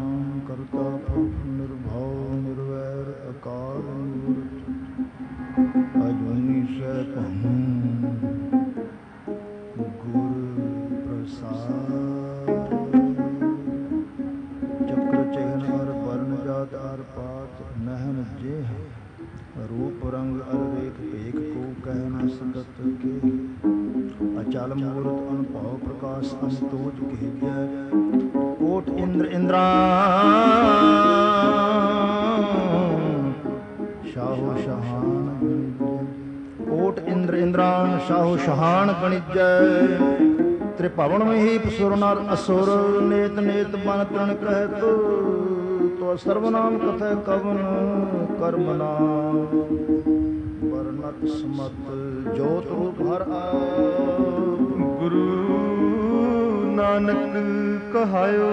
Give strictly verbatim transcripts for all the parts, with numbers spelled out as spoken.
नाम करता पुरख निर्भव निर्वैर अकाल मूर्त अजूनी सैभम गुर प्रसाद। चक्र चिन्ह अर वर्ण जात अर पात नहन जेह रूप रंग अर रेख पेख को कह न सकत के। अचल मूर्त अनुभव प्रकाश अमितोज के जय। कोट इंद्र इंद्रान शाहो शहान कोट इंद्र इंद्रान शाहो शहान गणिजय। त्रिभवन महीप सुर नर असुर नेत नेत बन तृण कहत तो सर्वनाम कथ कवन कर्म नाम। वर्णत समत जोत रूप हर गुरु नानक कहायो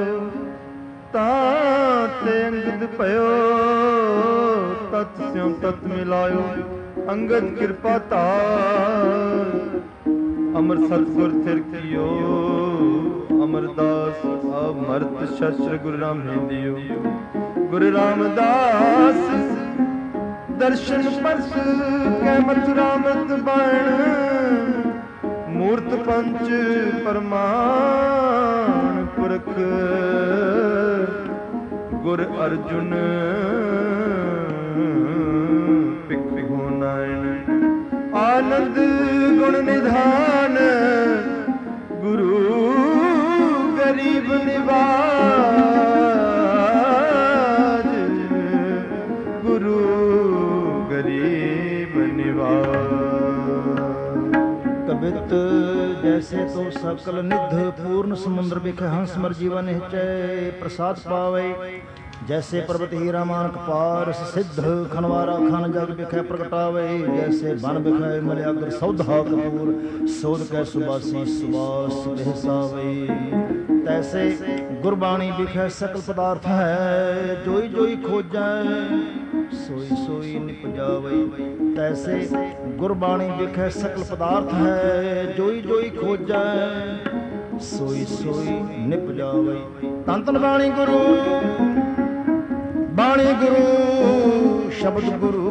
ताते अंगद पयो। तत् स्यों तत् मिलायो अंगद कृपा तार। अमर सतगुर थिर कियो अमरदास अमृत शस्त्र गुरु राम ने दियो। गुरु रामदास दर्शन परस कै मथुरा मत बाण। मूर्त पंच परमाण पुरख गुर अर्जुन पिक पिघो नायण। आनंद गुण निधान गुरु गरीब निवाज। गुरु गरीब निवाज। कबित जैसे तो सकल निध पूर्ण समुद्र बिख हंस मर जीवन निश्चय प्रसाद पावे। जैसे पर्वत हीरा मानक पारस सिद्ध खनवारा खन जग बिख प्रगटावे। जैसे बन बिख मलयाग्र सौधा कपूर सोध कै सुबासी सुबास बेहसावे। तैसे गुरबाणी बिख सकल पदार्थ है जोई जोई खोजै सोई सोई निप जावे। तैसे गुरबाणी बिख सकल पदार्थ है जोई जोई खोजै सोई सोई निप जावे। तन तन बाणी गुरु बाणी गुरु शब्द गुरु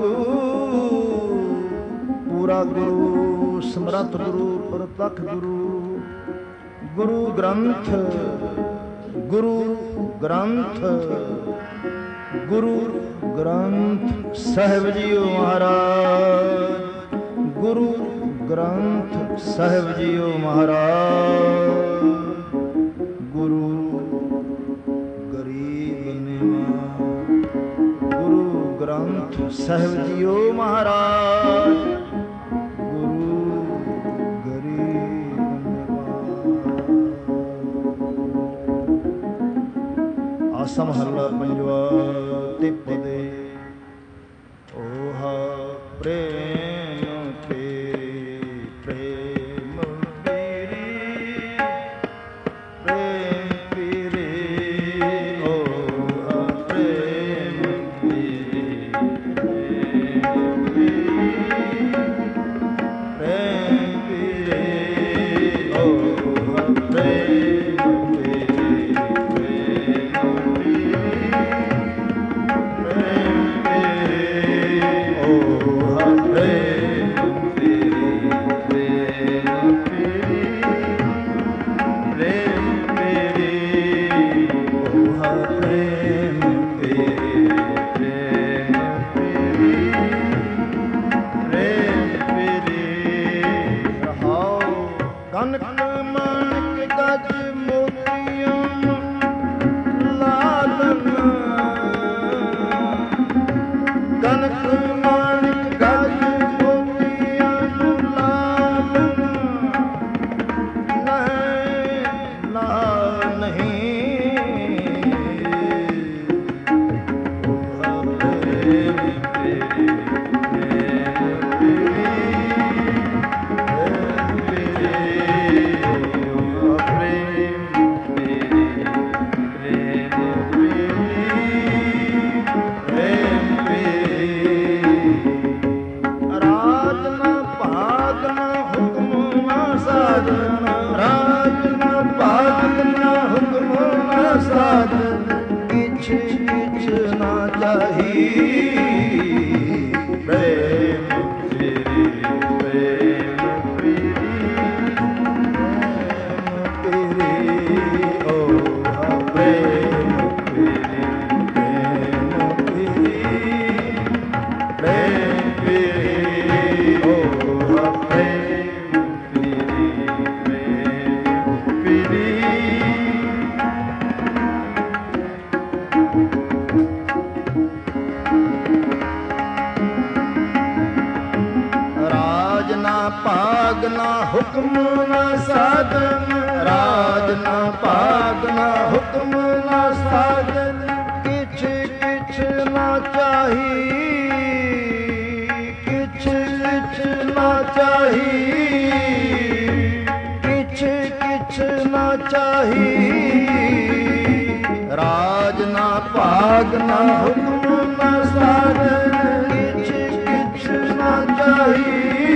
पूरा गुरु समरथ गुरु प्रतख गुरु। गुरु ग्रंथ गुरु ग्रंथ गुरु ग्रंथ साहिब जीओ महाराज। गुरु ग्रंथ साहिब जीओ महाराज। गुरु गरीब निवाज। गुरु ग्रंथ साहिब जीओ महाराज। गुरु गरीब निवाज। आसा महला पंजवा तिप दे ओहा प्रेम के प्रेम पीरी प्रेम पीरी ओहा प्रेम पीरी प्रेम पीरी ओहा प्रेम पीरी प्रेम किछ ना चाही प्रेम तेरी प्रेम तेरी ओ प्रेम तेरी प्रेम तेरी ओ प्रेम तेरी प्रेम तेरी राज ना पाग ना हुक्म ना साधन राज ना पाग ना हुक्म ना साधन किछ किछ ना चाही किछ किछ ना चाही किछ किछ ना चाही राज ना पाग ना हुक्म ना साधन किछ किछ ना चाही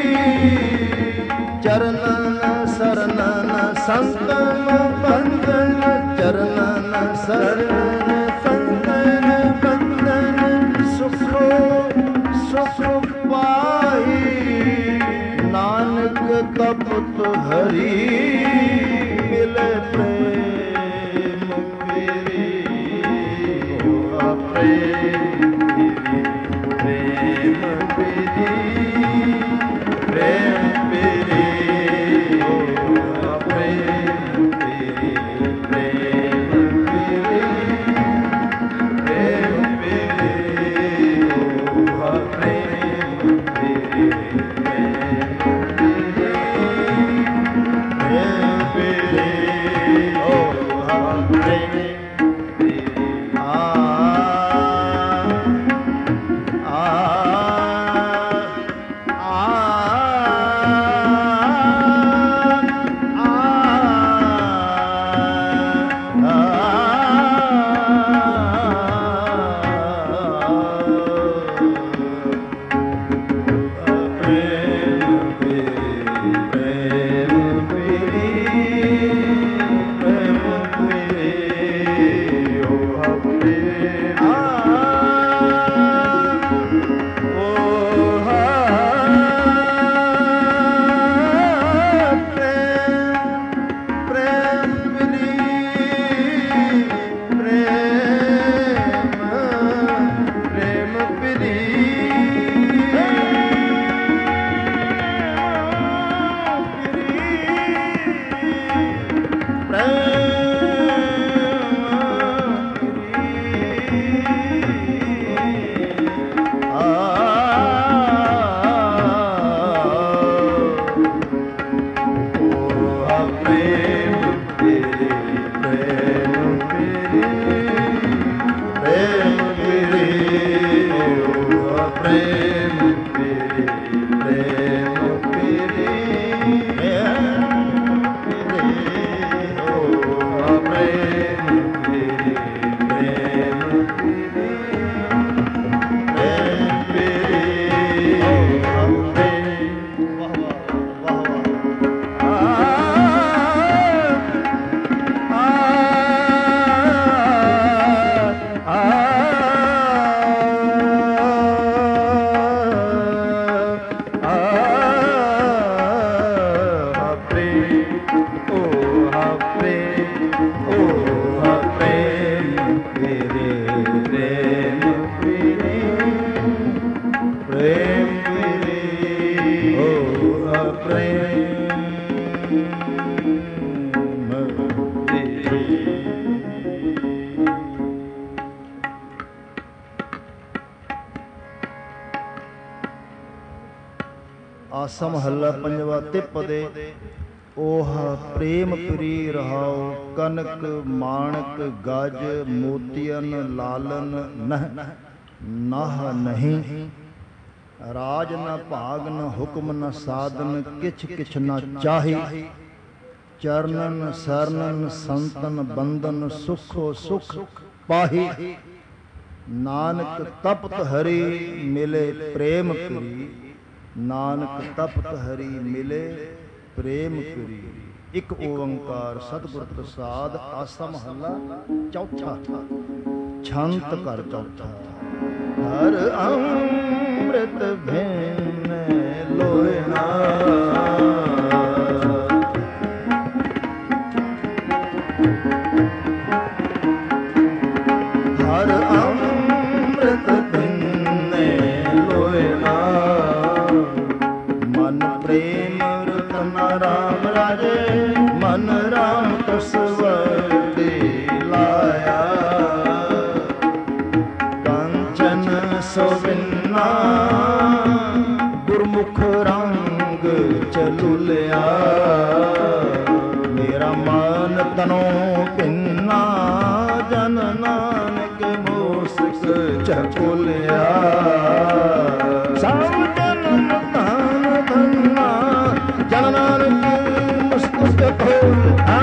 चरणन शरणन संतन बंधन चरणन शरणन संतन बंधन सुखो सुख पाई नानक तपत हरि मिले प्रेम तेरी ओ प्रेम तेरी प्रेम तेरी प्रेम तेरी ओ प्रेम तेरी प्रेम तेरी प्रेम तेरी ओ प्रेम तेरी प्रेम तेरी ओ प्रेम आ ਆਸਾ ਮਹੱਲਾ ਪੰਜਵਾ ਤਿਪਦੇ ਓਹ ਪ੍ਰੇਮ ਪ੍ਰੀ ਰਹਾਉ ਕਨਕ ਮਾਣਕ ਗਜ ਮੋਤੀਅਨ ਲਾਲਨ ਨਹ ਨਾਹ ਨਹੀਂ ਰਾਜ ਨ ਭਾਗ ਨ ਹੁਕਮ ਨ ਸਾਧਨ ਕਿਛ ਕਿਛ ਨ ਚਾਹੀ ਚਰਨਨ ਸਰਨਨ ਸੰਤਨ ਬੰਦਨ ਸੁਖੋ ਸੁਖ ਪਾਹੀ ਨਾਨਕ ਤਪਤ ਹਰੀ ਮਿਲੇ ਪ੍ਰੇਮ ਪ੍ਰੀ ਨਾਨਕ ਤਪਤ ਹਰੀ ਮਿਲੇ ਪ੍ਰੇਮ ਪ੍ਰੀ। ਇੱਕ ਓੰਕਾਰ ਸਤਿਗੁਰ ਪ੍ਰਸਾਦ। ਆਸਾ ਮਹੱਲਾ ਚੌਥਾ। ਛੰਤ ਕਰ ਚੌਥਾ। ਹਰ ਅੰਮ੍ਰਿਤ ਭਿੰਨ ਲੋਏ ਨਾ, ਹਰ ਅੰਮ੍ਰਿਤ ਭਿੰਨ ਲੋਏ ਨਾ, ਮਨ ਪ੍ਰੇਮ ਰਤਨ ਰਾਮ ਰਾਜੇ, ਮਨ ਰਾਮ ਕਸਵਟੀ ਲਾਇਆ, ਕੰਚਨ ਸੋਵਿੰਨਾ ਗੁਰਮੁਖ ਰੰਗ ਚਲੁਲਿਆ, ਮੇਰਾ ਮਨ ਤਨੋ ਪਿੰਨਾ ਜਨ ਨਾਨਕ ਮੋਸਕ ਚਕੁਲਿਆ, ਸਭ ਜਨਮ ਤਨ ਧੰਨਾ ਜਨ ਨਾਨਕ ਮੁਸਕ ਖੋਲਿਆ,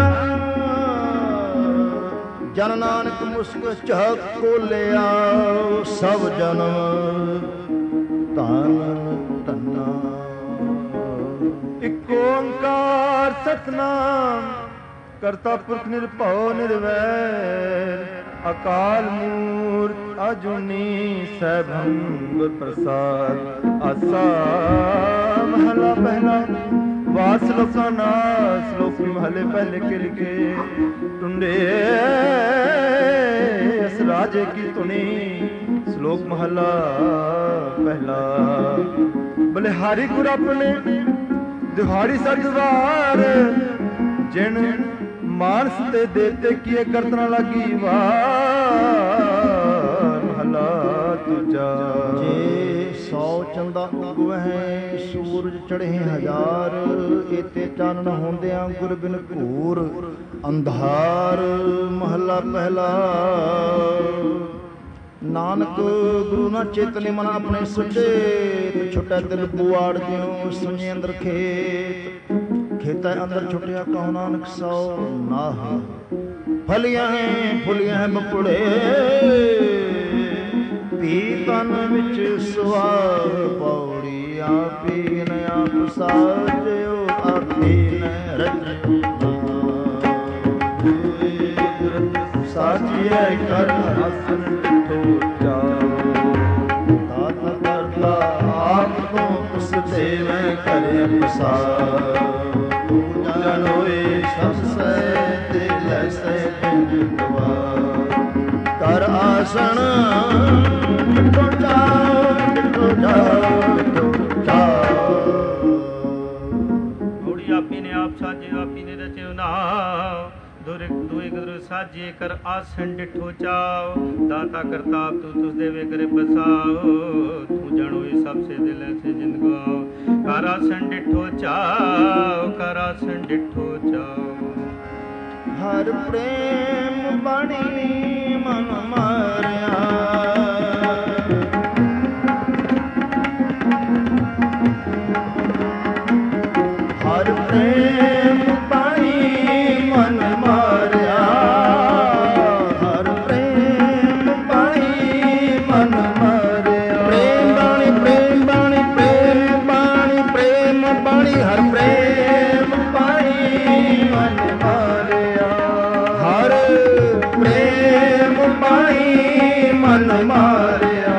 ਜਨ ਨਾਨਕ ਮੁਸਕ ਚਕੁਲਿਆ, ਸਭ ਜਨਮ ਧਨ ਧੰਨਾ। ਇਕ ਓੰਕਾਰ ਸਤਿਨਾਮ ਕਰਤਾ ਪੁਰਖ ਨਿਰਭਉ ਨਿਰਵੈਰ, ਅਕਾਲ ਮੂਰਤ ਅਜੂਨੀ ਸੈਭੰ ਗੁਰ ਪ੍ਰਸਾਦ। ਆਸਾ ਮਹਲਾ ਪਹਿਲਾ ਵਾਰ ਸਲੋਕਾਂ ਨਾਲ, ਸਲੋਕ ਮਹਲੇ ਪਹਿਲੇ ਕਿਲ ਕੇ ਟੁੰਡੇ ਇਸ ਰਾਜੇ ਕੀ ਧੁਨੀ। ਸ਼ਲੋਕ ਮਹਲਾ ਪਹਿਲਾ। ਬਲਿਹਾਰੀ ਗੁਰ ਆਪਣੇ ਦਿਹਾੜੀ ਸਰਦਵਾਰ, ਜਿਨ ਮਾਨਸ ਤੇ ਦੇਵਤੇ ਕੀਏ ਕਰਤਨਾ ਲਾਗੀ ਵਾਰ। ਮਹਲਾ ਦੂਜਾ। ਜੇ ਸੌ ਚੰਦਾ ਉਗਵਹਿ ਸੂਰਜ ਚੜ੍ਹੇ ਹਜ਼ਾਰ, ਏਤੇ ਚਾਨਣ ਹੁੰਦਿਆਂ ਗੁਰ ਬਿਨ ਘੂਰ ਅੰਧਾਰ। ਮਹਲਾ ਪਹਿਲਾ। ਨਾਨਕ ਗੁਰੂ ਨਾ ਚੇਤਨੇ ਮਨ ਆਪਣੇ ਸੁਚੇਤ, ਛੁਟੈ ਦਿਲ ਪੁਆੜ ਜਿਉ ਸੁਣੇ ਅੰਦਰ ਖੇਤ। ਖੇਤਾਂ ਅੰਦਰ ਛੁਟਿਆ ਕਹੋ ਨਾਨਕ ਸੋ ਨਾਹ, ਫਲੀਆਂ ਫੁਲੀਆਂ ਬਪੁੜੇ ਪੀ ਤਨ ਵਿੱਚ ਸੁਆਹ ਪੌੜੀ। ਆਪੀ ਨ ਆਪ ਸਾਜਿਓ ਆਪੀ ਨ ਰਚਿਓ, ਸਾਜੀਐ ਕਰ ਆਸਨ ਟਿਠੋ ਜਾਓ। ਤਾਤ ਕਰਤਾ ਆਪ ਤੋਂ ਉਸ ਦੇਵੈ ਕਰੇ ਪਸਾਰ। ਜਨ ਹੋਏ ਸਭ ਸਹਿ ਤੇ ਲੈ ਸਹਿ ਪਿੰਡ ਗਵਾ। ਕਰ ਆਸਣ ਟਿਠੋ ਜਾਓ, ਟਿਠੋ ਜਾਓ, ਟਿਠੋ ਜਾਓ। ਗੋੜੀ ਆਪੀ ਨੇ ਆਪ ਸਾਜੇ, ਆਪੀ ਨੇ ਰਚਿਓ ਨਾਮ। ਦੁਰ ਦੁਇ ਗੁਰੂ ਸਾਜੇ ਕਰ ਆਸਣ ਡਿਠੋ ਚਾਓ। ਦਾਤਾ ਕਰਤਾ ਆਪ ਤੂੰ ਤੁਸ ਦੇਵੇ ਕਰੇ ਬਸਾਓ। ਤੂੰ ਜਾਣੋ ਇਹ ਸਭ ਸੇ ਦਿਲ ਐਸੇ ਜਿੰਦ ਗਾਓ। ਕਰ ਆਸਣ ਡਿਠੋ ਚਾਓ, ਕਰ ਆਸਣ ਡਿਠੋ ਚਾਓ। ਹਰ ਪ੍ਰੇਮ ਬਾਣੀ ਮਨ ਮਾਰਿਆ। ਹਰ ਪ੍ਰੇਮ ਬਾਣੀ ਮਨ ਮਾਰਿਆ। ਹਰ ਪ੍ਰੇਮ ਬਾਣੀ ਮਨ ਮਾਰਿਆ। ਪ੍ਰੇਮ ਬਾਣੀ ਪ੍ਰੇਮ ਬਾਣੀ ਪ੍ਰੇਮ ਬਾਣੀ ਪ੍ਰੇਮ ਬਾਣੀ ਹਰ ਪ੍ਰੇਮ ਬਾਣੀ ਮਨ ਮਾਰਿਆ। ਹਰ ਪ੍ਰੇਮ ਬਾਣੀ ਮਨ ਮਾਰਿਆ।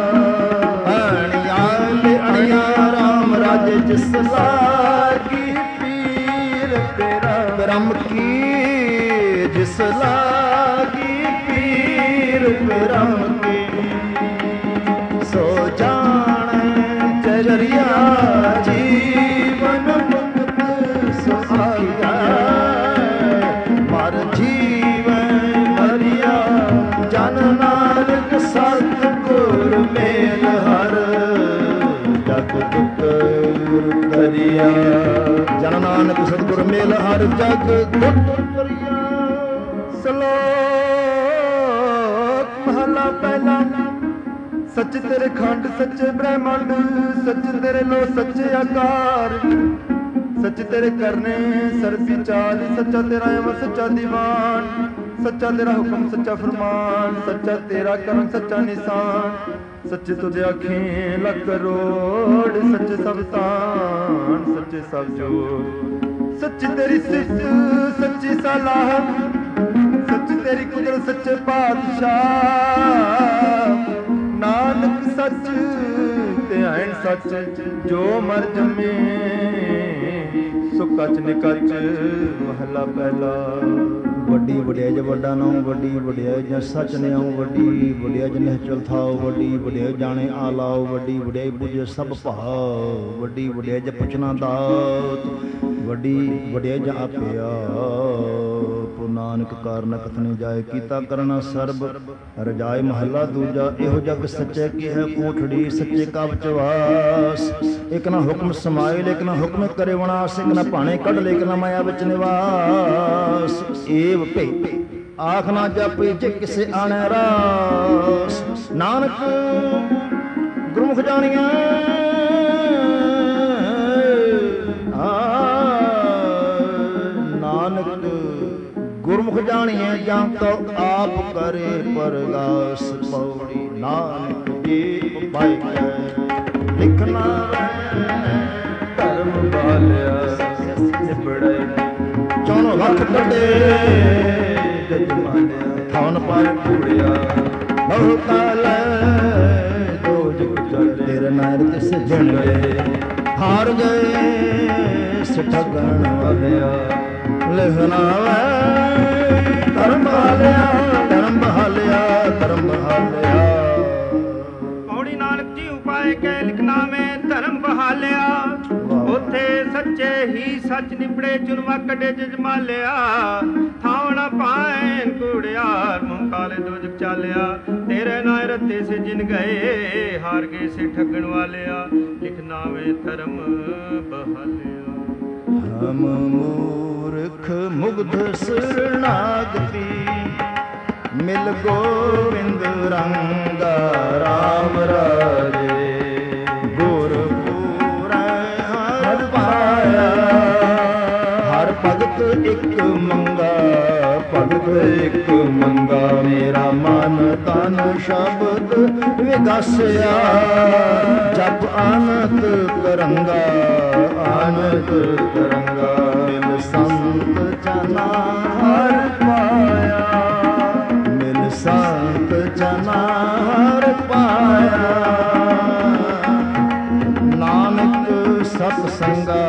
ਅਣਿਆਲ ਅਣਿਆ ਰਾਮ ਰਾਜੇ ਜਿਸ ਲਾਗੀ ਪੀਰ ਤੇਰਾ ਬ੍ਰਹਮ ਕੀ। ਜਿਸ ਲਾਗੀ ਪੀਰ ਬ੍ਰਹਮ ਕੀ। ਸੋ ਜਾਣ ਚਰਿਆ ਜੀਵਨ ਮੁਕਤ ਸੁਆਇਆ। ਮਰ ਜੀਵਨ ਮਰਿਆ ਜਨ ਨਾਨਕ ਸਤਿਗੁਰ ਮੇਲ ਹਰ। ਜਗ ਦੁਖ ਦਰਿਆ ਜਨ ਨਾਨਕ ਸਤਿਗੁਰ ਮੇਲ ਹਰ। ਜਗ ਦੁਖ ਦਰਿਆ। ਸ਼ਲੋਕ ਮਹਲਾ ਪਹਿਲਾ। ਸੱਚ ਤੇਰੇ ਖੰਡ ਸੱਚੇ ਬ੍ਰਹਮੰਡ। ਸੱਚ ਤੇਰੇ ਲੋ ਸੱਚੇ ਆਕਾਰ। ਸੱਚ ਤੇਰੇ ਕਰਨੇ ਸਰਬੀ ਚਾਲ। ਸੱਚਾ ਤੇਰਾ ਅਮਰ ਸੱਚਾ ਦੀਵਾਨ। ਸੱਚਾ ਤੇਰਾ ਹੁਕਮ ਸੱਚਾ ਫਰਮਾਨ। ਸੱਚਾ ਤੇਰਾ ਕਰਮ ਸੱਚਾ ਨਿਸ਼ਾਨ। ਸੱਚੇ ਤੁਝੇ ਆਖੇ ਲੱਖ ਕਰੋੜ। ਸੱਚੇ ਸਭ ਤਾਨ ਸੱਚੇ ਸਭ ਜੋੜ। ਸੱਚੀ ਤੇਰੀ ਸਿਫਤ ਸੱਚੀ ਸਲਾਹ। ਸੱਚ ਤੇਰੀ ਕੁਦਰਤ ਸੱਚੇ ਪਾਤਸ਼ਾਹ। ਨਾਨਕ ਸੱਚ ਤੇ ਐਨ ਸੱਚ ਜੋ ਮਰ ਜੰਮੇ ਸੋ ਕੱਚ ਨਿਕਚ ਮਹਲਾ ਪਹਿਲਾ। ਵੱਡੀ ਵਡਿਆਈ ਜ ਵੱਡਾ ਨਾਉ ਵੱਡੀ ਵਡਿਆਈ ਜਾਂ ਸੱਚ ਨਿਆਉ ਵੱਡੀ ਵਡਿਆਈ ਜ ਨਿਹਚਲ ਥਾਉ ਵੱਡੀ ਵਡਿਆਈ ਜਾਣੇ ਆਲਾਓ ਵੱਡੀ ਵਡਿਆਈ ਬੁਝੇ ਸਭ ਭਾਉ ਵੱਡੀ ਵਡਿਆਈ ਜ ਪੁੱਛਣਾ ਦਾਤ ਵੱਡੀ ਵਡਿਆਈ ਜ ਆਪਿਆ। ਨਾਨਕ ਕਾਰਨ ਕਥਨੇ ਜਾਏ ਕੀਤਾ ਕਰਨਾ ਸਰਬ ਰਜਾਏ। ਮਹੱਲਾ ਦੂਜਾ ਇਹੋ ਜਗ ਸੱਚੇ ਕੀ ਹੈ ਕੋਠੜੀ ਸੱਚੇ ਕਾ ਵਿਚਵਾਸ। ਇੱਕ ਨਾ ਹੁਕਮ ਸਮਾਏ ਲੇਕ ਨਾ ਹੁਕਮ ਕਰੇ ਵਿਨਾਸ਼। ਇੱਕ ਨਾ ਭਾਣੇ ਕੱਢ ਲੇਕ ਨਾ ਮਾਇਆ ਵਿੱਚ ਨਿਵਾਸ। ਏਵ ਭੇ ਆਖ ਨਾ ਜਪੀ ਜੇ ਕਿਸੇ ਆਣੈ ਰਾਸ। ਨਾਨਕ ਗੁਰਮੁਖ ਜਾਣੀਐ ਗੁਰਮੁਖ ਜਾਣੀਏ ਜਾਂ ਤੋ ਆਪ ਕਰੇ ਪਰਗਾਸ। ਪੌੜੀ ਨਾਨਕ ਜੀ ਪਾਈ ਲਿਖਣਾ ਧਰਮ ਵਾਲਿਆ ਨਿਬੜੇ ਚੌਣ ਲੱਖ ਕੱਢੇ ਜਜਮਾਨਿਆ ਥਾਨ ਪਰ ਕੂੜਿਆ। ਬਹੁ ਕਾਲ ਦੋ ਜੁਗ ਚੱਲ ਤੇਰੇ ਨਾਰ ਤਿਸ ਜਣ ਗਏ ਹਾਰ ਗਏ ਸਠਗਣ ਵਾਲਿਆ। ਲਿਖਣਾ ਵੇ ਧਰਮ ਬਹਾਲਿਆ ਧਰਮ ਬਹਾਲਿਆ ਧਰਮ ਬਹਾਲਿਆ। ਪੌੜੀ ਨਾਨਕ ਜੀ ਉਪਾਏ ਕੈ ਲਿਖਣਾ ਮੈਂ ਧਰਮ ਬਹਾਲਿਆ। ਉੱਥੇ ਸੱਚੇ ਹੀ ਸੱਚ ਨਿਬੜੇ ਚੁਨਵਾ ਕੱਢੇ ਜਜਮਾਲਿਆ। ਥਾਵਣਾ ਪਾਏ ਕੁੜਿਆਰ ਮੁਹ ਕਾਲੇ ਦੋਜਕ ਚਾਲਿਆ। ਤੇਰੇ ਨਾਏ ਰੱਤੇ ਸੇ ਜਿਨ ਗਏ ਹਾਰ ਗਏ ਸੇ ਠੱਗਣ ਵਾਲਿਆ। ਲਿਖਣਾ ਵੇ ਧਰਮ ਬਹਾਲਿਆ। ਹਮ ਮੂਰਖ ਮੁਗਧ ਸਰਨਾਗਤੀ ਮਿਲ ਗੋਬਿੰਦ ਰੰਗਾ ਰਾਮ ਰਾਜੇ। ਗੁਰ ਪੂਰੈ ਹਰ ਪਾਇਆ ਹਰ ਭਗਤ ਇੱਕ ਮੰਗਾ ਭਗਤ ਇੱਕ ਮੰਗਾ। ਮੇਰਾ ਮਨ ਤਨ ਸ਼ਬਦ ਵਿਗਾਸਿਆ ਜਪ ਆਨੰਦ ਕਰੰਗਾ ਆਨੰਦ ਕਰੰਗਾ। ਮਿਲ ਸੰਤ ਜਨਾ ਹਰ ਪਾਇਆ ਮਿਲ ਸੰਤ ਜਨਾ ਹਰ ਪਾਇਆ। ਨਾਨਕ ਸਤ ਸੰਗਾ।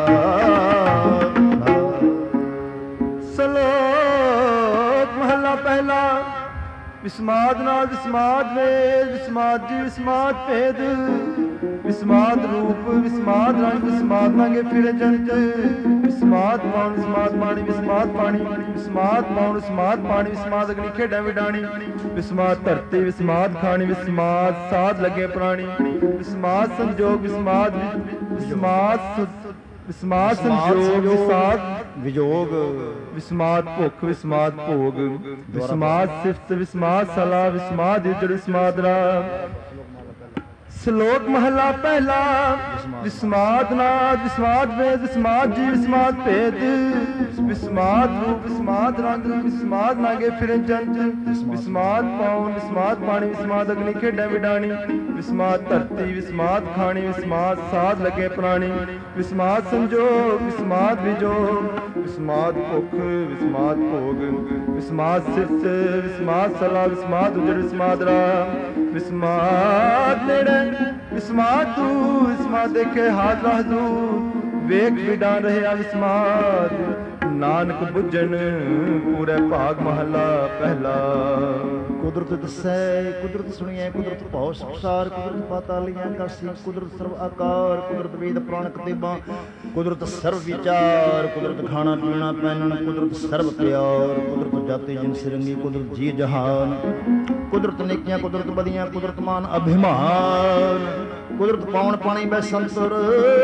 ਸਲੋਕ ਮਹਲਾ ਪਹਿਲਾ। ਵਿਸਮਾਦ ਨਾਲ ਵਿਸਮਾਦ ਵੇਦ ਵਿਸਮਾਦ ਜੀ ਵਿਸਮਾਦ ਭੇਦ। ਵਿਸਮਾਦ ਰੂਪ ਵਿਸਮਾਦ ਰੰਗ ਵਿਸਮਾਦ ਨਾਗੇ ਫਿਰੇ ਜੰਤ। ਵਿਸਮਾਦ ਪਾਉਣ ਵਿਸਮਾਦ ਪਾਣੀ ਵਿਸਮਾਦ ਪਾਣੀ ਵਿਸਮਾਦ ਪਾਉਣ ਵਿਸਮਾਦ ਪਾਣੀ ਵਿਸਮਾਦ ਅਗਨੀ ਖੇਡਾਂ ਵਿਡਾਣੀ। ਵਿਸਮਾਦ ਧਰਤੀ ਵਿਸਮਾਦ ਖਾਣੀ ਵਿਸਮਾਦ ਸਾਧ ਲੱਗੇ ਪ੍ਰਾਣੀ। ਵਿਸਮਾਦ ਸੰਜੋਗ ਵਿਸਮਾਦ ਵਿਸਮਾਦ ਵਿਸਮਾਦ ਸੰਜੋਗ ਵਿਸਾਦ ਵਿਜੋਗ ਵਿਸਮਾਦ ਭੁੱਖ ਵਿਸਮਾਦ ਭੋਗ। ਵਿਸਮਾਦ ਸਿਫਤ ਵਿਸਮਾਦ ਸਲਾ ਵਿਸਮਾਦ ਇਜੜ ਵਿਸਮਾਦ ਰਾਮ। ਸ਼ਲੋਕ ਮਹਲਾ ਪਹਿਲਾ। ਵਿਸਮਾਦ ਨਾਦ ਵਿਸਮਾਦ ਵੇਦ ਵਿਸਮਾਦ ਜੀ ਵਿਸਮਾਦ ਭੇਦ। ਵਿਸਮਾਦ ਰੂਪ ਵਿਸਮਾਦ ਰੰਗ ਵਿਸਮਾਦ ਨਾਗੇ ਫਿਰੇ ਜੰਤ। ਵਿਸਮਾਦ ਪਾਉਣ ਵਿਸਮਾਦ ਪਾਣੀ ਵਿਸਮਾਦ ਅਗਨੀ ਖੇਡਾਂ ਵਿਡਾਣੀ। ਵਿਸਮਾਦ ਧਰਤੀ ਵਿਸਮਾਦ ਖਾਣੀ ਵਿਸਮਾਦ ਸਾਧ ਲੱਗੇ ਪ੍ਰਾਣੀ। ਵਿਸਮਾਦ ਸੰਜੋਗ ਵਿਸਮਾਦ ਵਿਜੋਗ। ਵਿਸਮਾਦ ਭੁੱਖ ਵਿਸਮਾਦ ਭੋਗ। ਵਿਸਮਾਦ ਸਿਫਤ ਵਿਸਮਾਦ ਸਲਾ ਵਿਸਮਾਦ ਉਜੜ ਵਿਸਮਾਦ ਰਾਮ। ਵਿਸਮਾਦ ਨੇੜੇ ਵਿਸਮਾਦ ਤੂੰ ਵਿਸਮਾਦ ਦੇਖੇ ਹਾਥ ਰਾਹ ਤੂੰ। ਵੇਖ ਵਿਡਾ ਰਹਿਆ ਵਿਸਮਾਦ ਨਾਨਕ ਬੁੱਝਣ ਪੂਰੇ ਭਾਗ ਮਹਲਾ ਪਹਿਲਾ। ਕੁਦਰਤ ਦਸੈ ਕੁਦਰਤ ਸੁਣੀਐ ਕੁਦਰਤ ਭਉ ਸੰਸਾਰ। ਕੁਦਰਤ ਪਾਤਾਲੀਆਂ ਕਾਸੀ ਕੁਦਰਤ ਸਰਵ ਆਕਾਰ। ਕੁਦਰਤ ਵੇਦ ਪੁਰਾਣ ਕਤੇਬਾਂ ਕੁਦਰਤ ਸਰਵ ਵਿਚਾਰ। ਕੁਦਰਤ ਖਾਣਾ ਪੀਣਾ ਪਹਿਨਣ ਕੁਦਰਤ ਸਰਬ ਪਿਆਰ। ਕੁਦਰਤ ਜਾਤੀ ਜਿਨ ਸਿਰੰਗੀ ਕੁਦਰਤ ਜੀ ਜਹਾਨ। ਕੁਦਰਤ ਨੇਕੀਆਂ ਕੁਦਰਤ ਬਦੀਆਂ ਕੁਦਰਤ ਮਾਨ ਅਭਿਮਾਨ। ਕੁਦਰਤ ਪਾਉਣ ਪਾਣੀ ਬੈ ਸੰਤਰ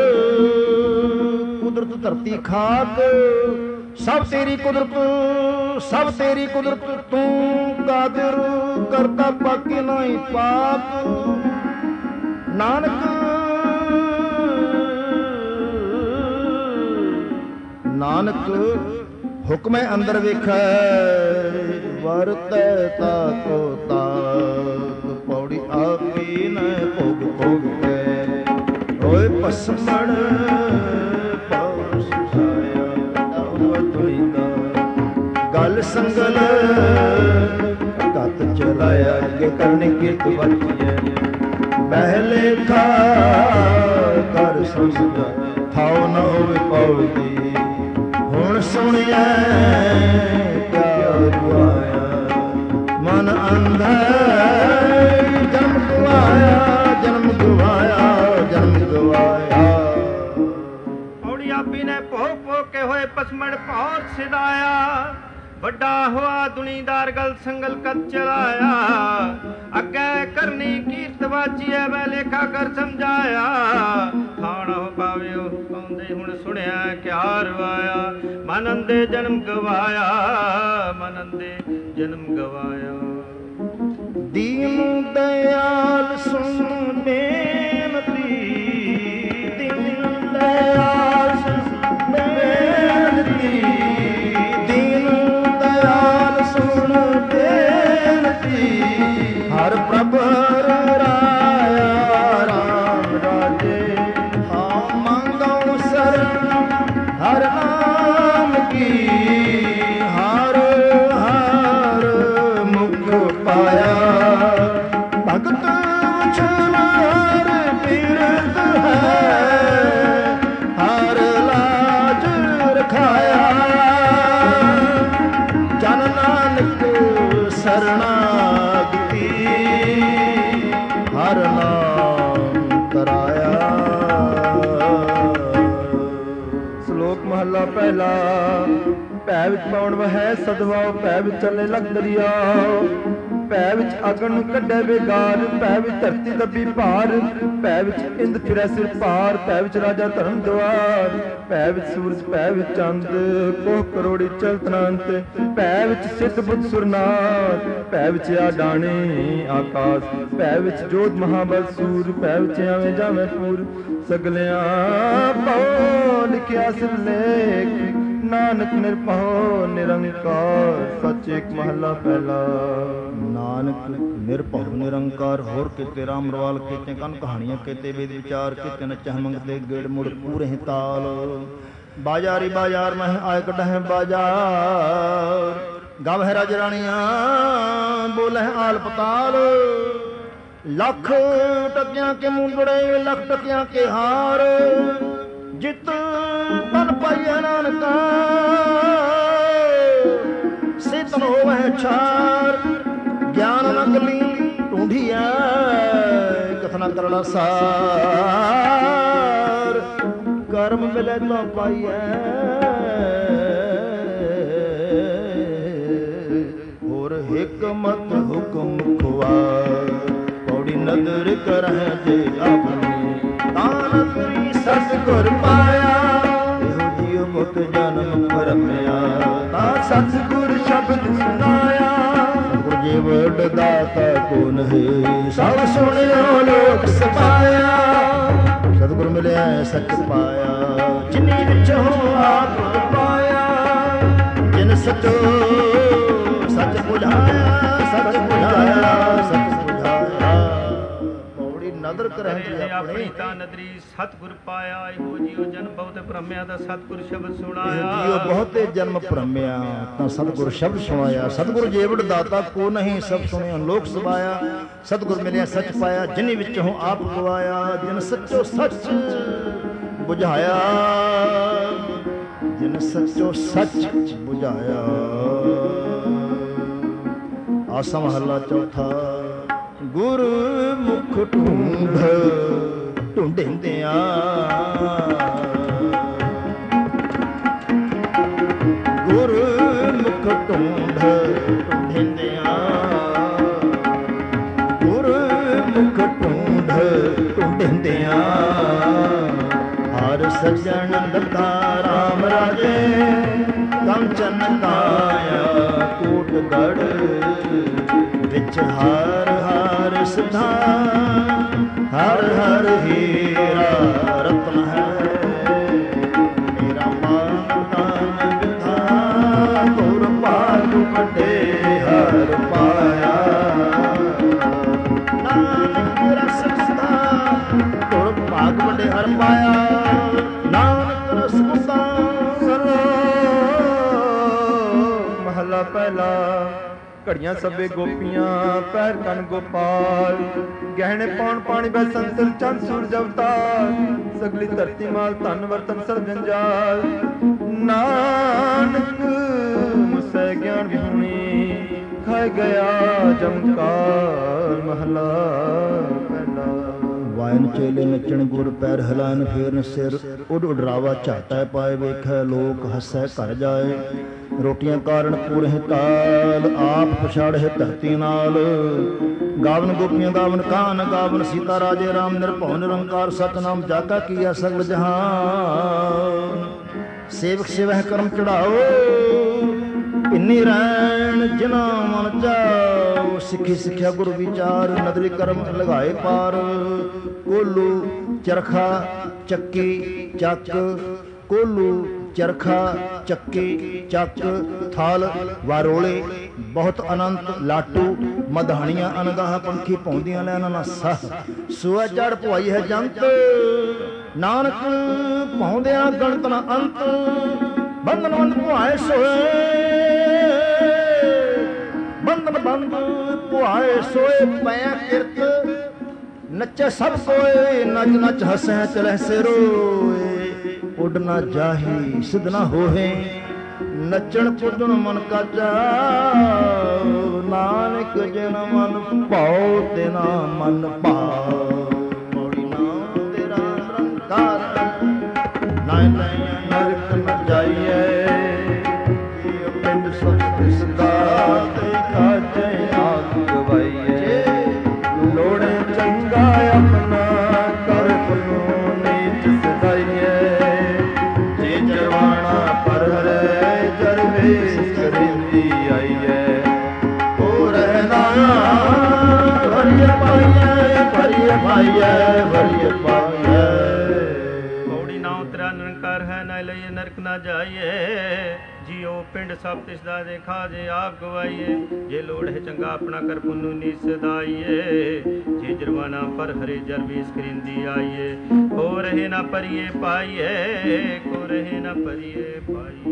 ਕੁਦਰਤ ਧਰਤੀ ਖਾਕ। ਸਭ ਤੇਰੀ ਕੁਦਰਤ ਸਭ ਤੇਰੀ ਕੁਦਰਤ ਤੂੰ ਕਾਦਰ ਕਰਤਾ ਪਾਕੀ ਨਹੀਂ ਪਾਕ। ਨਾਨਕ ਨਾਨਕ ਹੁਕਮੇ ਅੰਦਰ ਵੇਖੈ ਵਰਤੈ ਤਾ ਕੋ ਤਾਕ। ਪੌੜੀ ਆਪੀ ਨ ਭੋਗ ਭੋਗ ਕੇ ਹੋਏ ਪਸਮਣ ਪਉ ਸੁਸਾਇਆ। ਗਲ ਸੰਗਲ ਕਰਨੀ ਕਿਰਤ ਵਰਤੀਐ ਪਹਿਲੇ ਖਾ ਕਰ ਸਮਝ ਥਾਉ ਨ ਹੋਵੇ ਪਉਦੀ ਹੁਣ ਸੁਣਿਐ ਕਿਆ ਰੁਆਇਆ ਮਨ ਅੰਧਾ ਜਨਮ ਗਵਾਇਆ ਜਨਮ ਗਵਾਇਆ ਜਨਮ ਗਵਾਇਆ ਔੜੀ ਆਪੀ ਨੇ ਭੋ ਭੋ ਕੇ ਹੋਏ ਪਸਮੜ ਭੌਰ ਸਿਦਾਇਆ ਵੱਡਾ ਹੋਆ ਦੁਨੀਦਾਰ ਗਲ ਸੰਗਲ ਕਦ ਚਲਾਇਆ ਅੱਗੇ ਕਰਨੀ ਕੀਰਤ ਵਾਚੀਐ ਵੈ ਲੇਖਾ ਕਰ ਸਮਝਾਇਆ ਖਾਣਾ ਹੋ ਪਾਵੇ ਉਹ ਪਾਉਂਦੇ ਹੁਣ ਸੁਣਿਆ ਕਿਆ ਰਵਾਇਆ ਮਨ ਅੰਦੇ ਜਨਮ ਗਵਾਇਆ ਮਨ ਅੰਦੇ ਜਨਮ ਗਵਾਇਆ ਦੀਨ ਦਇਆਲ ਸੁਣ ਬੇਨਤੀ ਦੀਨ ਦਇਆਲ ਸੁਣ ਬੇਨਤੀ ਦੀਨ ਦਇਆਲ ਸੁਣ ਬੇਨਤੀ ਹਰ ਪ੍ਰਭ ਰਾਇਆ ਰਾਮ ਰਾਜੇ ਹਾਂ ਮੰਗੋ ਸਰਨ ਹਰ ਨਾਮ ਕੀ ਹਰ ਹਰ ਮੁਖ ਪਾਇਆ ਭਗਤ ਛਨਾਰ ਪੀਰਤ ਹੈ ਹਰ ਲਾਜ ਰਖਾਇਆ ਜਨ ਨਾਨਕ ਸਰਣਾਗਤੀ ਹਰ ਨਾਮ ਤਰਾਇਆ ਸ਼ਲੋਕ ਮਹਲਾ ਪਹਿਲਾ ਭੈ ਵਿੱਚ ਪਾਉਣ ਵਹੈ ਸਦਵਾਉ ਭੈ ਵਿੱਚ ਚੱਲੇ ਲਖ ਦਰਿਆਉ ਭੈ ਵਿੱਚ ਅਗਨ ਨੂੰ ਕੱਢੇ ਬੇਗਾਰ ਭੈ ਵਿੱਚ ਧਰਤੀ ਦੱਬੀ ਭਾਰ ਭੈ ਵਿੱਚ ਇੰਦ ਫਿਰੈ ਸਿਰ ਭਾਰ ਭੈ ਵਿੱਚ ਰਾਜਾ ਧਰਮ ਦੁਆਰ ਭੈ ਵਿੱਚ ਸੂਰਜ ਭੈ ਵਿੱਚ ਚੰਦ ਕੋਹ ਕਰੋੜੀ ਚਲਤ ਅੰਤ ਭੈ ਵਿੱਚ ਸਿੱਧ ਬੁੱਧ ਸੁਰਨਾਰ ਭੈ ਵਿੱਚ ਆ ਡਾਣੇ ਆਕਾਸ਼ ਭੈ ਵਿੱਚ ਜੋਤ ਮਹਾਬਲ ਸੂਰ ਭੈ ਵਿੱਚ ਆਵੇਂ ਜਾਵੇਂ ਪੂਰ ਸਗਲਿਆਂ ਪਉ ਲਿਖਿਆ ਸਿਰਲੇਖ ਨਾਨਕ ਨਿਰਭਉ ਨਿਰੰਕਾਰ ਸੱਚ ਏਕ ਮਹਲਾ ਪਹਿਲਾ ਨਾਨਕ ਨਿਰਭਉ ਨਿਰੰਕਾਰ ਹੋਰ ਕਿਤੇ ਰਾਮ ਰਵਾਲ ਕਿਤੇ ਕਨ ਕਹਾਣੀਆਂ ਕਿਤੇ ਵੇਦ ਵਿਚਾਰ ਕਿਤੇ ਨਚਹ ਮੰਗਤੇ ਗੇੜ ਮੁੜ ਪੂਰੇ ਤਾਲ ਬਾਜ਼ਾਰੀ ਬਾਜ਼ਾਰ ਮਹਿ ਆਇ ਕਢਹਿ ਬਾਜ਼ਾਰ ਗਵਹਿ ਰਾਜ ਰਾਣੀਆਂ ਬੋਲਹਿ ਆਲ ਪਤਾਲ ਲੱਖ ਟਕਿਆਂ ਕੇ ਮੁੰਦੜੇ ਲੱਖ ਟਕਿਆਂ ਕੇ ਹਾਰ ਜਿਤ ਤਨ ਪਾਈਐ ਨਾਨਕਾ ਸਿਤਨ ਹੋਵੈ ਛਾਰ ਗਿਆਨ ਨਕਲੀ ਢੂੰਢੀਐ ਕਥਨਾ ਕਰੜਾ ਸਾਰ ਕਰਮ ਮਿਲੈ ਤਾਂ ਪਾਈਐ ਹੋਰ ਹਿਕਮਤ ਹੁਕਮ ਖੁਆ ਪੌੜੀ ਨਦਰ ਕਰਹਿ ਜੇ ਆਪਣੀ ਤਾਨਤਰੀ ਸਤਿਗੁਰ ਪਾਇਆ ਇਹੋ ਜੀਉ ਮੁਤ ਜਨਮ ਭਰਮਿਆ ਤਾਂ ਸਤਿਗੁਰ ਸ਼ਬਦ ਸੁਨਾਇਆ ਸਤਿਗੁਰ ਜੀ ਵਰਡ ਦਾਤਾ ਕੋ ਨਹੀਂ ਸਭ ਸੁਣਿਓ ਲੋਕ ਸਪਾਇਆ ਸਤਿਗੁਰ ਮਿਲਿਆ ਸੱਚ ਪਾਇਆ ਜਿਨੀ ਵਿੱਚੋਂ ਆਪ ਪਾਇਆ ਜਿਨ ਸਚੋ ਸੱਚ ਬੁਝਾਇਆ ਸੱਚ ਬੁਝਾਇਆ ਸੱਚ ਨਦਰ ਕਰਹਿ ਆਪਣੀ ਤਾਂ ਨਦਰੀ ਸਤਿਗੁਰ ਪਾਇਆ ਇਹੋ ਜੀਉ ਜਨ ਬਹੁਤ ਭ੍ਰਮਿਆ ਦਾ ਸਤਿਗੁਰ ਸ਼ਬਦ ਸੁਣਾਇਆ ਜੀਉ ਬਹੁਤੇ ਜਨਮ ਭ੍ਰਮਿਆ ਤਾਂ ਸਤਿਗੁਰ ਸ਼ਬਦ ਸੁਣਾਇਆ ਸਤਿਗੁਰ ਜੀਵੜ ਦਾਤਾ ਕੋ ਨਹੀਂ ਸਭ ਸੁਣਿਆ ਲੋਕ ਸਬਾਇਆ ਸਤਿਗੁਰ ਮਿਲਿਆ ਸੱਚ ਪਾਇਆ ਜਿਨੀ ਵਿੱਚੋਂ ਆਪ ਗਵਾਇਆ ਜਿਨ ਸੱਚੋ ਸੱਚ ਬੁਝਾਇਆ ਜਿਨ ਸੱਚੋ ਸੱਚ ਬੁਝਾਇਆ ਆਸਾ ਮਹੱਲਾ ਚੌਥਾ ਗੁਰ ਮੁਖ ਢੂੰਢ ਢੂੰਢਿੰਦਿਆਂ ਗੁਰ ਮੁਖ ਢੂੰਢ ਢੂੰਢਿੰਦਿਆਂ ਗੁਰ ਮੁਖ ਢੂੰਢ ਢੂੰਢਿੰਦਿਆਂ ਹਰ ਸਜਣ ਦਤਾ ਰਾਮ ਰਾਜੇ ਕੰਚਨ ਕਾਇਆ ਕੋਟ ਗੜ ਵਿੱਚ ਹਰ ਹਰ ਸਿਧਾ ਹਰ ਹਰ ਹੀਰਾ ਰਤਨ ਹੈ ਮੇਰਾ ਮਨ ਤਨ ਵਿਧਾ ਗੁਰ ਭਾਗ ਵੱਡੇ ਹਰ ਪਾਇਆ ਨਾਨਕ ਰਸ ਸੁਧਾ ਗੁਰ ਭਾਗ ਵੱਡੇ ਹਰ ਪਾਇਆ ਨਾਨਕ ਰਸ ਸੁਧਾ ਮਹਲਾ ਪਹਿਲਾ ਘੜੀਆਂ ਸਭੇ ਗੋਪੀਆਂ ਪੈਰ ਕਨ ਗੋਪਾਲ ਗਹਿਣੇ ਪਾਉਣ ਪਾਣੀ ਬੈ ਸੰਤਰ ਚੰਦ ਸੂਰਜ ਅਵਤਾਰ ਸਗਲੀ ਧਰਤੀ ਮਾਲ ਧਨ ਵਰਤਨ ਸਰ ਜੰਜਾਲ ਨਾਨਕ ਮੁਸੈ ਗਿਆਨ ਵਿਹੂਣੀ ਖਾਇ ਗਿਆ ਜਮਕਾਰ ਮਹਲਾ ਪਹਿਲਾ। ਵਾਇਨ ਚੇਲੇ ਨੱਚਣ ਗੁਰ ਪੈਰ ਹਿਲਾਨ ਫੇਰਨ ਸਿਰ ਉਡ ਉਡਰਾਵਾ ਝਾਟੈ ਪਾਏ ਵੇਖੈ ਲੋਕ ਹੱਸੈ ਘਰ ਜਾਏ ਰੋਟੀਆਂ ਕਾਰਨ ਪੂਰੇ ਤਾਲ ਆਪ ਪਛਾੜੇ ਧਰਤੀ ਨਾਲ ਗਾਵਨ ਗੋਪੀਆਂ ਗਾਵਨ ਕਾਨ ਗਾਵਨ ਸੀਤਾ ਰਾਜੇ ਰਾਮ ਨਿਰਭਉ ਨਿਰੰਕਾਰ ਸਤਨਾਮ ਜਾਗਾ ਕੀਆ ਸਗਲ ਜਹਾਨ ਸੇਵਕ ਸੇਵਹਿ ਕਰਮ ਚੜਾਓ ਇੰਨੀ ਰੈਣ ਜਿਨਾ ਮਨ ਜਾਓ ਸਿੱਖੀ ਸਿੱਖਿਆ ਗੁਰ ਵਿਚਾਰ ਨਦਰੀ ਕਰਮ ਲਗਾਏ ਪਾਰ ਕੋਲੂ ਚਰਖਾ ਚੱਕੀ ਚੱਕ ਕੋਲੂ ਚਰਖਾ ਚੱਕੀ ਚੱਕ ਥਾਲ ਵਾਰੋਲੇ ਬਹੁਤ ਅਨੰਤ ਲਾਟੂ ਮਧਾਣੀਆਂ ਅਨਗਾਹ ਪੰਖੀ ਪਾਉਂਦੀਆਂ ਲੈ ਨਾ ਸਹ ਸੂਆ ਚੜ ਭਵਾਈ ਹੈ ਜੰਤ ਨਾਨਕ ਪਾਉਂਦਿਆਂ ਗਣਤ ਨਾ ਅੰਤ ਬੰਧਨ ਬੰਧ ਭੁਆਏ ਸੋਏ ਬੰਧਨ ਬੰਧ ਭੁਆਏ ਸੋਏ ਪਿਆ ਕਿਰਤ ਨੱਚੇ ਸਭ ਕੋਏ ਨੱਚ ਨੱਚ ਹੱਸੈ ਚਲੈ ਸੇ ਰੋਏ ਉੱਡ ਨਾ ਜਾਹੀ ਸਿਧ ਨਾ ਹੋਏ ਨੱਚਣ ਪੁੱਜਣ ਮਨ ਕਾ ਚਾਉ ਨਾਨਕ ਜਿਨ ਮਨ ਭਾਉ ਤੇ ਨਾ ਮਨ ਭਾਉ ਮੋੜੀ ਨਾਮ ਤੇਰਾ ਨਿਰੰਕਾਰ ਨਾਇ ਨਰਕ ਨ ਜਾਈਏ ਪਿੰਡ ਸੁਖ ਸਦਾ ਤੇ ਖਾਜੇ ਆਪ ਗਵਾਈਏ ਲੋੜੇ ਚੰਗਾ ਆਪਣਾ ਕਰ ਪੁਨੂ ਨੀਚ ਸਦਾਈਏ ਜੇ ਜਵਾਨਾ ਪਰ ਹਰੇ ਜਰਵੇਸ ਕਰਿੰਦੀ ਆਈਏ ਹੋ ਰਹਿਣਾ ਵਰੀਏ ਪਾਈਏ ਵਰੀਏ ਪਾਈਏ ਵਰੀਏ ਪਾਈਏ ਪੌੜੀ ਨਾ ਉਤਰਾ ਨਿਰੰਕਾਰ ਹੈ ਨਾ ਲਈਏ ਨਰਕ ਨਾ ਜਾਈਏ ਜੀਓ ਪਿੰਡ ਸਭ ਤਿਸ ਦਾ ਦੇਖਾ ਜੇ ਆਪ ਗਵਾਈਏ ਜੇ ਲੋੜ ਹੈ ਚੰਗਾ ਆਪਣਾ ਕਰ ਪੁੰਨੂ ਨੀ ਸਦਾਈਏ ਜੇ ਜਰਵਾਨਾ ਪਰ ਹਰੇ ਜਰ ਵੀਸ ਕਰਿੰਦੀ ਆਈਏ ਹੋ ਰਹੇ ਨਾ ਪਰੀਏ ਪਾਈਏ ਕੋ ਰਹੇ ਨਾ ਪਰੀਏ ਪਾਈਏ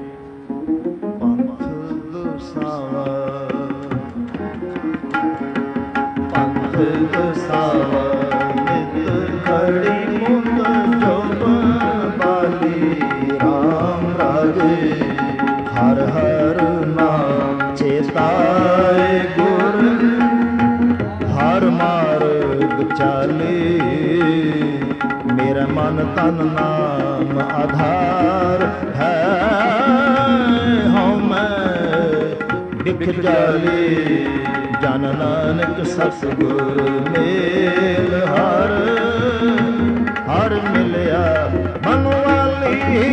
ਪੰਥ ਦਸਾਵਾ ਪੰਥ ਦਸਾਵਾ ਨਿਤ ਖੜੀ ਮੁੰਦ ਜੋਬ ਬਾਲੀ ਰਾਮ ਰਾਜੇ ਹਰ ਹਰ ਨਾਮ ਚੇਤਾਏ ਗੁਰ ਹਰ ਮਾਰਗ ਚਾਲੇ ਮੇਰਾ ਮਨ ਤਨ ਨਾਮ ਆਧਾਰ ਹੈ ਹਉ ਮੈਂ ਬਿਖ ਜਾਲੇ ਜਨ ਨਾਨਕ ਸਤਿਗੁਰ ਮੇਲ ਹਰ ਹਰ ਮਿਲਿਆ ਮਨ ਵਾਲੀ।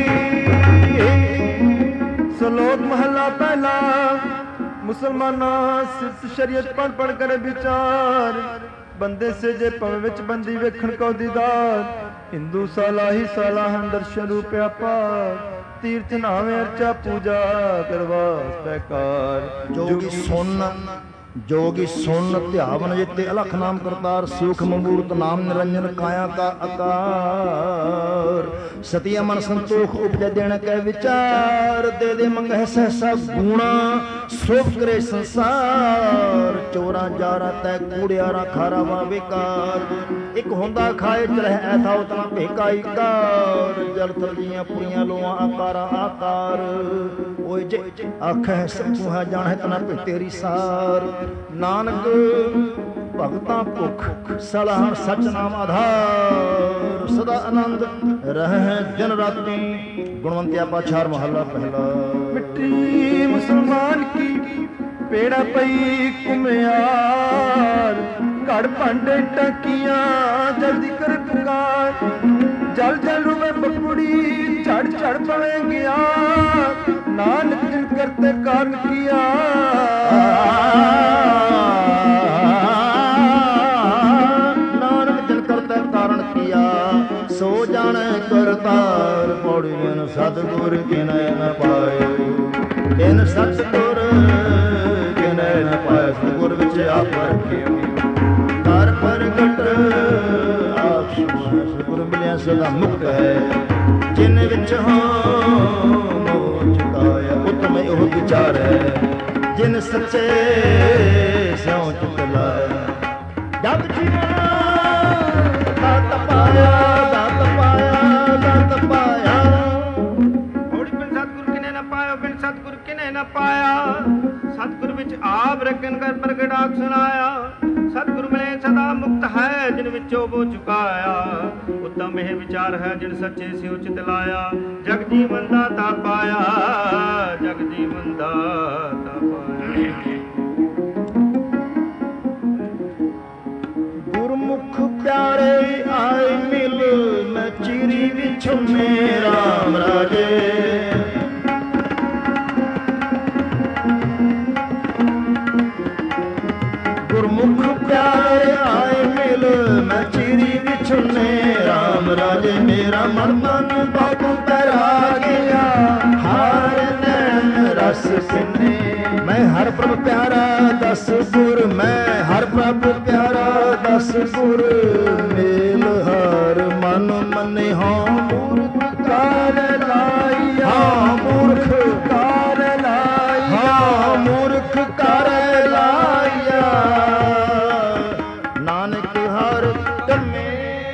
ਸ਼ਲੋਕ ਮਹਲਾ ਪਹਿਲਾ। ਮੁਸਲਮਾਨਾਂ ਸਿਫਤ ਸ਼ਰੀਅਤ ਪੜ ਪੜ ਕਰ ਵਿਚਾਰ ਬੰਦੇ ਸੇ ਜੇ ਭਵ ਵਿੱਚ ਬੰਦੀ ਵੇਖਣ ਕੋ ਦੀਦਾਰ ਹਿੰਦੂ ਸਾਲਾਹੀ ਸਾਲਾਹਨ ਦਰਸ਼ਨ ਰੂਪ ਆਪਾਰ ਤੀਰਥ ਨਾਵੇਂ ਅਰਚਾ ਪੂਜਾ ਕਰਵਾਸ ਪੈਕਾਰ ਜੋਗੀ ਸੁਨ जोगी सुन ध्यावन जिते अलख नाम करतार सूक्ष्म मूर्त नाम निरंजन काया का आकार सतिया मन संतोख उपजय देने के विचार दे दे मंगह सहसा गुणा सोख करे संसार चोरा जारा तय कूड़ियारा खारा वा बेकार एक होंदा खाए चले ऐसा उतना भेका इकार जल थलियां पुरियां लोआ आकारा आकार ओए जे आख है सब है जान है तना पे तेरी सार नानक भगतां भुख सलाहन सच नाम आधार सदा आनंद रह दिन राती गुणवंतिया पाछार महला पहला। मिट्टी मुसलमान की पेड़ा पई कुम्यार घड़ भांडे टकियां जल्दी कर पुकार जल जल रूपे बपुड़ी चढ़ चढ़ पवेंगिया नानक जिन करते कारण किया नानक जिन करते कारण किया सो जाने करतार पौड़ी बिन सतगुर किनय न पायो बिन सतगुर किनय न पायो सतगुर विच आप रखियो कर प्रगट आप सतगुर मिलिया सदा मुक्त है जिन विच हो मोह चुकाया उत्तम एहो विचार है जिन ਜਿਨ ਸੱਚੇ ਸਿਉ ਚਿਤ ਲਾਇਆ। ਜਗ ਜੀਵਨ ਦਾਤ ਪਾਇਆ, ਦਾਤ ਪਾਇਆ, ਦਾਤ ਪਾਇਆ। ਔੜੀ ਬਿਨ ਸਤਿਗੁਰ ਕਿਨੇ ਨਾ ਪਾਇਓ, ਬਿਨ ਸਤਿਗੁਰ ਕਿਨੇ ਨਾ ਪਾਇਆ। ਸਤਿਗੁਰ ਵਿੱਚ ਆਪ ਰਖਨ ਕਰ ਪ੍ਰਗਟਾਕ ਸੁਣਾਇਆ। ਸਤਿਗੁਰ ਮਿਲੇ ਸਦਾ ਮੁਕਤ ਹੈ, ਜਿਨ ਵਿੱਚੋਂ ਬੋ ਚੁਕਾਇਆ। ਉਤਮ ਇਹ ਵਿਚਾਰ ਹੈ, ਜਿਨ ਸੱਚੇ ਸਿਉ ਚਿਤ ਲਾਇਆ। ਜਗ ਜੀਵਨ ਦਾਤਾ ਪਾਇਆ, ਜਗ ਜੀਵਨ ਦਾਤਾ ਪਾਇਆ। ਗੁਰਮੁਖ ਪਿਆਰੇ ਆਏ ਮਿਲ, ਮੈਂ ਚੀਰੀ ਵਿਛੁੰਨੇ ਰਾਮ ਰਾਜੇ। ਗੁਰਮੁਖ ਪਿਆਰੇ ਆਏ ਮਿਲ, ਮੈਂ ਚੀਰੀ ਵਿਛੁੰਨੇ ਰਾਮ ਰਾਜੇ। ਮੇਰਾ ਮਨ ਮਨ ਬਹੁ ਤਰਾ ਗਿਆ, ਹਾਰ ਨੈਣ ਰਸ ਪਿੰਨੇ। ਮੈਂ ਹਰ ਪ੍ਰਭ ਪਿਆਰਾ ਦਸ ਗੁਰ, ਮੈਂ ਹਰ ਪ੍ਰਭ ਪਿਆਰਾ ਦਸ ਗੁਰ। ਮੇਲ ਹਰ ਮਨ ਮਨੇ ਹਾਂ ਮੂਰਖ ਕਾਰ ਲਾਈਆ, ਹਾਂ ਮੂਰਖ ਕਾਰ ਲਾਈਆ, ਹਾਂ ਮੂਰਖ ਕਾਰ ਲਾਈਆ। ਨਾਨਕ ਹਰ ਧੰਮੇ।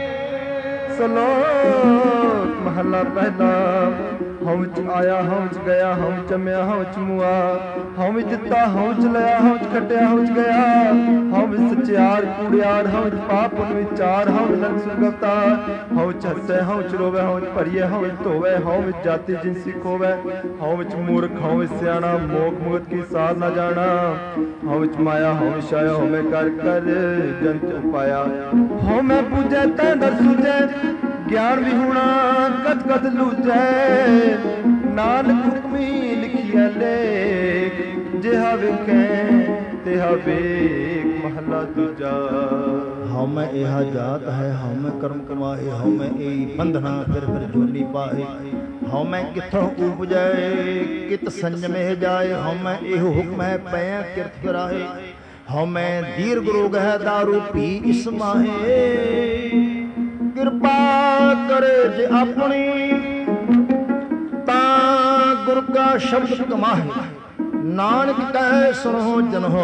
ਸਲੋਕ ਮਹਲਾ ਪਹਿਲਾ। ਹਉ ਚ ਆਇਆ ਹਉ ਚ ਗਿਆ, ਹਉ ਚਮਿਆ ਹਉ ਚ ਮੁਆ। ਹਉ ਵਿੱਚ ਦਿੱਤਾ ਹਉ ਚ ਲਿਆ, ਹਉ ਚ ਖਟਿਆ ਹਉ ਚ ਗਿਆ। ਹਉ ਵਿੱਚ ਸਚਿਆਰ ਕੂੜਿਆਰ, ਹਉ ਚ ਪਾਪ ਪੁੰਨ ਵਿਚਾਰ। ਹਉ ਚ ਨਰਕ ਸੁਰਗ ਅਵਤਾਰ। ਹਉ ਚ ਹੱਸੈ ਹਉ ਚ ਰੋਵੈ, ਹਉ ਚ ਭਰੀਐ ਹਉ ਚ ਧੋਵੈ। ਹਉ ਵਿੱਚ ਜਾਤੀ ਜਿਨਸੀ ਖੋਵੈ। ਹਉ ਵਿੱਚ ਮੂਰਖ ਹਉ ਵਿੱਚ ਸਿਆਣਾ, ਮੋਖ ਮੁਕਤ ਕੀ ਸਾਧ ਨਾ ਜਾਣਾ। ਹਉ ਵਿੱਚ ਮਾਇਆ ਹਉ ਵਿੱਚ ਛਾਇਆ, ਹਉ ਮੈਂ ਕਰ ਕਰ ਜੰਤ ਉਪਾਇਆ। ਹਉ ਮੈਂ ਪੂਜੈ ਤੈ ਦਰ ਸੂਝੈ, ਗਿਆਨ ਵਿਹੂਣਾ ਕਦ ਕਦ ਲੂਝੈ। ਨਾਨਕ ਹੁਕਮੀ ਲਿਖਿਆ ਲੇਖ, ਜਿਹਾ ਵੇਖੈ ਤਿਹਾ ਵੇਖ। ਮਹਲਾ ਦੂਜਾ। ਹਉ ਮੈਂ ਇਹਾ ਜਾਤ ਹੈ, ਹਉ ਮੈਂ ਕਰਮ ਕਮਾਏ। ਹਉ ਮੈਂ ਇਹੀ ਬੰਧਨਾ ਫਿਰ ਫਿਰ ਜੋਨੀ ਪਾਏ। ਹਉ ਮੈਂ ਕਿੱਥੋਂ ਉਪਜੈ, ਕਿਤ ਸੰਜਮੇ ਜਾਏ। ਹਉ ਮੈਂ ਇਹੋ ਹੁਕਮ ਹੈ, ਪੈ ਕਿਰਤ ਕਰਾਏ। ਹਉ ਮੈਂ ਦੀਰਘ ਰੋਗ ਹੈ, ਦਾਰੂ ਪੀ ਇਸ ਮਾਹੇ। ਕਿਰਪਾ ਕਰੇ ਜੇ ਆਪਣੀ, ਤਾਂ ਗੁਰ ਕਾ ਸ਼ਬਦ ਕਮਾਹੇ। ਨਾਨਕ ਕਹੈ ਸੁਣੋ ਜਨੋ,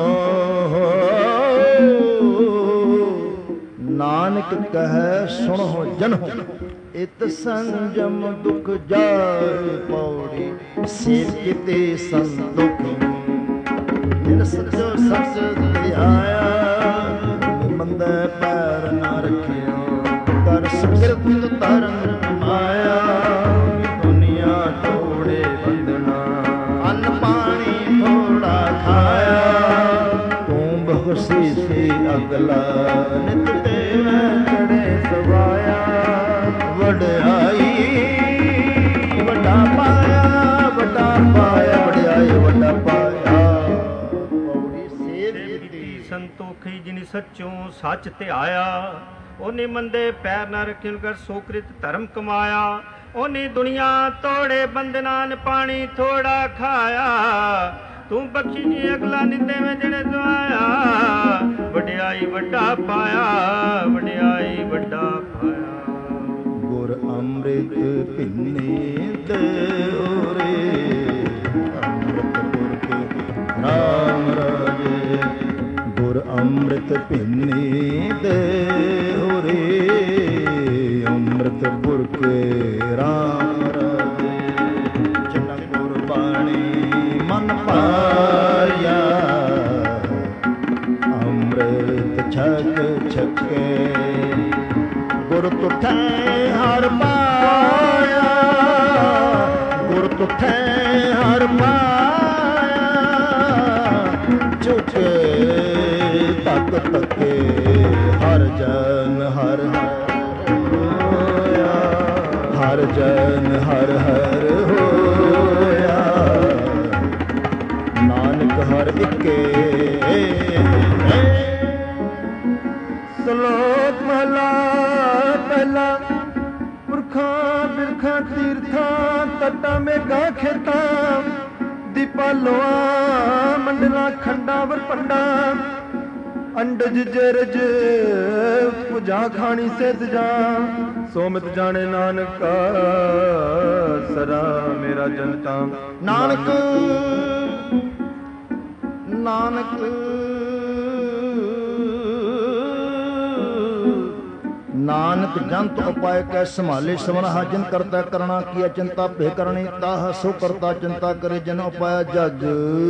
ਨਾਨਕ ਕਹੈ ਸੁਣੋ ਜਨੋ। ਇਤ ਸੰਜਮ ਦੁਖ ਜਾਏ ਪੌੜੀ, ਸੇਵ ਕੀਤੇ ਸੰਤੋਖ। ਜਿਨ ਸੱਚੋ ਸੱਚ ਧਿਆਇਆ, ਮੰਦੇ ਪੈਰ ਨਾ ਰੱਖਿਓ। ਕਰ ਸੁਕਿਰਤ ਤਰਨ ਮਾਇਆ, ਦੁਨੀਆ ਤੋੜੇ ਬੰਧਨਾ। ਅੰਨ ਪਾਣੀ ਥੋੜਾ ਖਾਇਆ, ਤੂੰ ਬਹੁਸੀ ਸੀ ਅਗਲਾ। ਨਿਤ ਤੇ ਮੈਂ ਚੜੇ ਸਵਾਇਆ, ਵਡਿਆਈ ਵੱਡਾ ਪਾਇਆ, ਵੱਡਾ ਪਾਇਆ, ਵਡਿਆਈ ਵੱਡਾ ਪਾਇਆ। ਪੌੜੀ ਸੇਵ ਕੀਤੀ ਸੰਤੋਖੀ ਜਿਨ ਸੱਚੋਂ ਸੱਚ ਧਿਆਇਆ। ਉਹਨੇ ਮੰਦੇ ਪੈਰ ਨਾ ਰੱਖਿਓ, ਕਰ ਸੋਕ੍ਰਿਤ ਧਰਮ ਕਮਾਇਆ। ਉਹਨੇ ਦੁਨੀਆ ਤੋੜੇ ਬੰਧਨਾਂ, ਨੇ ਪਾਣੀ ਥੋੜਾ ਖਾਇਆ। ਤੂੰ ਬਖਸ਼ੀ ਜੀ ਅਗਲਾ ਨਿੰਦੇ ਵਿੱਚ ਜਿਹੜੇ ਦਵਾਇਆ। ਵਡਿਆਈ ਵੱਡਾ ਪਾਇਆ, ਵਡਿਆਈ ਵੱਡਾ ਪਾਇਆ। ਗੁਰ ਅੰਮ੍ਰਿਤ ਭਿੰਨੇ ਦੇਉਰੇ, ਅੰਮ੍ਰਿਤ ਗੁਰ ਕੇ ਰਾਮ ਰਾਜੇ। ਗੁਰ ਅੰਮ੍ਰਿਤ ਭਿੰਨੇ ਦੇਉਰੇ, ਅੰਮ੍ਰਿਤ ਗੁਰ ਕੇ ਰਾਮ ਰਾਜੇ। ਜਿਨ ਗੁਰ ਬਾਣੀ ਮਨ ਪਾਇਆ, ਅੰਮ੍ਰਿਤ ਛਕ ਛਕੇ। ਗੁਰ ਤੁਠੈ ਹਰ ਪਾਇਆ, ਗੁਰ ਤੁਠੈ ਹਰ ਪਾਇਆ। ਝੁਕੇ ਤੱਕ ਤੱਕੇ ਹਰ ਜਨ ਹਰ ਹੋਇਆ, ਹਰ ਜਨ ਹਰ ਹਰ ਹੋਇਆ। ਨਾਨਕ ਹਰ ਇੱਕੇ। ਸਲੋਕ ਮਹਲਾ ਪਹਿਲਾ। ਪੁਰਖਾਂ ਬਿਰਖਾਂ ਤੀਰਥਾਂ, ਤਟਾਂ ਮੇਘਾਂ ਖੇਤਾਂ। ਦੀਪਾਂ ਲੋਆਂ ਮੰਡਲਾਂ ਖੰਡਾਂ ਵਰਪੰਡਾਂ। ਅੰਡਜ ਜਰਜ ਪੁਜਾ ਖਾਣੀ ਸਿੱਧ ਜਾਂ। ਸੋਮਿਤ ਜਾਣੇ ਨਾਨਕ ਸਰਾ ਮੇਰਾ ਜਨਤਾ। ਨਾਨਕ ਨਾਨਕ ਨਾਨਕ ਜੰਤ ਉਪਾਇ ਕੈ ਸੰਭਾਲੇ ਸਵਨਾ ਜਿਨ ਕਰਤਾ ਕਰਣਾ ਕੀ ਚਿੰਤਾ ਭੇ ਕਰਨੀ ਤਾਹ ਸੋ ਕਰਤਾ ਚਿੰਤਾ ਕਰੇ ਜਨ ਉਪਾਇਆ ਜਗ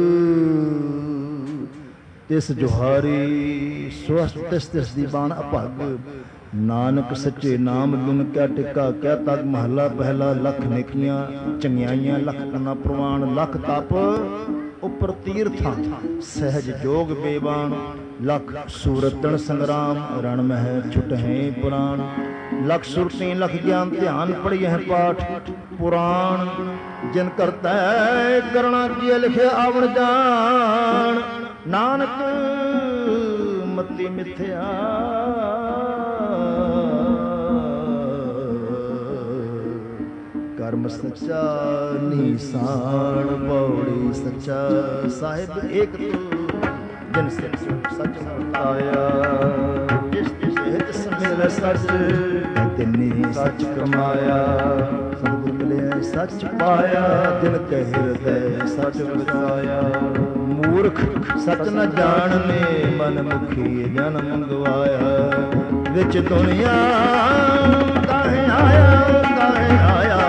ਤਿਸ ਜੁਹਾਰੀ ਸਵਸਤ ਤਿਸ ਤਿਸ ਦੀ ਬਾਣ ਅਭਗ ਨਾਨਕ ਸੱਚੇ ਨਾਮ ਗੁਣ ਕਿਆ ਟਿਕਾ ਕਿਆ ਤਗ ਮਹੱਲਾ ਪਹਿਲਾ ਲੱਖ ਨੇਕੀਆਂ ਚੰਗਿਆਈਆਂ ਲੱਖ ਪੁਨਾ ਪ੍ਰਵਾਨ ਲੱਖ ਤਪ ਉਪਰ ਤੀਰਥਾਂ ਸਹਿਜ ਜੋਗ ਬੇਬਾਨ ਲੱਖ ਸੂਰਤਨ ਸੰਗਰਾਮ ਰਣ ਮਹਿ ਛੁਟਹਿ ਪੁਰਾਣ ਲੱਖ ਸੁਰਤੀ ਲੱਖ ਗਿਆਨ ਧਿਆਨ ਪੜਿਐ ਪਾਠ ਪੁਰਾਣ ਜਿਨ ਕਰਤਾ ਕਰਣਾ ਕੀ ਲਿਖਿਆ ਆਵਣ ਜਾਣ ਨਾਨਕ ਮਤੀ ਮਿਥਿਆ ਕਰਮ ਸੱਚਾ ਨੀਸਾਨ ਪੌੜੀ ਸੱਚਾ ਸਾਹਿਬ ਏਕ ਤੂੰ ਜਿਨ ਸੱਚ ਆਇਆ ਜਿਸ ਜਿਸ ਹਿਤ ਸਮੇਲ ਸੱਚ ਤਿੰਨੀ ਸੱਚ ਕਮਾਇਆ ਸਤਿਗੁਰ ਮਿਲਿਆ ਸੱਚ ਪਾਇਆ ਦਿਲ ਕਹਿ ਹਿਰਦੈ ਸੱਚ ਵਸਾਇਆ ਮੂਰਖ ਸੱਚ ਨ ਜਾਣਨੇ ਮਨ ਮੁਖੀ ਜਨ ਮੰਗਵਾਇਆ ਵਿੱਚ ਦੁਨੀਆ ਕਾਹੇ ਆਇਆ ਕਾਹੇ ਆਇਆ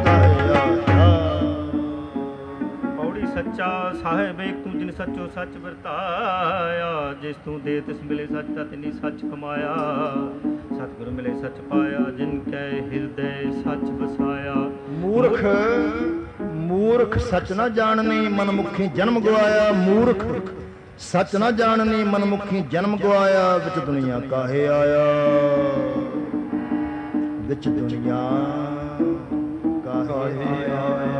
ਸੱਚਾ ਸਾਹਿਬ ਏਕ ਤੂੰ ਜਿਨ ਸੱਚੋ ਸੱਚ ਵਰਤਾਇਆ ਜਿਸ ਤੂੰ ਦੇ ਤਿਸ ਮਿਲੇ ਸੱਚ ਤਾ ਤਿਨੀ ਸੱਚ ਕਮਾਇਆ ਸਤਿਗੁਰ ਮਿਲੇ ਸੱਚ ਪਾਇਆ ਜਿਨ ਕੈ ਹਿਰਦੈ ਸੱਚ ਵਸਾਇਆ ਮੂਰਖ ਮੂਰਖ ਸੱਚ ਨਾ ਜਾਣਨੀ ਮਨਮੁਖੀ ਜਨਮ ਗਵਾਇਆ ਮੂਰਖ ਸੱਚ ਨਾ ਜਾਣਨੀ ਮਨਮੁਖੀ ਜਨਮ ਗਵਾਇਆ ਵਿੱਚ ਦੁਨੀਆ ਕਾਹੇ ਆਇਆ ਵਿੱਚ ਦੁਨੀਆ ਕਾਹੇ ਆਇਆ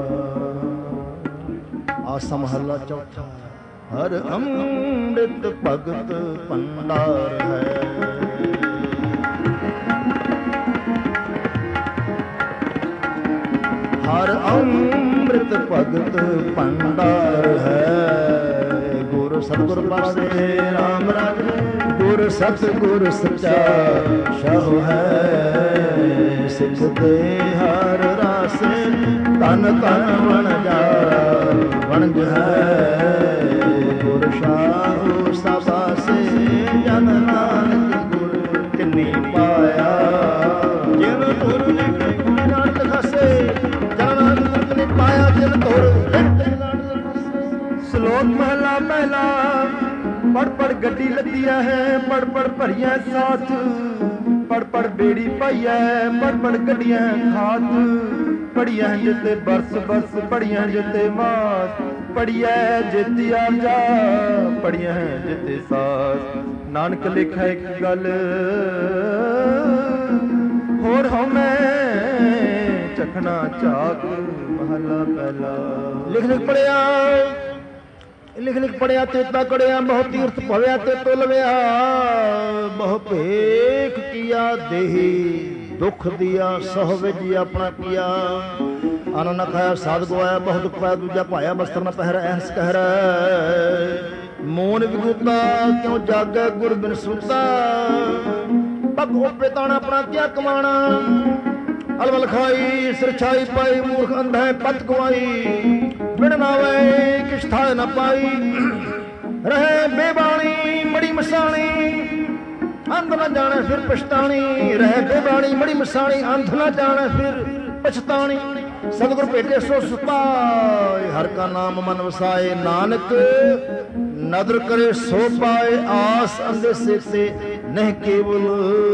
ਆਸਾ ਮਹੱਲਾ ਚੌਥਾ ਹਰ ਅੰਮ੍ਰਿਤ ਭਗਤ ਭੰਡਾਰ ਹੈ ਹਰ ਅੰਮ੍ਰਿਤ ਭਗਤ ਭੰਡਾਰ ਹੈ ਗੁਰ ਸਤਿਗੁਰ ਪਾਸੇ ਰਾਮ ਰਾਜ ਗੁਰ ਸਤਿਗੁਰ ਸੱਚਾ ਸ਼ਾਹ ਹੈ ਸਿੱਖ ਦੇ ਹਰ ਰਾਸੇ ਤਨ ਤਨ ਵਣ ਜਾ ਵਣਜ ਹੈ ਗੁਰ ਸ਼ਾਹ ਸਭਾਸੇ ਜਨ ਨਾਨਕ ਗੁਰ ਤਿੰਨੀ ਪਾਇਆ ਜਿਨ ਤੁਰ ਲਿਖ ਨਾਨਕ ਖਸੇ ਜਨ ਨਾਨਕ ਗੁਰ ਤਿੰਨੀ ਪਾਇਆ ਜਿਨ ਤੁਰ ਸ਼ਲੋਕ ਮਹਲਾ ਪਹਿਲਾ ਪੜ ਪੜ ਗੱਡੀ ਲੱਦੀਆ ਹੈ ਪੜ ਪੜ ਭਰੀਆਂ ਸਾਥ ਪੜ ਪੜ ਬੇੜੀ ਪਾਈਐ ਪੜ ਪੜ ਗੱਡੀਆਂ ਖਾਤ ਪੜੀਆਂ ਜਿੱਤੇ ਬਰਸ ਬਰਸ ਪੜੀਆਂ ਜਿੱਤੇ ਮਾਸ ਪੜੀਐ ਜਿੱਤੀ ਆ ਜਾ ਪੜੀਆਂ ਜਿੱਤੇ ਸਾਸ ਨਾਨਕ ਲਿਖਾ ਇੱਕ ਗੱਲ ਹੋਰ ਹੋ ਮੈਂ ਚਖਣਾ ਝਾਕ ਮਹਲਾ ਪਹਿਲਾ ਲਿਖ ਲਿਖ ਪੜਿਆ ਲਿਖ ਲਿਖ ਪੜਿਆ ਤੇਤਾ ਕੜਿਆ ਬਹੁ ਤੀਰਥ ਭਵਿਆ ਤੇ ਤੁਲਵਿਆ ਬਹੁ ਭੇਖ ਕੀਆ ਦੇਹੀ ਦੁੱਖ ਦਿਆ ਸਹ ਵਿਜੀ ਆਪਣਾ ਕੀਆ ਅਨ ਨ ਖਾਇਆ ਸਾਧ ਗਵਾਇਆ ਬਹੁ ਦੁੱਖ ਪਾਇਆ ਦੂਜਾ ਭਾਇਆ ਬਸਤਰ ਨ ਪਹਿਰਾ ਐਸ ਕਹਿਰਾ ਮੋਨ ਵਿਗੂਤਾ ਕਿਉਂ ਜਾਗੈ ਗੁਰ ਬਿਨ ਸੁਤਾ ਪਗ ਉਪੇ ਤਾਣ ਆਪਣਾ ਕਿਆ ਕਮਾਣਾ ਅਲਵਲ ਖਾਈ ਸਿਰ ਛਾਈ ਪਾਈ ਮੂਰਖ ਅੰਧੈ ਪਤ ਗਵਾਈ ਬਿਨ ਨਾਵੇ ਕਿਛ ਥਾਇ ਨ ਪਾਈ ਰਹੇ ਬੇਬਾਣੀ ਬੜੀ ਮਸਾਣੀ ਅੰਧ ਨਾ ਜਾਣੇ ਫਿਰ ਪਛਤਾਣੀ ਰਹਿ ਬੇਬਾਣੀ ਬੜੀ ਮਸਾਣੀ ਅੰਧ ਨਾ ਜਾਣੇ ਫਿਰ ਪਛਤਾਣੀ ਸਤਿਗੁਰ ਭੇਟੇ ਸੋ ਸੁਪਾਏ ਹਰ ਕਾ ਨਾਮ ਮਨ ਵਸਾਏ ਨਾਨਕ ਨਦਰ ਕਰੇ ਸੋ ਪਾਏ ਆਸ ਅੰਦੇ ਸੇ ਸੇ ਨਹੀਂ ਕੇਵਲ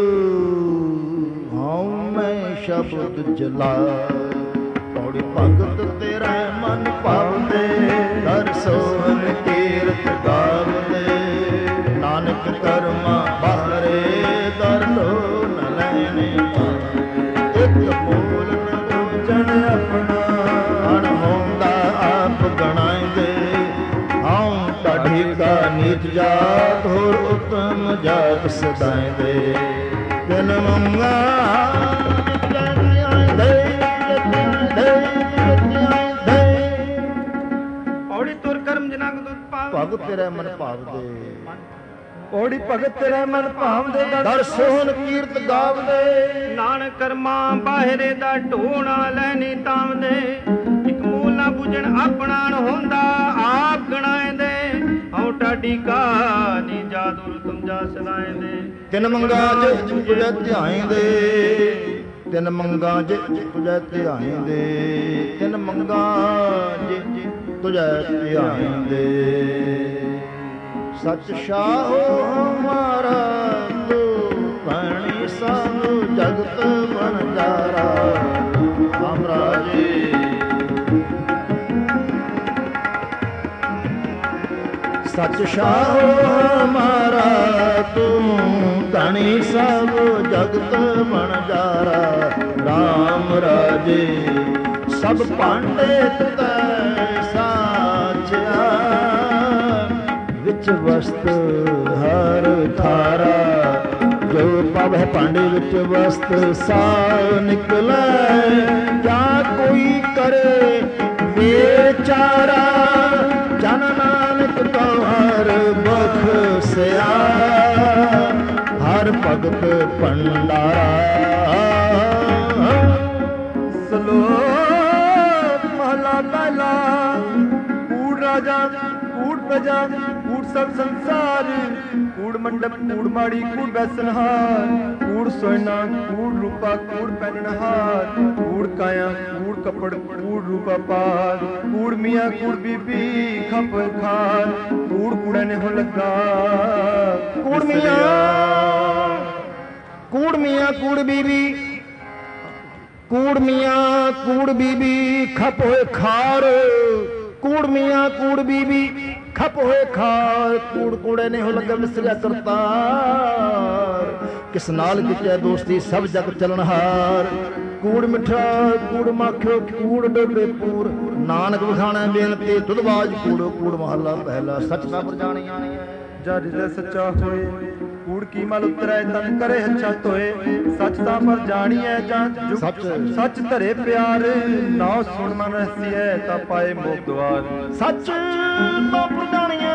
ਹਉ ਮੈਂ ਸ਼ਬਦ ਜਲਾ ਪੌੜੀ ਭਗਤ ਤੇਰਾ ਮਨ ਭਾਵਦੇ ਦਰ ਸੋਹਣ ਕੀਰਤ ਗਾਵਦੇ ਨਾਨਕ ਕਰਮਾ ਬਾਰੇ ਦਰ ਲੋ ਨ ਲੈਣੇ ਇੱਕ ਮੂਲ ਦੂਜਣ ਆਪਣਾ ਅਣ ਹੁੰਦਾ ਆਪ ਗਣਾਇਂਦੇ ਹਉ ਢਾਢੀ ਕਾ ਨੀਚ ਜਾਤ ਹੋਰ ਉਤਮ ਜਾਤ ਸਦਾਇਂਦੇ ਦਿਨ ਮੰਗਾ ਪੌੜੀ ਤੁਰ ਕਰਮ ਜਨਕ ਦੁੱਧ ਪਾਵ ਭਗਤ ਤੇਰਾ ਮਨ ਭਾਵਦੇ ਪੌੜੀ ਭਗਤ ਤੇਰਾ ਮਨ ਭਾਵਦੇ ਦਰ ਸੋਹਣ ਕੀਰਤ ਗਾਵਦੇ ਨਾਨਕ ਕਰਮਾ ਬਾਹਰੇ ਦਾ ਢੋਣਾ ਲੈਣੀ ਤਾਵਦੇ ਇੱਕ ਮੂਲ ਨਾ ਬੁਝਣ ਆਪਣਾ ਨ ਹੁੰਦਾ ਆਪ ਗਣਾਏਂਦੇ टाडी का नी जादूर तुम जा सदाए दे ਤਿੰਨ ਮੰਗਾ ਜੇ ਤੁਝੇ ਧਿਆਏਂਦੇ ਤਿੰਨ ਮੰਗਾ ਜੇ ਤੁਝੇ ਧਿਆਏਂਦੇ ਤਿੰਨ ਮੰਗਾ ਜੇ ਤੁਝੇ ਧਿਆਏਂਦੇ ਸੱਚ ਸ਼ਾਹੋ ਹਮਾਰਾ ਤੂੰ ਪਾਣੀ ਸਾਨੂੰ ਜਗਤ ਬਣਜਾਰਾ ਰਾਮ ਰਾਜੇ ਸੱਚ ਸ਼ਾਹੋ ਹਮਾਰਾ ਤੂੰ ਧਣੀ ਸਭ ਜਗਤ ਬਣਜਾਰਾ ਰਾਮ ਰਾਜੇ ਸਭ ਭਾਂਡੇ ਤੈ ਸਾਚਿਆ ਵਿੱਚ ਵਸਤ ਹਰ ਥਾਰਾ ਜੋ ਪਵੈ ਭਾਂਡੇ ਵਿੱਚ ਵਸਤ ਸਾ ਨਿਕਲੈ ਜਾਂ ਕੋਈ ਕਰੇ ਵਿਚਾਰਾ ਜਨ ਨਾਨਕ ਕਉ ਹਰ ਬਖਸਿਆ ਹਰ ਭਗਤ ਭੰਡਾਰਾ ਸਲੋਕ ਮਹਲਾ ਪਹਿਲਾ ਕੂੜ ਰਾਜਾ ਕੂੜ ਪ੍ਰਜਾ ਕੂੜ ਸਭ ਸੰਸਾਰ ਕੂੜ ਮੰਡਪ ਕੂੜ ਮਾੜੀ ਕੂੜ ਬੈਸਨਹਾਰ ਕੂੜ ਸੋਇਨਾ ਕੂੜ ਰੂਪਾ ਕੂੜ ਪਹਿਨਣਹਾਰ ਕੂੜ ਕਾਇਆ ਕੂੜ ਕੱਪੜ ਕੂੜ ਰੂਪਾ ਪਾਰ ਕੂੜ ਮੀਆਂ ਕੂੜ ਬੀਬੀ ਖਪ ਖਾਰ ਕੂੜ ਕੂੜਾ ਨੇ ਹੋ ਲੱਗਾ ਕੂੜ ਮੀਆਂ ਕੂੜ ਮੀਆਂ ਕੂੜ ਬੀਬੀ ਕੂੜ ਮੀਆਂ ਕੂੜ ਬੀਬੀ ਖਪ ਹੋਏ ਖਾਰ ਕੂੜ ਮੀਆਂ ਕੂੜ ਬੀਬੀ ਖਪ ਹੋਏ ਖਾਰ ਕੂੜ ਕੂੜੇ ਨੇ ਹੋ ਲੱਗਾ ਮਿਸਰਿਆ ਕਰਤਾਰ ਕਿਸ ਨਾਲ ਕੀਤਿਆ ਦੋਸਤੀ ਸਭ ਜਗ ਚਲਣਹਾਰ ਕੂੜ ਮਿੱਠਾ ਕੂੜ ਮਾਖਿਓ ਕੂੜ ਡੋਬੇ ਪੂਰ ਨਾਨਕ ਵਖਾਣਾ ਬੇਨਤੀ ਦੁਧਵਾਜ ਕੂੜੋ ਕੂੜ ਮਹੱਲਾ ਪਹਿਲਾ ਸੱਚ ਦਾ ਪ੍ਰਜਾਣੀਆਂ ਜਾ ਰਿਜੈ ਸੱਚਾ ਹੋਏ ਕੂੜ ਕੀ ਮਲ ਉਤਰੈ ਤਨ ਕਰੇ ਅੱਛਾ ਤੋਏ ਸੱਚ ਤਾਂ ਪਰ ਜਾਣੀਐ ਜਾਂ ਸੱਚ ਸੱਚ ਧਰੇ ਪਿਆਰ ਨਾਉ ਸੁਣ ਮਨ ਰਸੀਐ ਤਾਂ ਪਾਏ ਮੋਖ ਦਵਾਰ ਸੱਚ ਤਾਂ ਪ੍ਰਜਾਣੀਆਂ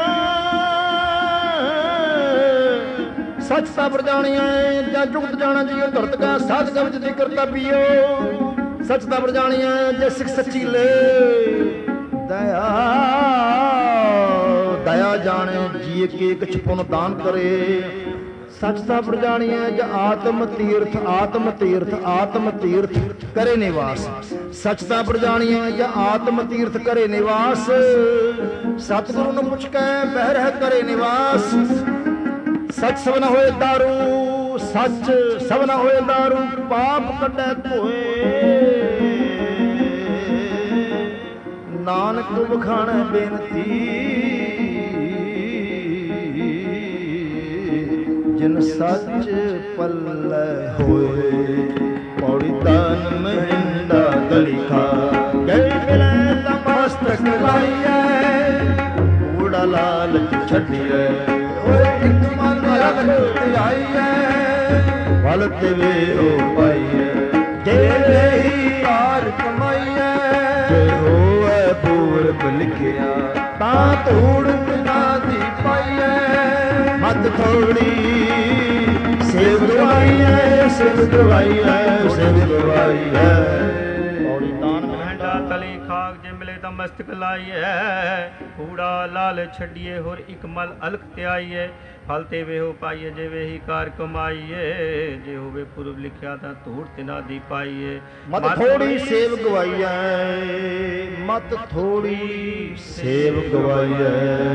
ਸੱਚ ਤਾਂ ਪ੍ਰਜਾਣੀਆਂ ਜਾਂ ਜੁਗਤ ਜਾਣਾ ਜੀਓ ਧਰਤ ਕਾ ਸਾਧ ਕਵਚ ਦੀ ਕਰਤਾ ਪੀਓ ਸੱਚ ਤਾਂ ਪ੍ਰਜਾਣੀਆਂ ਜੇ ਸਿੱਖ ਸੱਚੀ ਲੈ ਦਇਆ ਦਇਆ ਜਾਣੇ ਜੀ ਕੇ ਕਿਛ ਪੁਨ ਦਾਨ ਕਰੇ ਸੱਚ ਤਾਂ ਪ੍ਰਜਾਣੀਆਂ ਜ ਆਤਮ ਤੀਰਥ ਆਤਮ ਤੀਰਥ ਆਤਮ ਤੀਰਥ ਕਰੇ ਨਿਵਾਸ ਸੱਚ ਤਾਂ ਪ੍ਰਜਾਣੀਆਂ ਜ ਆਤਮ ਤੀਰਥ ਕਰੇ ਨਿਵਾਸ ਸਤਿਗੁਰੂ ਨੂੰ ਪੁੱਛ ਕੇ ਬਹਿ ਰਹਿ ਕਰੇ ਨਿਵਾਸ ਸੱਚ ਸਭ ਨਾ ਹੋਏ ਦਾਰੂ ਸੱਚ ਸਭ ਨਾ ਹੋਏ ਦਾਰੂ ਪਾਪ ਕੱਢੈ ਧੋਏ ਨਾਨਕ ਵਖਾਣਾ ਬੇਨਤੀ ਜਿਨ ਸੱਚ ਪੱਲੇ ਹੋਏ ਪੌੜੀ ਤਨ ਮਹਿੰਦਾ ਦਲਿਖਾ ਗਏ ਮਿਲੇ ਤਾਂ ਮਸਤਕ ਲਾਈਐ ਕੂੜਾ ਲਾਲਚ ਛੱਡੀਐ ਓਏ ਇੱਕ ਮਨ ਰਖ ਆਈਐ ਵਲ ਤੇ ਵੇ ਹੋ ਪਾਈਐ ਜੇ ਹੀ ਕਾਰ ਕਮਾਈਐ ਜੇ ਹੋਏ ਪੂਰਬ ਲਿਖਿਆ ਤਾਂ ਧੂੜ ਨਾ ਦੀ ਪਾਈਐ ਮਤ ਥੋੜੀ ਸੇਵ ਗਵਾਈਐ ਸੇਵ ਗਵਾਈਐ ਸੇਵ ਗਵਾਈਐ ਪੌੜੀ ਤਾਨ ਮਹਿੰਡਾ ਤਲੀ ਖਾਕ ਜੇ ਮਿਲੇ ਤਾਂ ਮਸਤਕ ਲਾਈਐ ਕੂੜਾ ਲਾਲ ਛੱਡੀਏ ਹੋਰ ਇੱਕ ਮਲ ਅਲਖ ਤੇ ਆਈਏ ਫਲ ਤੇ ਵੇਹੋ ਪਾਈਏ ਜੇ ਵੇਹੀ ਕਾਰ ਕਮਾਈਏ ਜੇ ਹੋਵੇ ਪੁਰਬ ਲਿਖਿਆ ਤਾਂ ਧੂੜ ਤੇ ਨਾ ਦੀ ਪਾਈਏ ਮਤ ਥੋੜੀ ਸੇਵ ਗਵਾਈਐ ਮਤ ਥੋੜੀ ਸੇਵ ਗਵਾਈਐ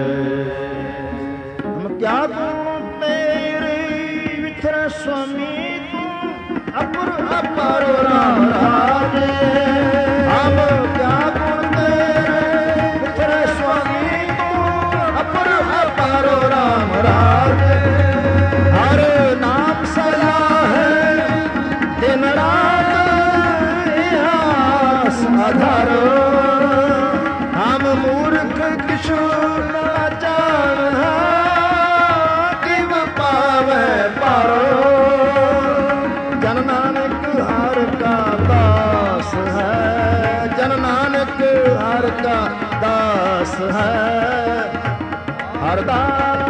ਹਮ ਕਿਆ ਗੁਣ ਤੇਰੇ ਵਿਥਰ ਸੁਆਮੀ ਤੂੰ ਅਪਰ ਅਪਰ ਰਾਮ ਰਾਜੇ ਹਮ ਕਿਆ ਗੁਣ ਤੇਰੇ ਵਿਥਰ ਸੁਆਮੀ ਤੂੰ ਅਪਰ ਅਪਰ ਰਾਮ ਰਾਜੇ ਹਰ ਨਾਮ ਸਲਾ ਹੈ ਦਿਨ ਰਾਤ ਇਹਾਸ ਆਧਾਰੋ ਹਮ ਮੂਰਖ ਕਿਛੂ ਨਾ ਜਾਣਹਾ ਕਿਵ ਪਾਵੈ ਪਾਰੋ ਜਨ ਨਾਨਕ ਹਰ ਕਾ ਦਾਸ ਹੈ ਜਨ ਨਾਨਕ ਹਰ ਕਾ ਦਾਸ ਹੈ ਹਰ ਦਾਸ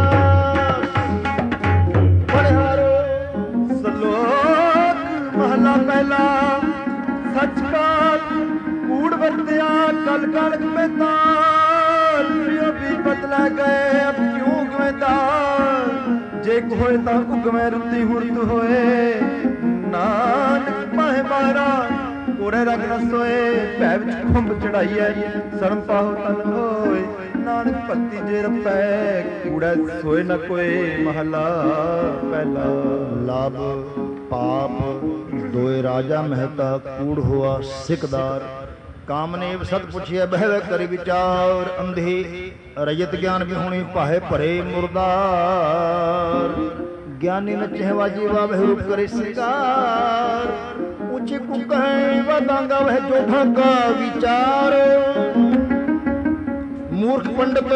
ਸਲੋਕ ਮਹਲਾ ਪਹਿਲਾ ਸੱਚ ਕੂੜ ਵਰਤਿਆ ਕਲ ਕਲਕ ਮੈਂ ਤਾਲ ਪ੍ਰਿਯ ਵੀ ਬਦਲੈ न गए अब क्यों गवेदार जे कोई ता उगवे रुती हुरत होए नानक पाए बारा कोरे रग न सोए भै विच खुंब चढ़ाइए शर्म पाहो तन होए नानक भक्ति जे रपै कूड़े सोए न कोई महला पहला लाभ पाप दोए राजा महता कूड़ हुआ सिकदार कामनेव सत पुछिए बहवे करी विचार अंधे रजत ज्ञान विहुणी पाहे भरे मुरदार ज्ञानी न चहवा जीवा वह रूप करे सिंगार ऊंचे को कहे वदांगा वह जोधा का विचार मूर्ख पंडित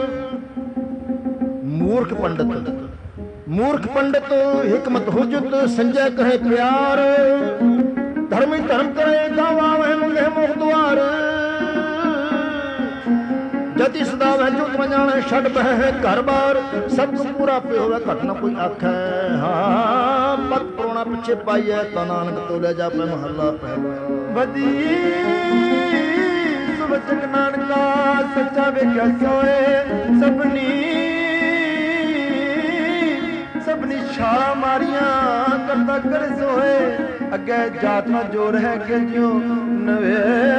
मूर्ख पंडित मूर्ख पंडित हिकमत हुजत संजय कहे प्यार धर्मी धर्म करे गावा वह मंगे मुख द्वार जति सदा वह जुट मजाने छड़ बह घर बार सब पूरा पे होवे घटना कोई आखे हाँ पत प्रोना पिछे पाइए ता नानक तो ले जा पे महला पहला बदी सुबचक नानका सच्चा वेख्या सोए सबनी सबनी छाला मारिया करता कर सोए अगे जात ना जोर है के जो नवे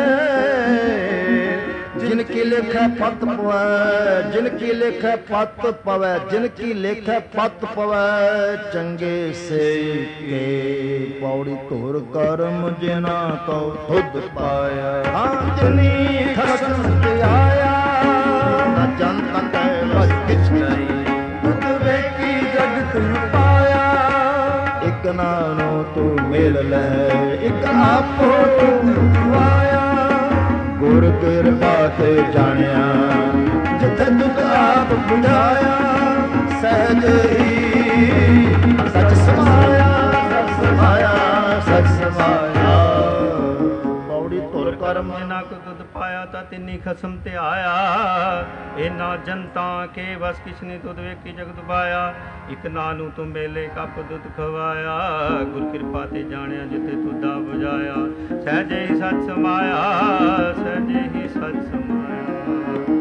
जिनकी लेखे पत पवै जिनकी लेखे पत पवै जिनकी लेखे पत पवै चंगे से के पौड़ी तोर कर्म जिना को खुद पाया हाँ जिनी खसम के आया न जनता के बस किछ नहीं खुद वेखी जगत पाया एक नानो तू मेल ले एक आपो तू आया गुर किरपा ते जानिया जिथे दुख आप बुझाया सहज ही सच समाया सच समाया सच समाया पौड़ी तुर कर्म जिना को दुध पाया ता तिन्नी खसम ते आया इना जनता के बस किसने तुद वेखी जगत पाया एक नानू तू मेले कप दुध खवाया गुर किरपा ते जानिया जिथे तुदा बुझाया सहजे ही सच समाया सहजे ही सच समाया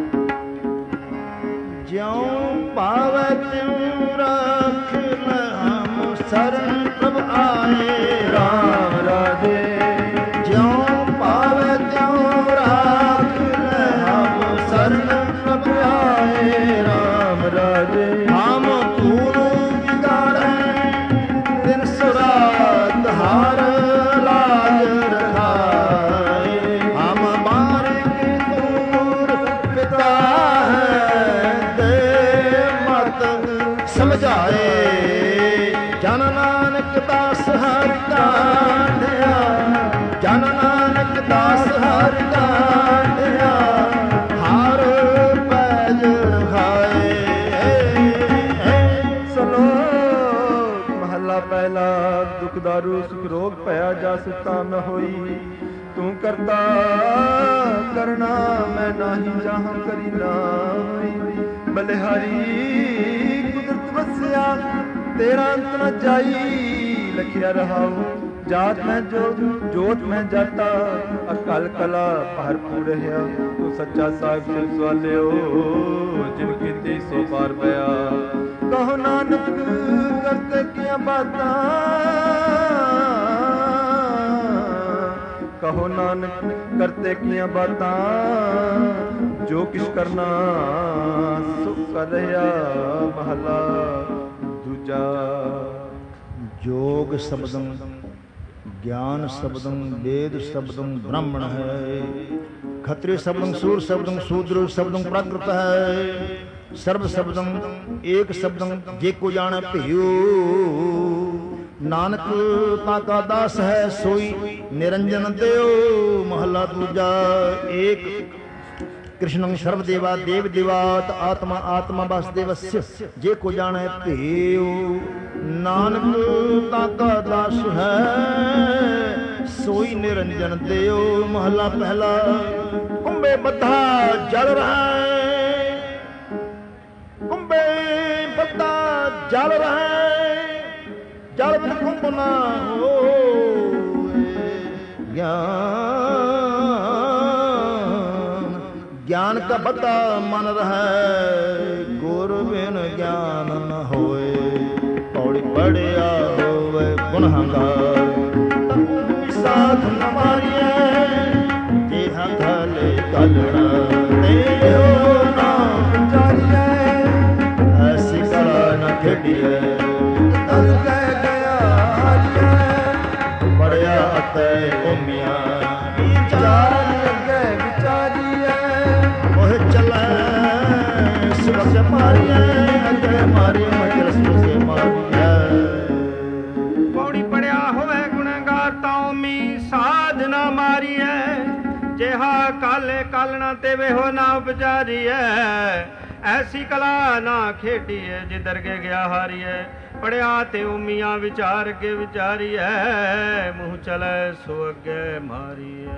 ज्यों पावै त्यों राख हम शरण प्रभ आए राम राधे ज्यों पावै त्यों राख हम शरण प्रभ आए राम राधे हम तूनु बिगाड़े दिन सुरात हार लाज रखाए हम बारे के दूर पिता है दे मत समझाए जन नानक दास हर कांढिया जन नानक दास हर कांढिया हार पैज रखाए सलोक महला पहला दुख दारू सुख रोग पया जा सुता न होई तू करता करना मैं नाही जहाँ करी ना होई बलिहारी कुदरत वसिया तेरा अंत न जाई लखिया रहाऊ जात मैं जो जोत मैं जाता अकल कला भरपूर है तू सच्चा साहिब सिर सवाले हो जिनकी दी सो पार पया कहो नानक करते किया बातां कहो नानक करते किया बातां जो किश करना सुख कर रहा महला दूजा जोग शब्दम ज्ञान शब्दम वेद शब्दम ब्राह्मण है क्षत्रिय शब्दम सूर शब्दम शूद्र शब्दम प्राकृत है सर्व शब्दम एक शब्दम जे को जाने पियो नानक ताका दास है सोई निरंजन देव महला दूजा एक कृष्णं सर्वदेवा देव देवात आत्मा आत्मा वासुदेवस्य जे को जाने पेयो नानक ताका दास है सोई निरंजन देव महला पहला कुंभे बद्धा जल रहा है कुंभे बद्धा जल रहा है जल में कुंभ ना हो ज्ञान ज्ञान ਨਾਨਕ ਬੱਤਾ ਮਨ ਰਹੈ, ਗੁਰ ਬਿਨ ਗਿਆਨ ਨ ਹੋਏ, ਪੌੜੀ ਪੜਿਆ ਹੋਵੇ ਗੁਨਹਗਾਰ। ਸਾਥ ਨ ਮਾਰੀਐ ਜੇ ਹਥਲੇ ਕਲਣਾ, ਤੇ ਹੋ ਨਾ ਵਿਚਾਰੀਐ ਐਸੀ ਕਲਾ ਨ ਖੇਡੀਐ। ਤਲ ਗਏ ਗਿਆ ਹਾਰੀਐ, ਪੜਿਆ ਅਤੇ ਉਮੀਆਂ ਵਿਚਾਰ ਲੱਗੇ ਵਿਚਾਰੀਐ। ਉਹ ਚਲੈ ਸੁਬਸ ਮਾਰੀਐ, ਅੱਗੇ ਮਾਰੀ ਮਚਲ ਸੁਬਸੇ ਮਾਰੀਐ। ਪੌੜੀ ਪੜਿਆ ਹੋਵੇ ਗੁਣਗਾਰ ਤਾਂ ਉਮੀ ਸਾਧ ਨਾ ਮਾਰੀਐ। ਜਿਹਾ ਕਾਲੇ ਕਾਲਣਾ ਤੇ ਵੇਹੋ ਨਾ ਉਪਚਾਰੀਐ। ਐਸੀ ਕਲਾ ਨਾ ਖੇਡੀਐ ਜੇ ਦਰਗੇ ਗਿਆ ਹਾਰੀਐ। ਪੜਿਆ ਤੇ ਉਮੀਆਂ ਵਿਚਾਰ ਅੱਗੇ ਵਿਚਾਰੀਐ। ਮੂੰਹ ਚਲੈ ਸੋ ਅੱਗੇ ਮਾਰੀਐ।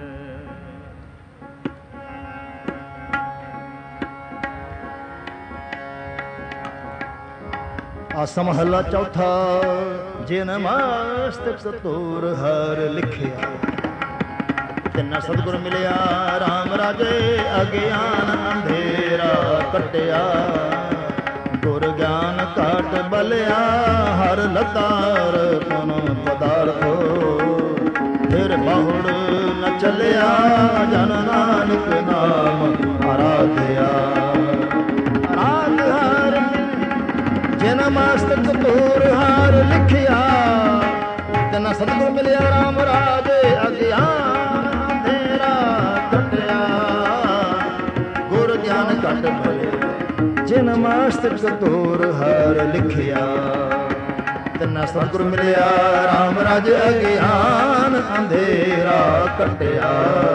ਆਸਾ ਮਹੱਲਾ ਚੌਥਾ। ਜਿਨ ਮਸਤਕ ਤੋਰ ਹਰ ਲਿਖਿਆ, ਤਿੰਨਾ ਸਤਿਗੁਰ ਮਿਲਿਆ ਰਾਮ ਰਾਜੇ। ਅਗਿਆਨ ਅੰਧੇਰਾ ਕੱਟਿਆ, ਗੁਰ ਗਿਆਨ ਘਾਟ ਬਲਿਆ। ਹਰ ਲਤਾਰ ਪੁਨ ਪਦਾਰਥੋ, ਫਿਰ ਬਾਹੁੜ ਨ ਚੱਲਿਆ। ਜਨ ਨਾਨਕ ਨਾਮ ਆਰਾਧਿਆ। ਆਰਾਧ ਹਰ ਜਿਨ ਮਸਤਕ ਤੋਰ ਹਰ ਲਿਖਿਆ, ਤਿੰਨਾ ਸਤਿਗੁਰ ਮਿਲਿਆ ਰਾਮ ਰਾਜੇ। ਅਗਿਆਨ ਅੰਧੇਰਾ ਕੱਟਿਆ, ਗੁਰ ਗਿਆਨ ਘਟ ਬਲਿਆ। ਜਿਨ ਮਸਤਕ ਤੋਰ ਹਰ ਲਿਖਿਆ, ਤਿੰਨਾ ਸਤਿਗੁਰ ਮਿਲਿਆ ਰਾਮ ਰਾਜੇ। ਅਗਿਆਨ ਅੰਧੇਰਾ ਕੱਟਿਆ,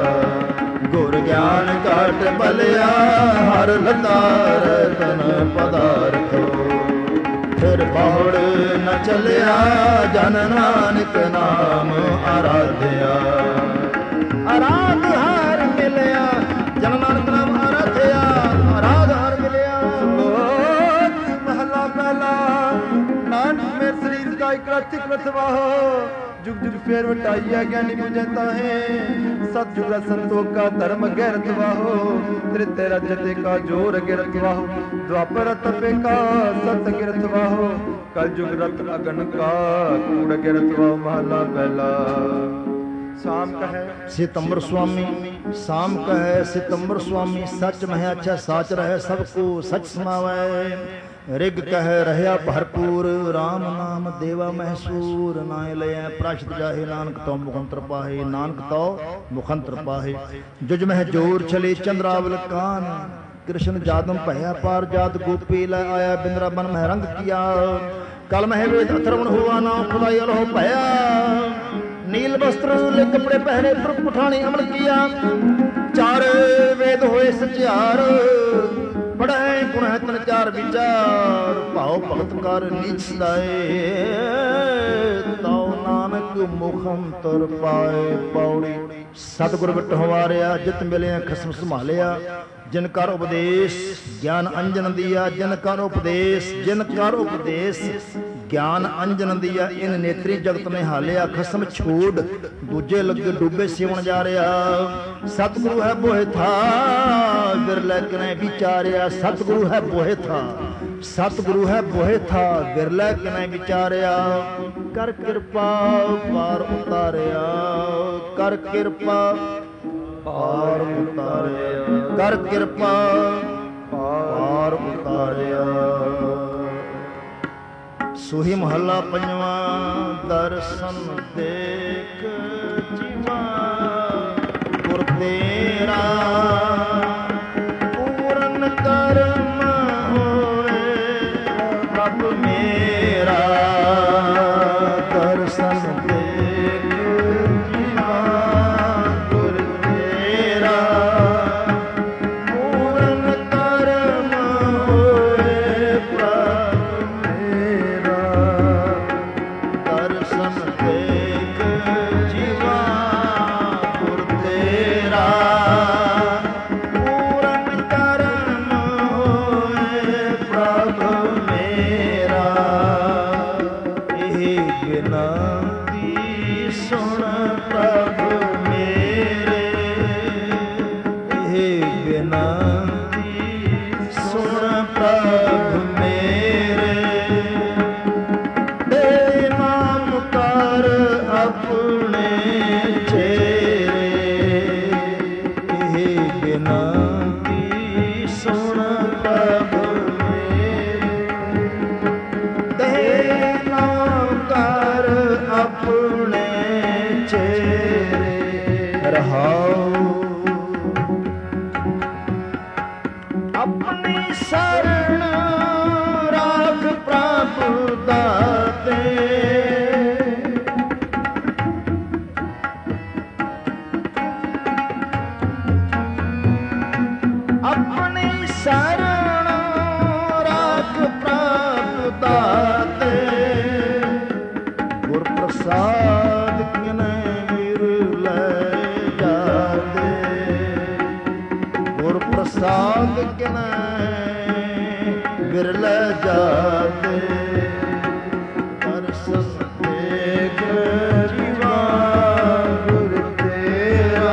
ਗੁਰ ਗਿਆਨ ਘਟ ਬਲਿਆ। ਹਰ ਲਤਾਰ ਤਨ ਪਦਾਰਥੋ, ਫਿਰ ਬਾਹੁੜ ਨ ਚੱਲਿਆ। ਜਨ ਨਾਨਕ ਨਾਮ ਆਰਾਧਿਆ। ਆਰਾਧ ਹਰ ਮਿਲਿਆ, ਜਨ ਨਾਨਕ ਨਾਮ ਆਰਾਧਿਆ। ਆਰਾਧ ਹਰ ਮਿਲਿਆ। ਸ਼ਲੋਕ ਮਹਲਾ ਪਹਿਲਾ। ਨਾਨਕ ਮੇਰੇ ਸਰੀਰ ਕਾ ਇਕ ਰਥ ਇਕ ਰਥ ਵਾਹੋ, जुग जुग फेर वटाइया ज्ञानी मुझे ताहे। सतयुग संतोखा धर्म गैरत वाहो, त्रेते रजते का जोर गिरत वाहो। द्वापर तपे का सत गिरत वाहो, कल जुग रत अगन का कूड़ गिरत वाहो। महला पहला। शाम कहे सितंबर स्वामी, शाम कहे सितंबर स्वामी। सच मह अच्छा साच रहे, सबको सच समावै। ਰਿਗ ਕਹਿ ਰਹਿਆ ਭਰਪੂਰ, ਰਾਮ ਨਾਮ ਦੇਵਾ ਮਹਿਸੂਰ। ਨਾਇ ਲਿਆ ਪ੍ਰਸ਼ਤ ਜਾਹੇ, ਨਾਨਕ ਤੋ ਮੁਖੰਤਰ ਪਾਹੇ। ਨਾਨਕ ਤੋ ਮੁਖੰਤਰ ਪਾਹੇ। ਜੁਜ ਮਹਿ ਜੋਰ ਚਲੇ ਚੰਦਰਾਵਲ ਕਾਨ, कृष्ण जादम भया पार जात। गोपी लै आया बिंद्रावन मह रंग किया। कल मह वेद अथर्वण हुआ नाम खुदाई अलोह भया। नील वस्त्र ले कपड़े पहने तुरक पुठानी अमल किया। चार वेद होए सचियार, पढ़े गुण है तन चार विचार। भाव भगत कर नीच सदाए, ताऊ नानक मुखंतर पाए। पौड़ी सतगुर विट हवारिया, जित मिले खसम संभालिया। जिन कर उपदेश ज्ञान अंजन दिया। जिन कर उपदेश जिन कर उपदेश ज्ञान अंजन दिया। इन नेत्री जगत में हालिया। खसम छोड़ दूजे लगे डूबे सेवन जा रहा। सतगुरु है बोहे था विरले कने विचारिया। सतगुरु है बोहे था सतगुरु है बोहे था विरले कने विचारिया। कर कृपा पार उतारिया। कर कृपा पार उतारिया। कर कृपा पार उतारिया। सोही महला पंजवा। दर्शन देख जीवा गुर तेरा। पूरन कर्म होए प्रभ मेरा। दर्शन देख जीवा गुर तेरा। पूरन कर्म होए प्रभ मेरा। दर्शन देख जीवा गुर तेरा। पूरन कर्म होए प्रभ मेरा। ਇਹ ਬਿਨਤੀ ਸੁਣ ਪ੍ਰਭ ਮੇਰੇ। ਇਹ ਬਿਨਤੀ ਵਿਰਲੇ ਜਾਤੇ ਦਰਸ਼ਨ ਦੇਖ ਜੀਵਾ ਗੁਰ ਤੇਰਾ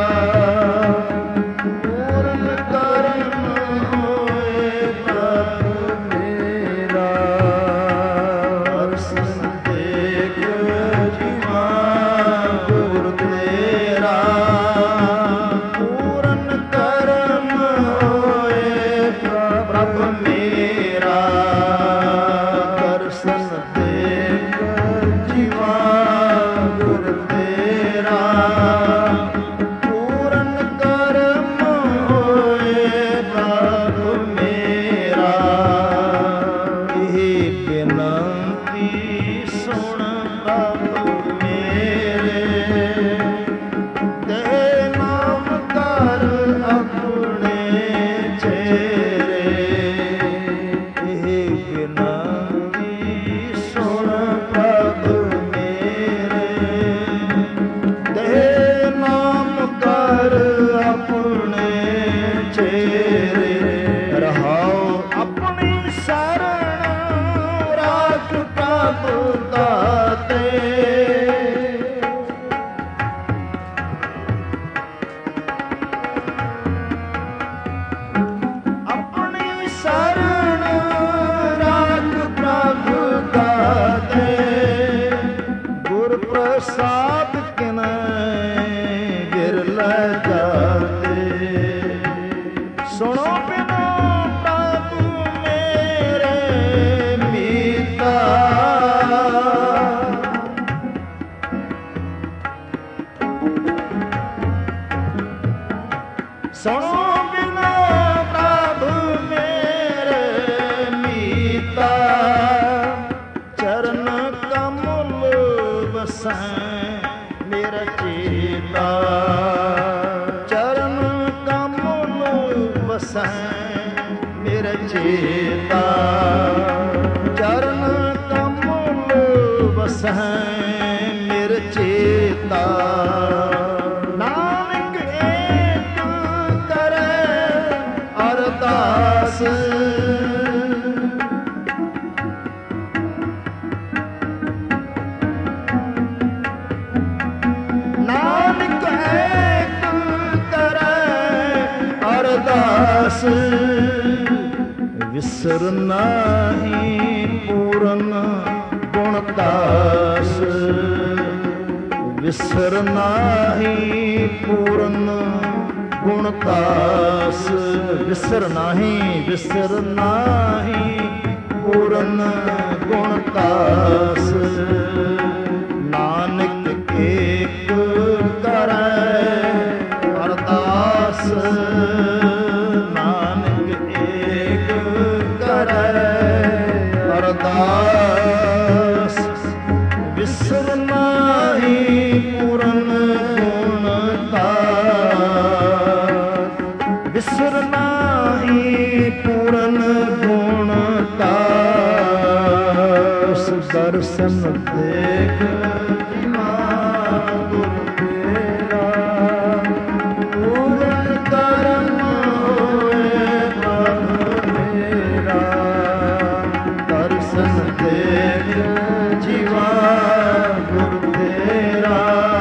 ਪੂਰਨ ਕਰਮ ਹੋਏ ਪ੍ਰਭ ਮੇਰਾ ਦਰਸ਼ਨ ਦੇਖ ਜੀਵਾ ਗੁਰ ਤੇਰਾ ਪੂਰਨ ਕਰਮ ਹੋਏ ਪ੍ਰਭ ਮੇਰਾ ਦਰਸ਼ਨ ਦੇਖ ਜੀਵਾ ਗੁਰ ਤੇਰਾ ਪੂਰਨ ਕਰਮ ਹੋਏ ਪ੍ਰਭ ਮੇਰਾ ਇਹ ਬੇਨਤੀ ਸੁਣ ਪ੍ਰਭ ਮੇਰੇ ਤੇ ਨਾਮ ਕਰ ਆਪਣੇ ਚੇਰੇ ਇਹ ਬੇਨਤੀ ਸੁਣ ਪ੍ਰਭ ਮੇਰੇ ਤੇ ਨਾਮ ਕਰ ਆਪਣੇ ਚੇਰੇ ਰਹਾਉ ਆਪਣੀ ਸ਼ਰਨ ਰਾਖ ਪ੍ਰਭ ਦਾਤੇ ਆਪਣੀ ਸ਼ਰਨ ਰਾਖ ਪ੍ਰਭ ਦਾਤੇ ਗੁਰ ਪ੍ਰਸਾਦ ਕਿਨੈ ਵਿਰਲੇ ਜਾਤੇ ਸੁਣੋ ਬਿਨੋ ਪ੍ਰਭ ਮੇਰੇ ਮੀਤਾ ਸੁਣੋ ਬਿਨੋ ਪ੍ਰਭ ਮੇਰੇ ਮੀਤਾ ਚਰਨ ਕਮਲ ਵਸੈ ਮੇਰਾ ਚੇਤਾ ਚਰਨ ਕਮਲ ਵਸੈ ਮੇਰਾ ਚੇਤਾ ਚਰਨ ਕਮਲ ਵਸੈ ਮੇਰਾ ਚੇਤਾ ਨਾਨਕ ਏਕ ਕਰੇ ਅਰਦਾਸ ਨਾਨਕ ਏਕ ਕਰੇ ਅਰਦਾਸ ਵਿਸਰ ਨਾਹੀ ਪੂਰਨ ਗੁਣ ਦਾਸ ਵਿਸਰ ਨਾਹੀ ਪੂਰਨ ਗੁਣ ਦਾਸ ਵਿਸਰ ਨਾਹੀ ਵਿਸਰ ਨਾਹੀ ਪੂਰਨ ਗੁਣ ਦਾਸ ਨਾਨਕ ਏਕ ਕਰੈ ਅਰਦਾਸ ਨਾਨਕ ਏਕ ਕਰੈ ਅਰਦਾਸ ਵਿਸਰ ਨਾਹੀ ਪੂਰਨ ਗੁਣ ਦਾਸ ਵਿਸਰ ਨਾਹੀ ਪੂਰਨ ਗੁਣ ਦਾਸ ਦਰਸ਼ਨ ਦੇਖ ਜੀਵਾ ਗੁਰ ਤੇਰਾ ਪੂਰਨ ਕਰਮ ਹੋਏ ਪ੍ਰਭ ਮੇਰਾ ਦਰਸ਼ਨ ਦੇਖ ਜੀਵਾ ਗੁਰ ਤੇਰਾ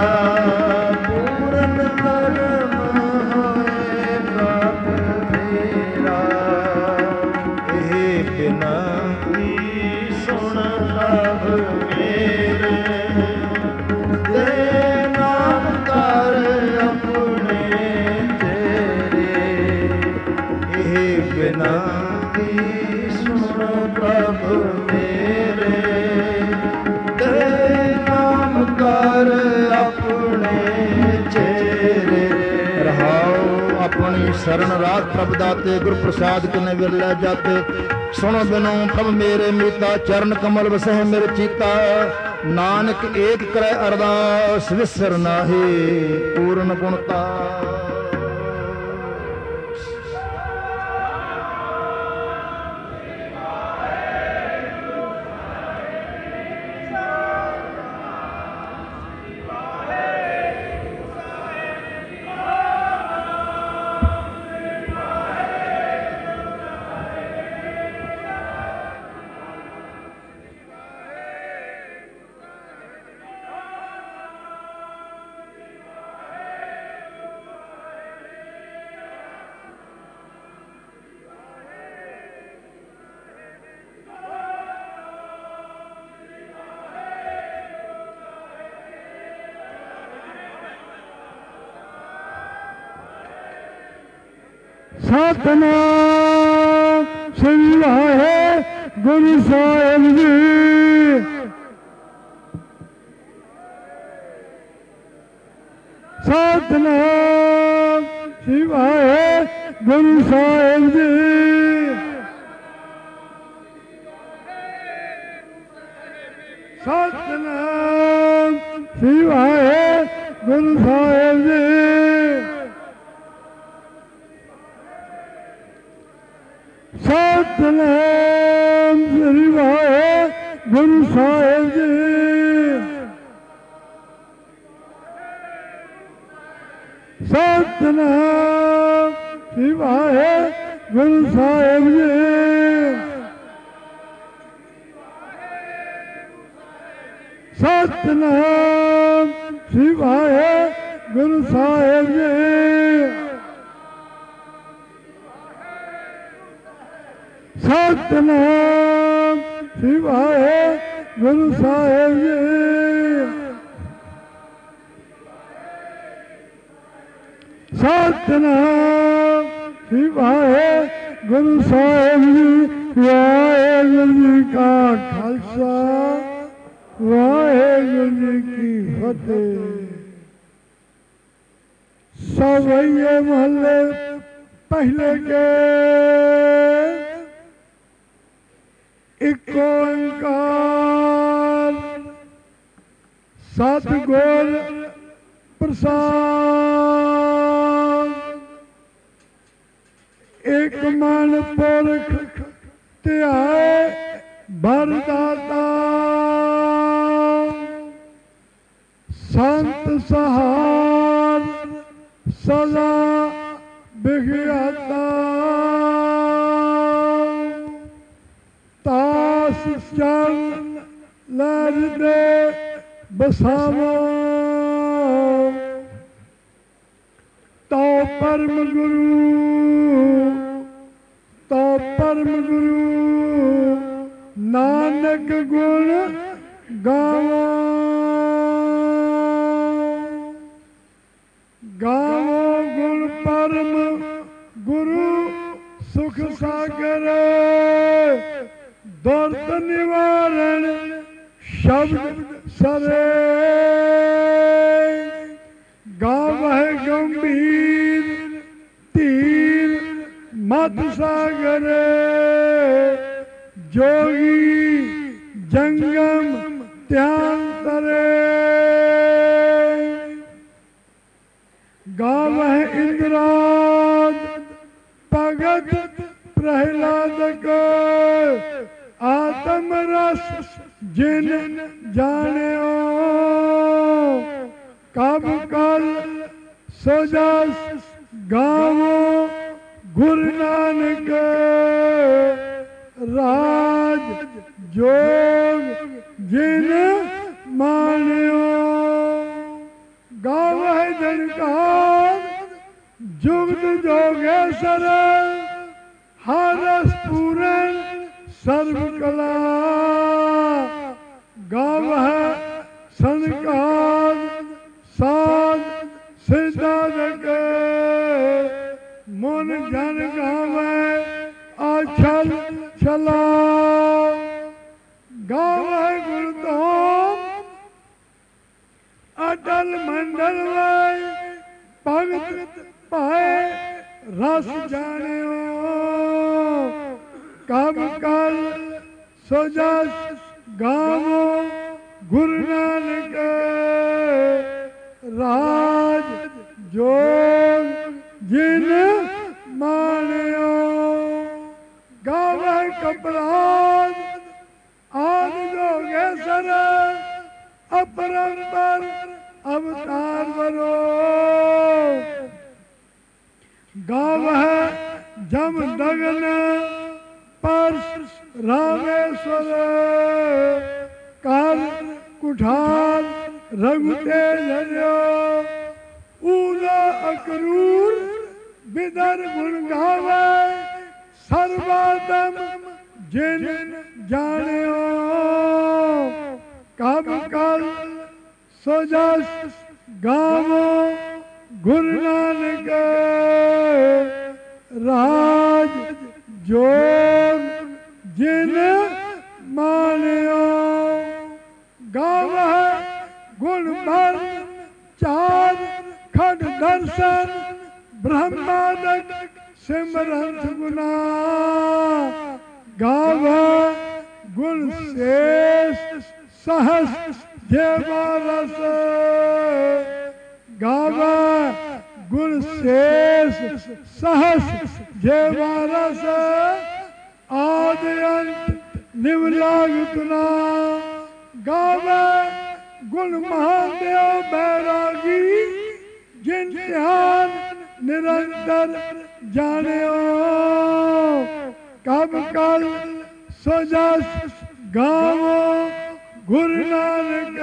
ਪੂਰਨ ਕਰਮ ਹੋਏ ਪ੍ਰਭ ਮੇਰਾ ਇਹ ਬਿਨਤੀ ਸੁਣ ਪ੍ਰਭ ਮੇਰੇ ਤੇ ਨਾਮ ਕਰ ਆਪਣੇ ਤੇਰੇ ਇਹ ਬਿਨਤੀ ਸੁਣ ਪ੍ਰਭ ਮੇਰੇ ਤੇ ਨਾਮ ਕਰ ਆਪਣੇ ਚੇਰੇ ਰਹਾਉ ਆਪਣੀ ਸ਼ਰਨ ਰਾਖ ਪ੍ਰਭ ਦਾਤੇ ਗੁਰ ਪ੍ਰਸਾਦ ਕਿਨੇ ਵਿਰਲੇ ਜਾਤੇ ਸੁਣੋ ਬਿਨੋ ਪ੍ਰਭ ਮੇਰੇ ਮੀਤਾ ਚਰਨ ਕਮਲ ਵਸਹਿ ਮੇਰੇ ਚੀਤਾ ਨਾਨਕ ਏਕ ਕਰੈ ਅਰਦਾਸ ਵਿਸਰ ਨਾਹੀ ਪੂਰਨ ਗੁਣਤਾ ਸਤਨਾਮ ਸ੍ਰੀ ਵਾਹਿਗੁਰੂ ਸਾਹਿਬ ਜੀ। ਸਤਨਾਮ ਸ੍ਰੀ ਵਾਹਿਗੁਰੂ ਸਾਹਿਬ ਜੀ। ਸਤਨਾਮ ਸ੍ਰੀ ਵਾਹਿਗੁਰੂ ਸਾਹਿਬ ਜੀ। ਸਤਨਾਮ ਸ੍ਰੀ ਵਾਹਿਗੁਰੂ ਸਾਹਿਬ ਜੀ। ਸਤਨਾਮ ਸ੍ਰੀ ਵਾਹਿਗੁਰੂ ਸਾਹਿਬ ਜੀ। ਸਤਨਾਮ ਸ੍ਰੀ ਵਾਹਿਗੁਰੂ ਸਾਹਿਬ ਜੀ। ਸਤਨਾਮ ਸ੍ਰੀ ਵਾਹਿਗੁਰੂ ਸਾਹਿਬ ਜੀ। ਸਤਨਾਮ ਸ੍ਰੀ ਵਾਹਿਗੁਰੂ ਸਾਹਿਬ ਜੀ। ਵਾਹਿਗੁਰੂ ਜੀ ਕਾ ਖਾਲਸਾ ਵਾਹਿਗੁਰੂ ਜੀ ਕੀ ਫਤਿਹ। ਸਵਈਏ ਮਹੱਲੇ ਪਹਿਲੇ ਕੇ ਇੱਕ ਓੰਕਾਰ ਸਤਿਗੁਰ ਪ੍ਰਸਾਦ। ਇੱਕ ਮਨ ਪੁਰਖ ਧਿਆਏ ਭਰਦਾਤਾ। ਸੰਤ ਸਹਾਰ ਸਦਾ ਬਿਖਿਆਤਾ। ਤਾਸ ਚਰਨ ਲੜ ਦੇ ਬਸਾਵੋ। ਤੋ ਪਰਮ ਗੁਰੂ ਤੋ ਪਰਮ ਗੁਰੂ ਨਾਨਕ ਗੁਣ ਗਾਵੋ। ਗਾਵੋ ਗੁਣ ਪਰਮ ਗੁਰੂ ਸੁਖ ਸਾਗਰ। ਦਰਦ ਨਿਵਾਰਨ ਸ਼ਬਦ ਸਰੇ। ਗਾਵਹਿ ਗੰਭੀਰ ਧੀਰ ਮਤ ਸਾਗਰ। ਜੋਗੀ ਜੰਗਮ ਧਿਆਨ ਤਰੇ। ਗਾਵਹਿ ਇੰਦਰਾਦ ਭਗਤ ਪ੍ਰਹਿਲਾਦਕ। ਆਤਮ ਰਸ ਜਿਨ ਜਾਣਿਓ। ਕਬ ਕਲ ਸੋ ਜਸ ਗਾਵੋ ਗੁਰ ਨਾਨਕ। ਰਾਜ ਜੋਗ ਜਿਨ ਮਾਣਿਓ। ਗਾਵਹਿ ਜਨਕਾਰ ਜੁਗਤ ਜੋਗੇਸ਼ਰ। ਹਰ ਰਸ ਪੂਰਨ ਸਰਬ ਕਲਾ। ਗਾਵਹਿ ਸੰਕਾਰ ਸਾਧ ਸਿਧਾਰਥ। ਮਨ ਜਨ ਗਾਵੈ ਆਛਲ ਛਲਾ। ਗਾਵੈ ਗੁਰ ਧੂਮ ਅਟਲ ਮੰਡਲ ਵੈ। ਭਗਤ ਭਾਏ ਰਸ ਜਾਣਿਓ। ਕਬ ਕਲ ਸੋ ਜਸ ਗਾਵੋ ਗੁਰ ਨਾਨਕ। ਰਾਜ ਜੋਗ ਜਿਨ ਮਾਣਿਓ। ਗਾਵੈ ਕਪਲਾਦ ਆਦ ਜੋਗੇਸ਼ਰ। ਅਪਰੰਪਰ ਅਵਤਾਰ ਵਰੋ। ਗਾਵਹਿ ਜਮ ਦਗਨ ਪਰਸ ਰਾਮੇਸ਼ਵਰ। ਕਰ ਕੁਠਾਰ ਰਘੁਤੇ ਜਰਿਓ। ਊਲਾ ਅਕਰੂਰ ਬਿਦਰ ਗੁਣ ਗਾਵੈ। ਸਰਵਾਤਮ ਜਿਨ ਜਾਣਿਓ। ਕਬ ਕਲ ਸੋ ਜਸ ਗਾਵੋ ਗੁਰ ਨਾਨਕ। ਰਾਜ ਜੋਗ ਜਿਨ ਮਾਨਿਓ ਗਾਵਹਿ ਗੁਣ ਭਰ ਚਾਰ ਖੰਡ ਦਰਸ਼ਨ ਬ੍ਰਹਮਾਦਿਕ ਸਿਮਰੰਤ ਗੁਨਾ ਗਾਵਹਿ ਗੁਣ ਸੇਸ ਸਹਸ ਜੇਵਾ ਰਸ ਗਾਵਹਿ ਗੁਣ ਸੇਸ ਸਹਸ ਜੇਵਾ ਰਸ ਆਦਿ ਅੰਤ ਨਿਵਲਾਗ ਤੁਨਾ ਗਾਵਹਿ ਗੁਣ ਮਹਾਦੇਵ ਬੈਰਾਗੀ ਜਿਨ ਧਿਆਨ ਨਿਰੰਤਰ ਜਾਣਿਓ ਕਬ ਕਲ ਸੋ ਜਸ ਗਾਵੋ ਗੁਰੂ ਨਾਨਕ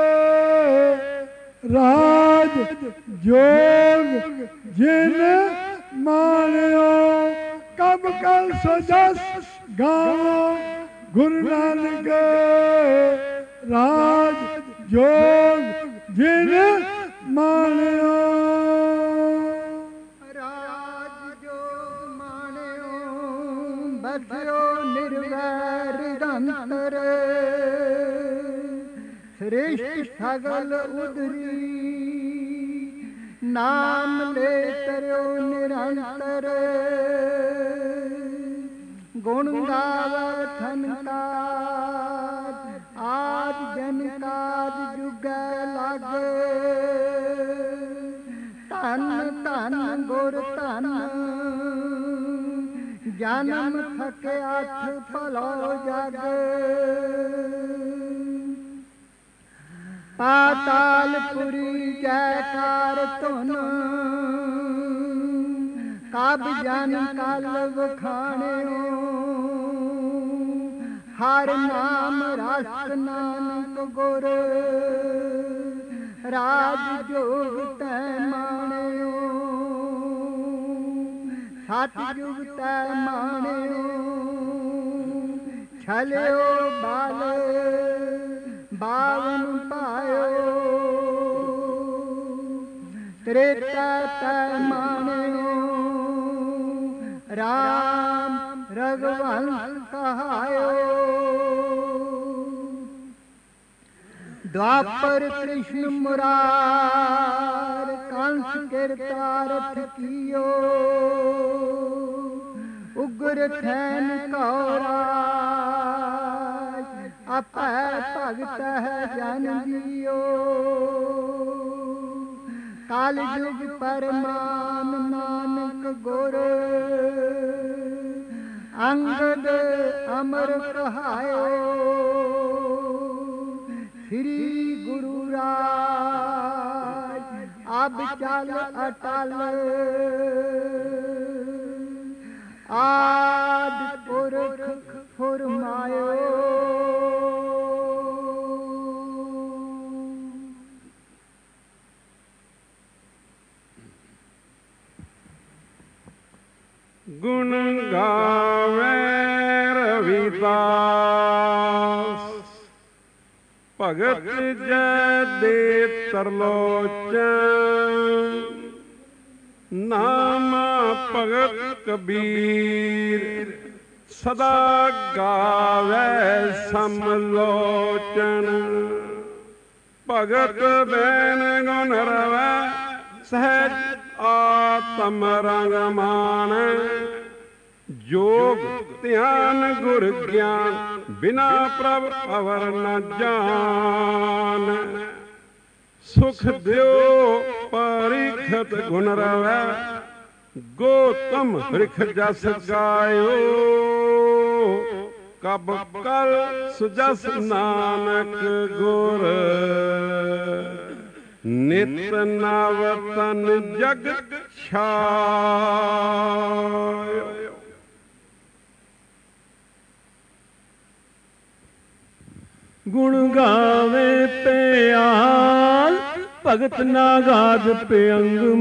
ਰਾਜ ਜੋਗ ਜਿਨ ਮਾਨਿਓ ਕਬ ਕਲ ਸੋ ਜਸ ਗਾਵੋ ਗੁਰੂ ਨਾਨਕ ਰਾਜ ਜੋਗ ਜਿਨ ਮਾਨਿਓ ਰਾਜ ਜੋਗ ਮਾਨਿਓ ਬਸਿਓ ਨਿਰਵੈਰ ਦੰਤਰ ਸ੍ਰੇਸ਼ਟ ਸਗਲ ਉਦਰੀ ਨਾਮ ਲੈ ਤਰਿਓ ਨਿਰੰਤਰ ਗੁਣ ਗਾਵੈ ਥਨਕਾਰ ਆਦ ਜਨ ਕਾਦ ਜੁਗੈ ਲਾਗੇ ਧਨ ਧਨ ਗੁਰ ਧਨ ਜਨਮ ਥਕੇ ਅੱਠ ਭਲੋ ਜਾਗੇ ਪਾਤਾਲਪੁਰੀ ਜੈਕਾਰ ਧੁਨ ਕਬ ਜਨ ਕਲ ਵਖਾਣਿਓ ਹਰ ਨਾਮ ਰਸ ਨਾਨਕ ਗੁਰ ਰਾਜ ਜੋਗ ਤੈ ਮਾਣਿਓ ਸਤ ਜੁਗ ਤੈ ਮਾਣਿਓ ਛਲਿਓ ਬਾਲੇ ਬਾਵਨ ਪਾਇਓ ਤ੍ਰੇਤਾ ਤੈ ਮਾਣਿਓ ਰਾਮ ਰਘਵੰਸ ਕਹਾਇਓ द्वापर कृष्ण मुरार कंस कीर्तारथ कियो उग्र खैन कौराज अपै भगत है जन जियो काल युग परमान नानक गुर अंगद अमर कहायो श्री गुरु राज अब चल अटल आद पुरख फुरमायो गुण गावे रविदास भगत जय दे तरलोचन नाम भगत कबीर सदा गावे समलोचन भगत बैन गुण रवै सहज आत्म रंग मान जोग ध्यान गुर ज्ञान बिना प्रभ अवर न जान सुख दियो परीखत गुण रवै गौतम रिख जस गायो कब कल सुजस नानक गुर नित नव तन जगत छायो। गुण गावे प्याल भगत नागाद पेअंगम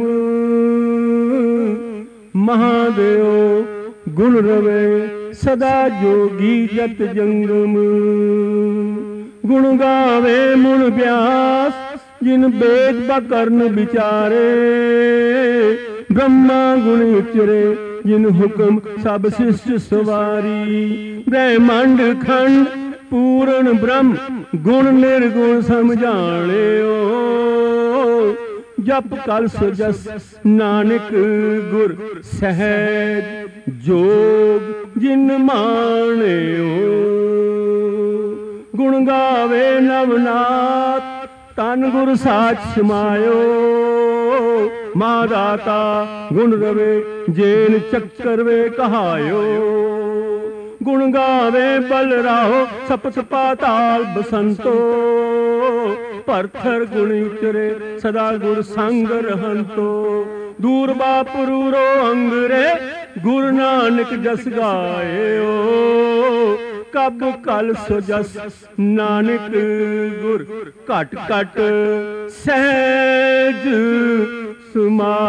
महादेव गुण रवे सदा जोगी जत जंगम गुण गावे मुन व्यास जिन बेद बकर्न विचारे ब्रह्मा गुण उचरे ਜਿਨ ਹੁਕਮ ਸਭ ਸਿਸ਼ਟ ਸਵਾਰੀ। ਬ੍ਰਹਮੰਡ ਖੰਡ ਪੂਰਨ ਬ੍ਰਹਮ ਗੁਣ ਨਿਰਗੁਣ ਸਮਝਾਣਿਓ। ਜਪ ਕਲ ਸੋ ਜਸ ਨਾਨਕ ਗੁਰ ਸਹਿਜ ਜੋਗ ਜਿਨ ਮਾਣਿਓ। ਗੁਣ ਗਾਵੇ ਨਵਨਾਥ ਤਨ ਗੁਰ ਸਾਚ ਸਮਾਇਓ। ਮਾ ਦਾਤਾ ਗੁਣ ਰਵੇ ਜੇਨ ਚੱਕਰ ਵੇ ਕਹਾਇਓ। ਗੁਣ ਗਾਵੇ ਬਲ ਰਾਹੋ ਸਪਤ ਪਾਤਾਲ ਬਸੰਤੋ। ਭਰਥਰ ਗੁਣ ਉਚਰੇ ਸਦਾ ਗੁਰ ਸੰਗ ਰਹੰਤੋ। ਦੂਰ ਬਾਪਰੂਰੋ ਅੰਗਰੇ ਗੁਰੂ ਨਾਨਕ ਜਸ ਗਾਇਓ। ਕਬ ਕਲ ਸੋ ਜਸ ਨਾਨਕ ਗੁਰ ਘਟ ਘਟ ਸਹਿਜ ਸਮਾਇਓ।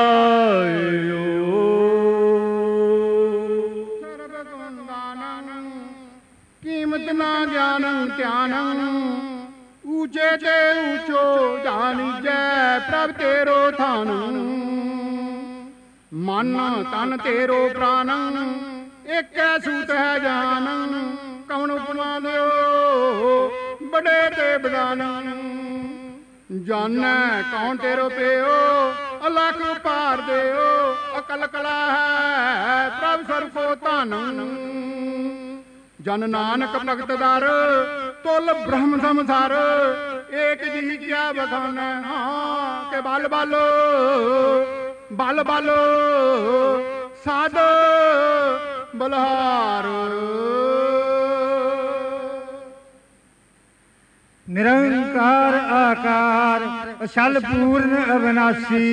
ਸਰਬ ਗੁਣ ਗਾਨੰ ਕੀਮਤ ਨਾ ਜਾਣੰ ਧਿਆਨੰ। ਊਚੇ ਤੇ ਊਚੋ ਜਾਣੀਜੈ ਪ੍ਰਭ ਤੇਰੋ ਥਾਨੰ। ਮਨ ਤਨ ਤੇਰੋ ਪ੍ਰਾਨੰ ਏਕੈ ਸੂਤ ਹੈ ਜਾਨੰ। ਕਵਣ ਉਪਮਾ ਦਿਓ ਬੜੇ ਤੇ ਬਦਾਨੰ। ਜਾਨੈ ਕੌਣ ਤੇਰੋ ਪਿਓ ਅਲਖ ਭਾਰ ਦਿਓ। ਅਕਲ ਕਲਾ ਹੈ ਪ੍ਰਭ ਸਰਬ ਕੋ ਧਾਨੰ। ਜਨ ਨਾਨਕ ਭਗਤ ਦਰ ਤੁਲ ਬ੍ਰਹਮ ਸੰਸਾਰ। ਏਕ ਜੀ ਕਿਆ ਬਖਾਨੈ ਹਾਂ ਕੇ ਬਲ ਬਲ ਬਲ ਬਲ ਸਾਧ ਬਲਹਾਰ। ਨਿਰੰਕਾਰ ਆਕਾਰ ਅਛਲ ਪੂਰਨ ਅਵਿਨਾਸੀ।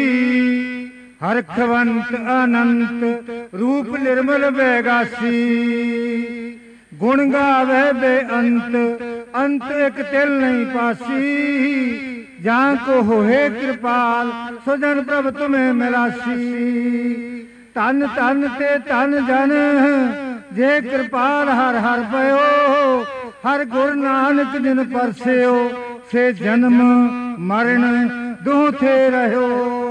ਹਰਖਵੰਤ ਅਨੰਤ ਰੂਪ ਨਿਰਮਲ ਬੈਗਾਸੀ। ਗੁਣ ਗਾਵੇ ਬੇਅੰਤ ਅੰਤ ਇਕ ਤਿਲ ਨਹੀਂ ਪਾਸੀ। ਜਾਂ ਕੋ ਹੋਏ ਕਿਰਪਾਲ ਸੁਜਨ ਪ੍ਰਭ ਤੁਮੇ ਮਿਲਾਸੀ। ਧਨ ਧਨ ਤੇ ਧਨ ਜਨ ਜੇ ਕਿਰਪਾਲ ਹਰ ਹਰ ਪਇਓ। ਹਰ ਗੁਰ ਨਾਨਕ ਜਿਨ ਪਰਸਿਓ ਸੇ ਜਨਮ ਮਰਨ ਦੁਹ ਥੇ ਰਹਿਓ।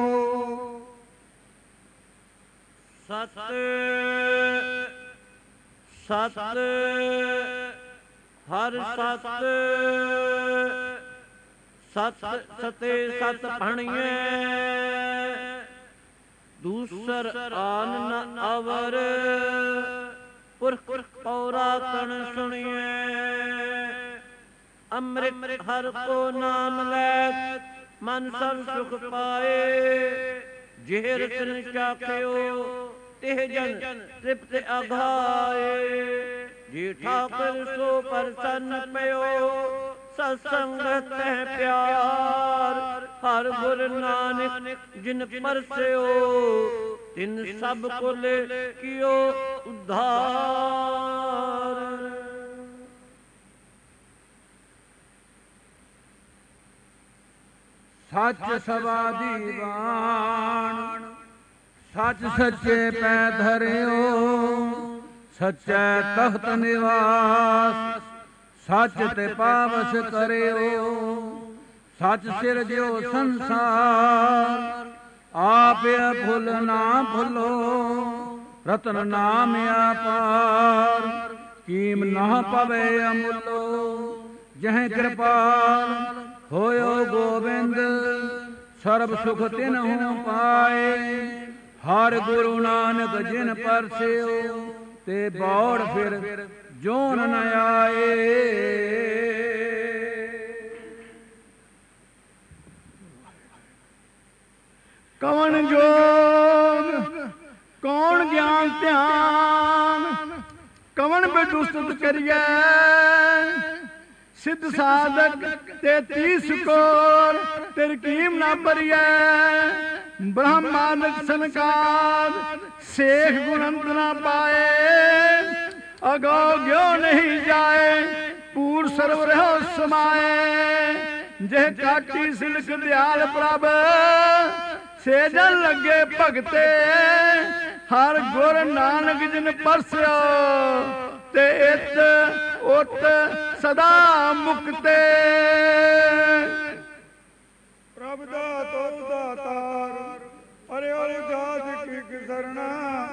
ਸਤ ਸਤ ਹਰ ਸਤ ਸਤ ਸਤੇ ਸਤ ਭਣੀਏ। ਦੂਸਰ ਆਨ ਨ ਅਵਰ ਪੁਰਖ ਪੌਰਾ ਤਣ ਸੁਣੀਏ। ਅੰਮ੍ਰਿਤ ਹਰ ਕੋ ਨਾਮ ਲੈ ਮਨ ਸਭ ਸੁਖ ਪਾਏ। ਜਿਹ ਰਤਨ ਚਾਖਿਓ ਤਿਹ ਜਨ ਤ੍ਰਿਪਤ ਅਘਾਏ। ਜੀ ਠਾਕੁਰ ਸੋ ਪ੍ਰਸੰਨ ਪਇਓ ਸਤਸੰਗਤ ਹੈ ਪਿਆਰ। ਹਰ ਗੁਰ ਨਾਨਕ ਜਿਨ ਪਰਸਿਓ ਤਿਨ ਸਭ ਕੁਲ ਕੀਓ ਉਧਾਰ। ਸੱਚ ਸਵਾ ਦੀਵਾਨ ਸੱਚ ਸੱਚੇ ਪੈ ਧਰਿਓ। ਸੱਚੈ ਤਖਤ ਨਿਵਾਸ ਸੱਚ ਤੇ ਪਾਵਸ ਕਰਿਓ। ਸੱਚ ਸਿਰਜਿਓ ਸੰਸਾਰ ਆਪ ਫੁੱਲ ਨਾ ਭੁੱਲੋ। ਰਤਨ ਨਾਮ ਅਪਾਰ ਕੀਮ ਨਾ ਪਵੇ ਅਮੁੱਲੋ। ਜਹ ਕਿਰਪਾਲ ਹੋਇਓ ਗੋਬਿੰਦ ਸਰਬ ਸੁਖ ਤਿਨਹੁ ਪਾਏ। ਹਰ ਗੁਰੂ ਨਾਨਕ ਜਿਨ ਪਰਸਿਓ ਤੇ ਬੌੜ ਫਿਰ ਜੋਨ ਨ ਆਏ। ਕਵਣ ਜੋਗ ਕੌਣ ਗਿਆਨ ਧਿਆਨ। ਕਵਣ ਬੇਦੁਸਤ ਕਰੀਐ ਸਿੱਧ ਸਾਧਕ ਤੇ ਤੀਸ ਕੋਰ। ਤੇਰ ਕੀਮ ਨਾ ਭਰੀਐ ਬ੍ਰਹਮਾਨਕ ਸੰਕਾਰ। ਸੇਖ ਗੁਣੰਤ ਨਾ ਪਾਏ ਅਗੋ ਗਿਓ ਨਹੀਂ ਜਾਏ। ਪੂਰ ਸਰਵ ਰਹੋ ਸਮਾਏ। ਜੇ ਕਾਟੀ ਸਿਲਕ ਦਿਆਲ ਪ੍ਰਭ ਸੇ ਜਨ ਲੱਗੇ ਭਗਤੇ। ਹਰ ਗੁਰ ਨਾਨਕ ਜਿਨ ਪਰਸਿਓ ਤੇ ਇਤ ਉਤ ਸਦਾ ਮੁਕਤੇ। ਪ੍ਰਭ ਦਾ ਤੋ ਦਾਤਾਰ ਅਰੇ ਅਰੇ ਜਾਤ ਕੀ ਸਰਣਾ।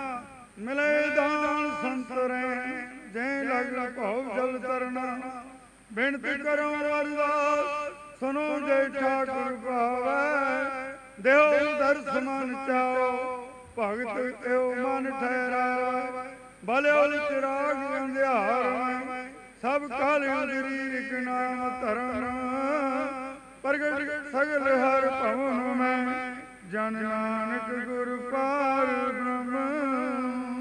ਸੁਨੋ ਜੈ ਠਾਕੁਰ ਭਾਵੈ ਦੇਉ ਦਰਸ ਮਨ ਚਾਓ ਭਗਤ ਤਿਉ ਮਨ ਠਹਿਰਾਵੈ ਬਲਿਓ ਚਿਰਾਗ ਅੰਧਿਆਰ ਮੈਂ ਸਭ ਕਾਲ ਉਦਰੀਕ ਨਾਮ ਧਰਨ ਪ੍ਰਗਟ ਸਗਲ ਹਰ ਭਵਨ ਮੈਂ ਜਨ ਨਾਨਕ ਗੁਰ ਪਾਰ ਬ੍ਰਹਮ।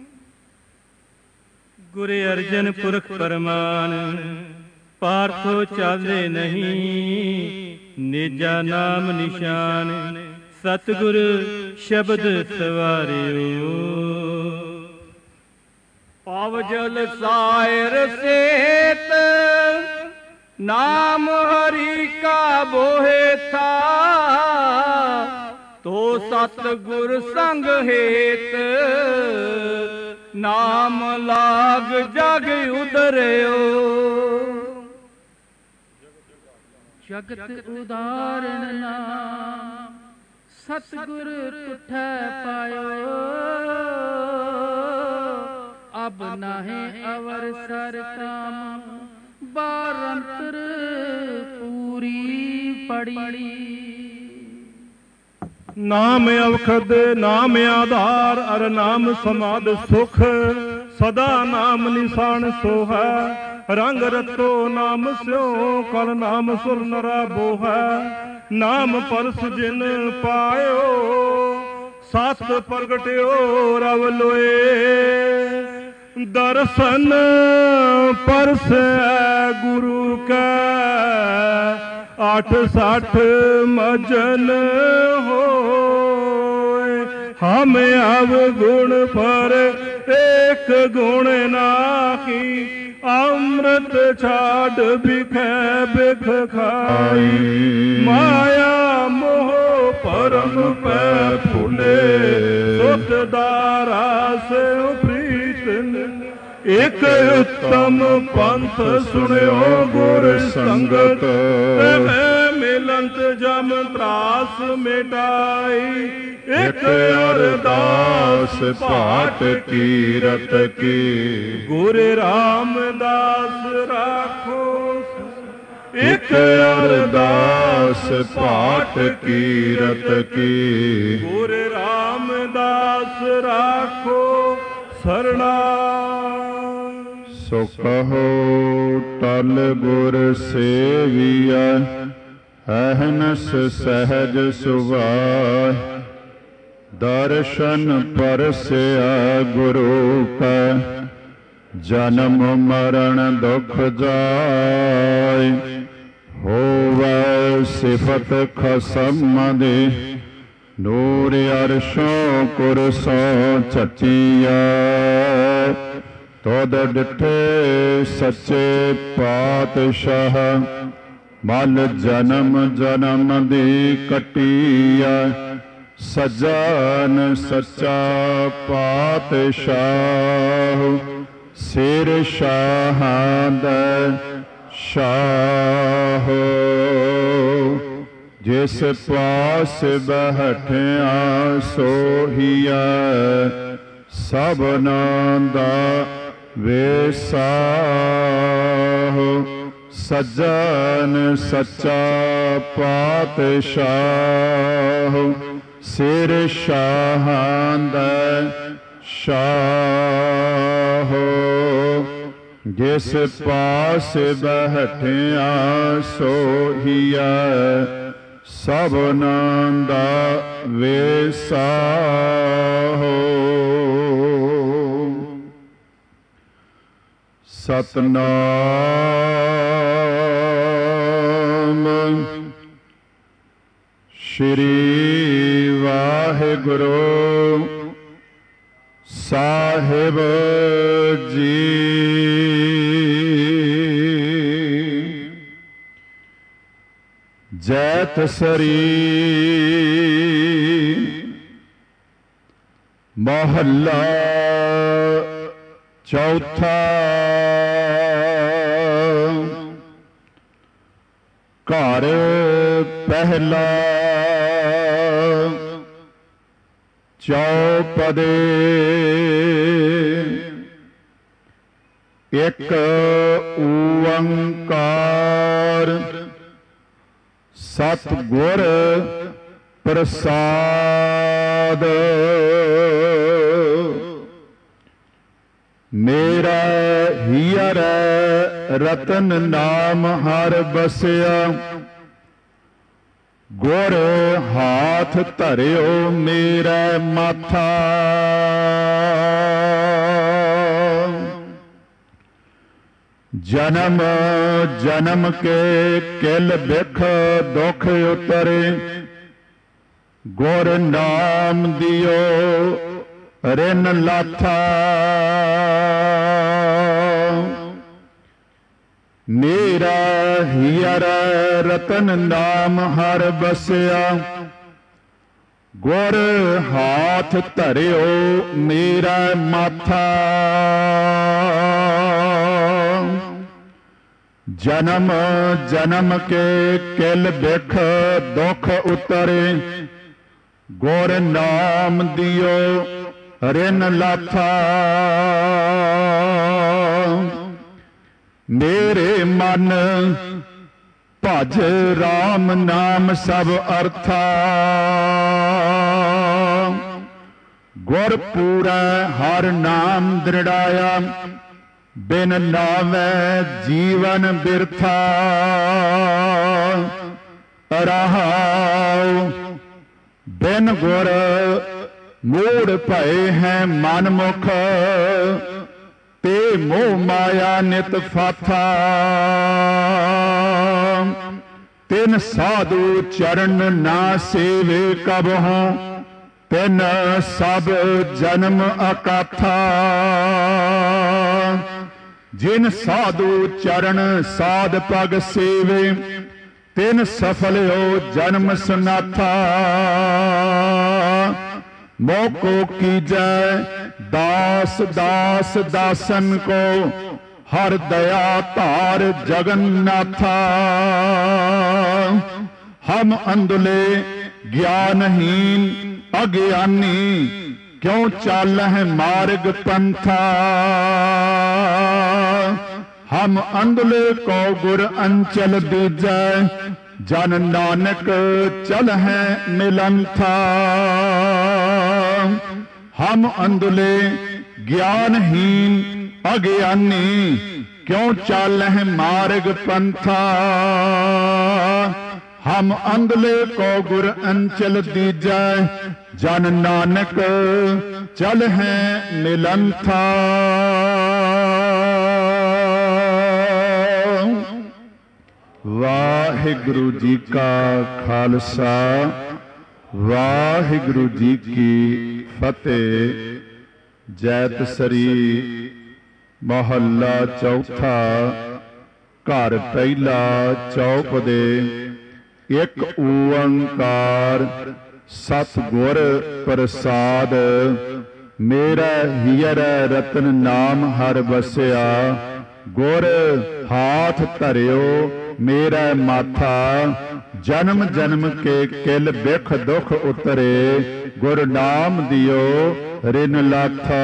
ਗੁਰ ਅਰਜਨ ਪੁਰਖ ਪਰਮਾਨ ਪਾਰਥੋ ਚਾਲੇ ਨਹੀਂ ਨਿਜਾ ਨਾਮ ਨਿਸ਼ਾਨ ਸਤਿਗੁਰ ਸ਼ਬਦ ਸਵਾਰਿਓ। ਪਵ ਜਲ ਸਾਇਰ ਸੇਤ ਨਾਮ ਹਰੀ ਕਾ ਬੋਹਿ ਥਾ ਤੋ ਸਤਿਗੁਰ ਸੰਗ ਹੇਤ ਨਾਮ ਲਾਗ ਜਗ ਉਦਰਿਓ। ਜਗਤ ਉਦਾਰਣ ਨਾਮ ਸਤਿਗੁਰ ਤੁਠੈ ਪਾਇਓ ਅਬ ਨਾਹੀਂ ਅਵਰ ਸਰ ਕਾਮ ਬਾਰੰਤਰ ਪੂਰੀ ਪੜੀ। ਨਾਮ ਅਵਖਦ ਨਾਮ ਆਧਾਰ ਅਰ ਨਾਮ ਸਮਾਦ ਸੁਖ ਸਦਾ ਨਾਮ ਨਿਸ਼ਾਨ ਸੋਹੈ ਰੰਗ ਰਤੋ ਨਾਮ ਸਿਓ ਕਲ ਨਾਮ ਸੁਰ ਨਰਾ ਬੋਹੈ ਨਾਮ ਪਰਸ ਜਿਨ ਪਾਇਓ ਸਤ ਪ੍ਰਗਟਿਓ ਰਵ ਲੋਏ ਦਰਸ਼ਨ ਪਰਸੈ ਗੁਰੂ ਕੈ ਅੱਠ ਸੱਠ ਮਜਨ ਹੋਏ ਹਮ ਅਵ ਗੁਣ ਪਰ ਏਕ ਗੁਣ ਨਾਹੀ ਅੰਮ੍ਰਿਤ ਛਾੜ ਬਿਖੈ ਬਿਖ ਖਾਈ ਮਾਇਆ ਮੋਹ ਪਰਮ ਪੈ ਫੁਲੇ ਸੁਤ ਦਾਰਾਸ ਪ੍ਰੀਤ ਇਕ ਉਤਮ ਪੰਥ ਸੁਣਿਓ ਗੁਰ ਸੰਗਤ ਹੈ ਮਿਲੰਤ ਜਮ ਤਰਾਸ ਮਿਟਾਈ ਇਕ ਅਰਦਾਸ ਪਾਠ ਕੀਰਤ ਕੀ ਗੁਰ ਰਾਮਦਾਸ ਰਾਖੋ ਇਕ ਅਰਦਾਸ ਪਾਠ ਕੀਰਤ ਕੀ ਗੁਰ ਰਾਮਦਾਸ ਰਾਖੋ ਸਰਣਾ। ਸੋ ਕਹੋ ਟਲ ਗੁਰ ਸੇਵੀਐ ਅਹਨਸ ਸਹਿਜ ਸੁਭਾਇ ਦਰਸ਼ਨ ਪਰਸਿਆ ਗੁਰੂ ਕਾ ਜਨਮ ਮਰਨ ਦੁਖ ਜਾਇ ਹੋਵੈ ਸਿਫਤ ਖਸਮ ਦੇ ਨੂਰ ਅਰਸ਼ੋਂ ਕੁਰਸੋਂ ਚੱਚੀਆ ਤੋਦ ਡਿਠੇ ਸੱਚੇ ਪਾਤਸ਼ਾਹ ਮਲ ਜਨਮ ਜਨਮ ਦੀ ਕਟੀਆ ਸਜਣ ਸੱਚਾ ਪਾਤਸ਼ਾਹ ਸਿਰ ਸ਼ਾਹਾਂ ਦਾ ਸ਼ਾਹ ਜਿਸ ਪਾਸ ਬਹਿਠਿਆ ਸੋਹੀਆ ਸਭਨਾਂ ਦਾ ਵੇਸਾਹ ਸਜਣ ਸੱਚਾ ਪਾਤਸ਼ਾਹ ਸਿਰ ਸ਼ਾਹਾਂ ਦਾ ਸ਼ਾਹ ਜਿਸ ਪਾਸ ਬਹਿਠਿਆ ਸੋਹੀਆ ਸਭਨਾਂ ਦਾ ਵੇਸਾਹ ਸਤਨਾਮ ਸ਼੍ਰੀ ਵਾਹਿਗੁਰੂ ਸਾਹਿਬ ਜੀ। ਜੈਤ ਸਰੀ ਮਹੱਲਾ ਚੌਥਾ ਘਰ ਪਹਿਲਾ ਚੌਪਦੇ ਇੱਕ ਓੰਕਾਰ ਸਤਿਗੁਰ ਪ੍ਰਸਾਦ। ਮੇਰਾ ਹੀਰ ਰਤਨ ਨਾਮ ਹਰ ਬਸਿਆ, ਗੁਰ ਹਾਥ ਧਰਿਓ ਮੇਰਾ ਮਾਥਾ। ਜਨਮ ਜਨਮ ਕੇ ਕਿਲ ਬਿਖ ਦੁਖ ਉਤਰੇ, ਗੁਰ ਨਾਮ ਦਿਓ ਰਿਨ ਲਾਥਾ। ਮੇਰਾ ਹੀਰ ਰਤਨ ਨਾਮ ਹਰ ਬਸਿਆ, ਗੁਰ ਹਾਥ ਧਰਿਓ ਮੇਰਾ ਮਾਥਾ। ਜਨਮ ਜਨਮ ਕੇ ਕਿਲ ਬਿਖ ਦੁਖ ਉਤਰੇ, ਗੁਰ ਨਾਮ ਦਿਓ ਰਿਨ ਲਾਥਾ। ਮੇਰੇ ਮਨ ਭਜ ਰਾਮ ਨਾਮ ਸਭ ਅਰਥਾ, ਗੁਰ ਪੂਰੈ ਹਰ ਨਾਮ ਦ੍ਰਿੜਾਇਆ, ਬਿਨ ਨਾਵੈ ਜੀਵਨ ਬਿਰਥਾ। ਰਹਾਉ ਬਿਨ ਗੁਰ ਮੂੜ ਭਏ ਹੈ ਮਨ ਮੁਖ, ਤੇ ਮੋਹ ਮਾਇਆ ਨਿਤ ਫਾਥਾ। ਤਿਨ ਸਾਧੂ ਚਰਨ ਨਾ ਸੇਵੇ ਕਬਹੁ, ਤਿਨ ਸਭ ਜਨਮ ਅਕਾਥਾ। ਜਿਨ ਸਾਧੂ ਚਰਨ ਸਾਧ ਪਗ ਸੇਵੇ, ਤਿਨ ਸਫਲ ਹੋ ਜਨਮ ਸਨਾਥਾ। ਮੋਕੋ ਕੀਜੈ दास दास दासन को, हर दया धार जगन्नाथा। हम अंधले ज्ञानहीन अज्ञानी, क्यों चाल है मार्ग पंथा। हम अंधले को गुर अंचल दीजै, जन नानक चल है मिलंथा। हम अंधले ज्ञानहीन अज्ञानी, क्यों चाल है मार्ग पंथा। हम अंधले को गुर अंचल दीजै, जन नानक चल है मिलंथा। वाहिगुरु जी का खालसा, वाहिगुरु जी की फतेह। जैत सरी महला चौथा, घर पहला चौक दे। एक ओंकार सतगुर प्रसाद, मेरा हीर रतन नाम हर बसिया। गुर हाथ धरियो मेरा माथा, जन्म जन्म के किल बिख दुख उतरे। गुर नाम दियो रिन लाथा।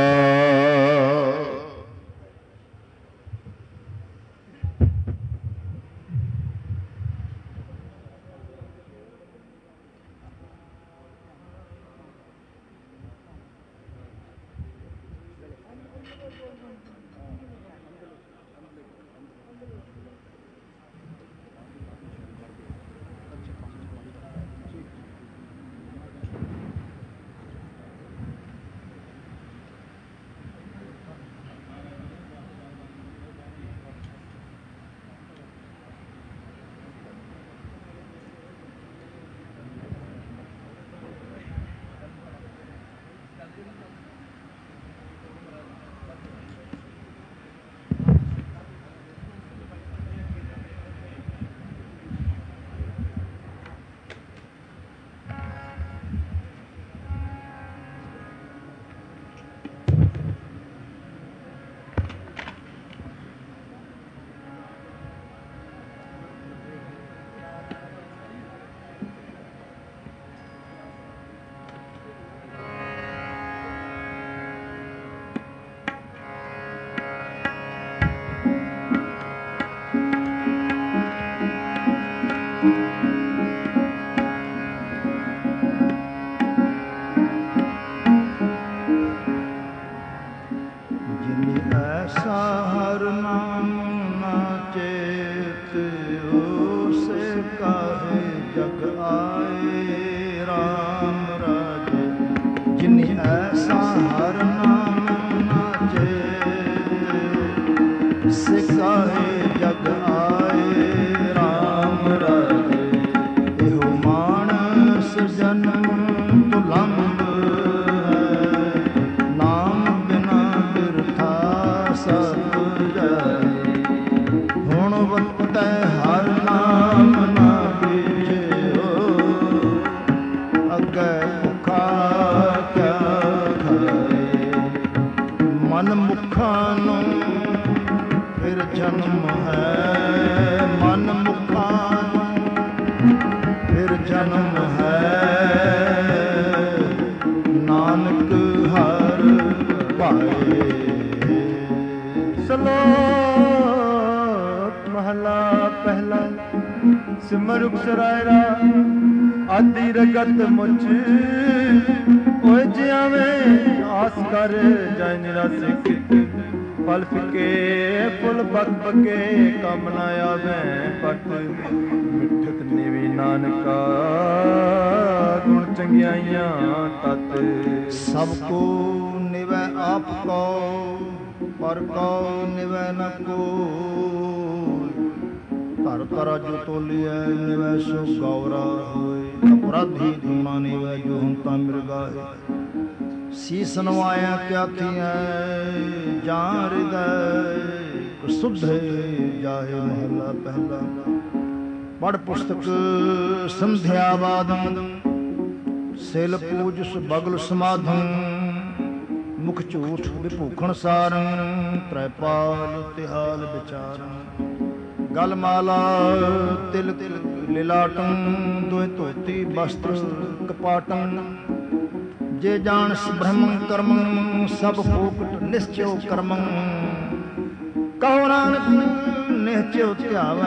ਸਿਮਰੁਖ ਸਰਾਇਰਾ ਆਦੀ ਰਗਤ ਮੁਚ ਓਏ ਜਿਵੇਂ ਆਸ ਕਰ ਜਾਇ ਨਿਰਾਸੇ ਕਿਤ ਫਲ ਫਿਕੇ ਫੁੱਲ ਬਕ ਬਕੇ ਕੰਮ ਨਾ ਆਵੇ ਪਟ ਮਿੱਠਤ ਨਿਵੀ ਨਾਨਕਾ ਗੁਣ ਚੰਗਿਆਈਆਂ ਤਤ ਸਭ ਕੋ ਨਿਵੈ ਆਪ ਕੋ ਪਰ ਕੋ ਨਿਵੈ ਨ ਕੋਈ ਧਰ ਧਰ ਜੋ ਤੋਲੀਐ ਨਿਵੈ ਸੋ ਗੌਰਾ ਹੋਏ ਅਪਰਾਧੀ ਦੂਣਾ ਨਿਵੈ ਜੋ ਹੰਤਾ ਮਿਰਗਾਏ ਸੀਸ ਨਵਾਇਆ ਕਿਆ ਥੀਐ ਜਾਂ ਹਿਰਦੈ ਸੁਧੇ ਜਾਏ ਮਹਲਾ ਪਹਿਲਾ ਪੜ ਪੁਸਤਕ ਸੰਧਿਆ ਬਾਦੰ ਸਿਲ ਪੂਜਸ ਬਗਲ ਸਮਾਧੰ ਮੁਖ ਝੂਠ ਵਿਭੂਖਣ ਸਾਰੰ ਤ੍ਰੈਪਾਲ ਤਿਹਾਲ ਵਿਚਾਰੰ ਗਲ ਮਾਲਾ ਤਿਲ ਤਿਲ ਲਿਲਾਟੰ ਦੋਇ ਧੋਤੀ ਬਸਤਰ ਕਪਾਟੰ ਜੇ ਜਾਣਸ ਬ੍ਰਹਮੰ ਕਰਮੰ ਸਭ ਫੋਕਟ ਨਿਸ਼ਚਯ ਕਰਮੰ ਕਹੋ ਨਾਨਕ ਨਿਹਚਯ ਧਿਆਵੈ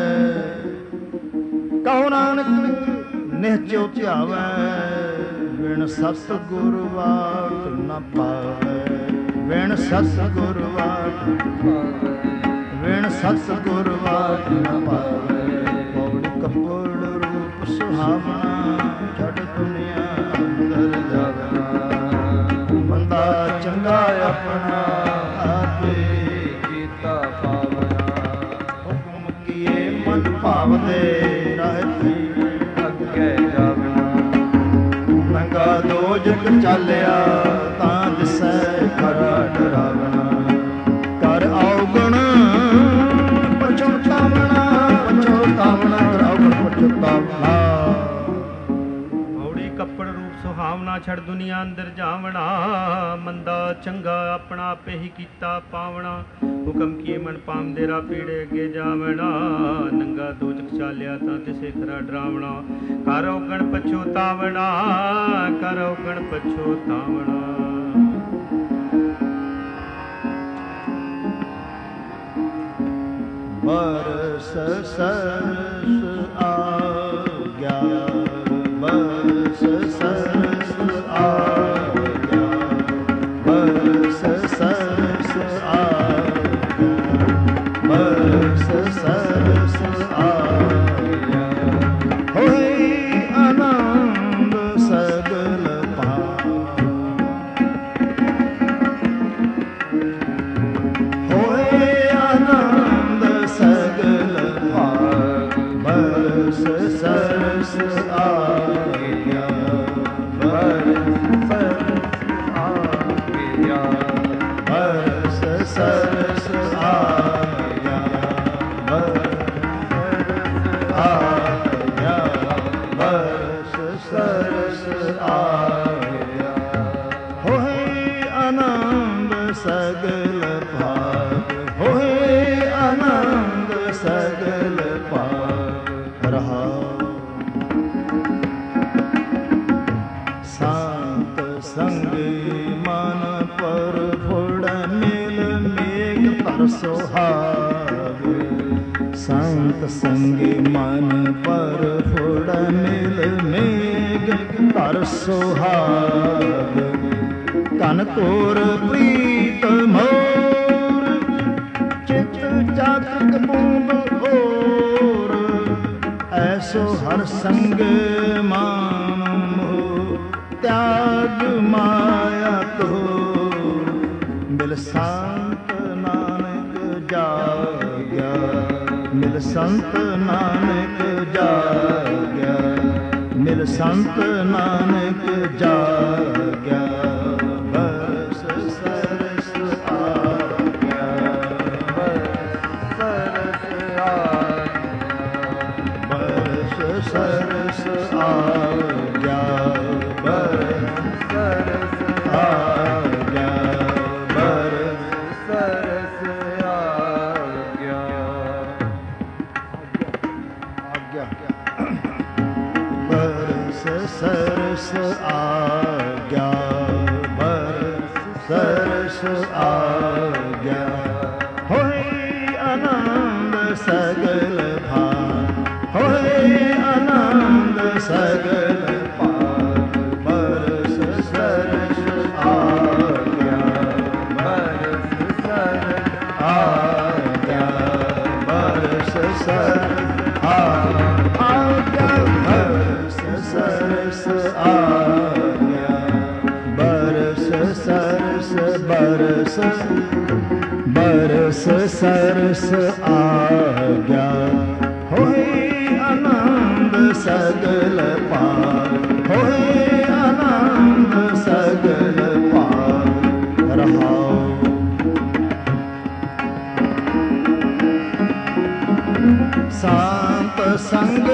ਕਹੋ ਨਾਨਕ ਨਿਹਚਯ ਧਿਆਵੈ ਵਿਣ ਸਤ ਗੁਰ ਵਾਟ ਨ ਪਾਵੈ ਵਿਣ ਸਤ ਗੁਰ ਵਾਟ ਵਿਣ ਸਤ ਗੁਰ ਵਾਟ ਨ ਪਾਵੈ ਪੌੜੀ ਕੱਪੜ ਰੂਪ ਸੁਹਾਵਣਾ ਛੱਡ ਦੁਨੀਆ ਅੰਦਰ ਜਾਵਣਾ ਬੰਦਾ ਚੰਗਾ ਆਪਣਾ ਆਪੇ ਕੀਤਾ ਪਾਵਨਾ ਹੁਕਮ ਕੀਏ ਮਨ ਭਾਵਦੇ ਰਹਿਤੀ ਅੱਗੇ ਜਾਵਣਾ ਨੰਗਾ ਦੋ ਜਗ ਚਾਲਿਆ ਤਾਂ ਦਿਸੈ ਖਰਾ ਡਰਾਵਣਾ ਕਰ ਔਗਣ ਪਛੋਤਾਵਣਾ ਪਛੋਤਾਵਣਾ ਕਰ ਔਗਣ ਪਛੋਤਾਵਣਾ ਔੜੀ ਕੱਪੜ ਰੂਪ ਸੁਹਾਵਣਾ ਛੱਡ ਦੁਨੀਆ ਅੰਦਰ ਜਾਵਣਾ ਮੰਦਾ ਚੰਗਾ ਆਪਣਾ ਆਪੇ ਹੀ ਕੀਤਾ ਪਾਵਣਾ ਹੁਕਮ ਕੀਏ ਮਨ ਪਾਵਦੇ ਰਾ ਪੀੜੇ ਅੱਗੇ ਜਾਵਣਾ ਨੰਗਾ ਦੋਜਕ ਚਾਲਿਆ ਤਾਂ ਤਿਸੇ ਖਰਾ ਡਰਾਵਣਾ ਕਰ ਔਗਣ ਪਛੋਤਾਵਣਾ ਕਰ ਔਗਣ ਪਛੋਤਾਵਣਾ ਬਰਸ ਸਰਸ ਆਗਿਆ ਬਰਸ ਸਰਸ ਆਗਿਆ ਬਰਸ ਸਰਸ ਆਗਿਆ ਬਰਸ ਸਰਸ ਆਗਿਆ ਹੋਏ ਆਨੰਦ ਸਗਲ ਪਾ ਹੋਏ ਆਨੰਦ ਸਗਲ ਭਾਗ ਬਰਸ ਸਰਸ ਆਗਿਆ ਬਰਸ ਆਗਿਆ ਬਰਸ ਸਰਸ ਆਗਿਆ ਬਰਸ ਆਗਿਆ ਬਰਸ ਸਰਸ ਆਗਿਆ ਹੋਏ ਆਨੰਦ ਸਗਲ ਭਾਗ ਹੋਏ ਆਨੰਦ ਸਗਲ ਭਾਗ ਰਹਾ ਸੰਤ ਸੰਗ ਮਨ ਪਰ ਫੁੜ ਮਿਲ ਮੇਘ ਧਰ ਸੁਹਾਗ ਸੰਤ ਸੰਗ ਮਨ ਪਰ ਫੁੜ ਮਿਲ ਮੇਘ ਧਰ ਸੁਹਾਗ ਕਨ ਤੋਰ ਪ੍ਰੀਤ ਮੋਰ ਚਿਤ ਚਾਤਕ ਬੂੰਦ ਹੋਰ ਐਸੋ ਹਰ ਸੰਗ ਮਾਨੋ ਤਿਆਗ ਮਾਇਆ ਤੋ ਮਿਲ ਸੰਤ ਨਾਨਕ ਜਾਗਿਆ ਮਿਲ ਸੰਤ ਨਾਨਕ ਜਾਗਿਆ ਮਿਲ ਸੰਤ ਨਾਨਕ ਜਾਗਿਆ ਬਰਸ ਸਰਸ ਆਗਿਆ ਬਰਸ ਸਰਸ ਆਗਿਆ ਬਰਸ ਸਰਸ ਆਗਿਆ ਬਰਸ ਸਰਸ ਆਗਿਆ ਆਗਿਆ ਬਰਸ ਸਰਸ ਆਗਿਆ ਬਰਸ ਸਰਸ ਆਗਿਆ ਹੋਏ ਆਨੰਦ ਸਗਲ ਭਾਗ ਹੋਏ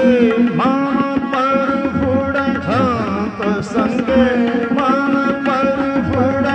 ਸੰਗੇ ਮਨ ਪਰ ਫੁੜੈ ਸੰਤ ਸੰਗੇ ਮਨ ਪਰ ਫੁੜੈ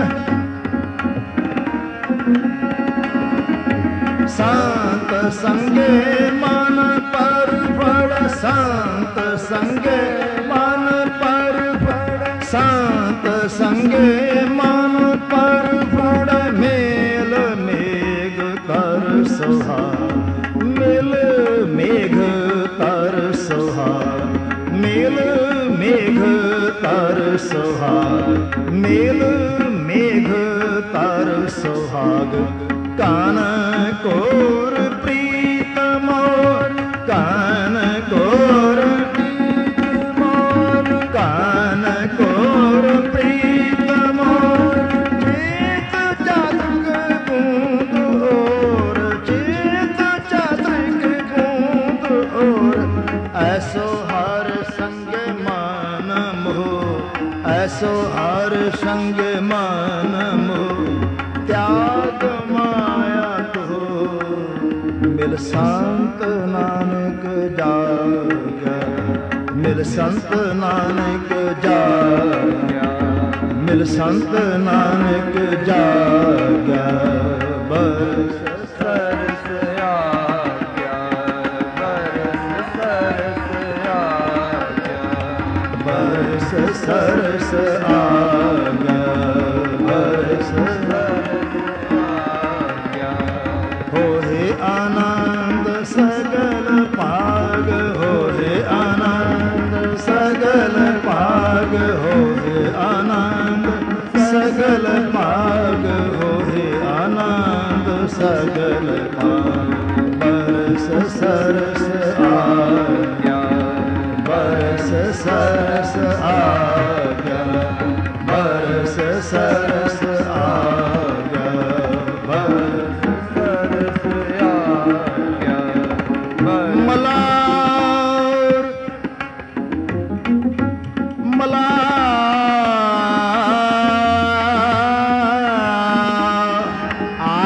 ਸੰਤ ਸੰਗੇ ਮਨ ਪਰ ਫੁੜੈ ਸੰਤ ਸੰਗੇ ਮਨ ਪਰ ਫੁੜੈ ਸੰਤ ਸੰਗੇ ਮਨ ਪਰ ਫੁੜੈ ਮੇਲ ਮੇਘ ਕਰ ਸੁਹਾਗ ਮਿਲ ਮੇਘ ਤਰ ਸੁਹਾਗ ਮਿਲ ਮੇਘ ਤਰ ਸੁਹਾਗ ਮਿਲ ਮੇਘ ਤਰ ਸੁਹਾਗ ਕਾਨ ਕੋਰ ਪ੍ਰੀਤ ਮੋਰ ਕਾਨ ਕੋਰ ਪ੍ਰੀਤ ਮੋਰ ਕਾਨ ਕੋਰ ਪ੍ਰੀਤ ਮੋਰ ਚੇਤ ਚਾਤ੍ਰਿਕ ਬੂੰਦ ਔਰ ਚੇਤ ਚਾਤ੍ਰਿਕ ਬੂੰਦ ਔਰ ਐਸੋ ਹਰ ਸੰਗ ਮਨ ਮੋਹ ਐਸੋ ਹਰ ਸੰਗ ਮਨ ਮੋਹ ਤਿਆਗ ਮਾਇਆ ਤੋ ਮਿਲ ਸੰਤ ਨਾਨਕ ਜਾਗਿਆ ਮਿਲ ਸੰਤ ਨਾਨਕ ਜਾਗਿਆ ਮਿਲ ਸੰਤ ਨਾਨਕ ਜਾਗਿਆ ਬਰਸ ਸਰਸ ਆਗਿਆ ਬਰਸ ਸਰਸ ਆਗਿਆ ਬਰਸ ਸਰਸ ਆਗਿਆ ਬਰਸ ਹੋਏ ਆਨੰਦ ਸਗਲ ਭਾਗ ਹੋਏ ਆਨੰਦ ਸਗਲ ਭਾਗ ਹੋਏ ਆਨੰਦ ਸਗਲ ਭਾਗ ਹੋਏ ਆਨੰਦ ਸਗਲ ਭਾਗ ਬਰਸ ਸਰਸ ਆਗਿਆ ਬਰਸ ਸਰਸ ਆਗਿਆ ਬਰਸ ਸਰਸ ਆਗਿਆ ਬਰਸ ਮਲਾਰ ਮਲਾਰ ਆ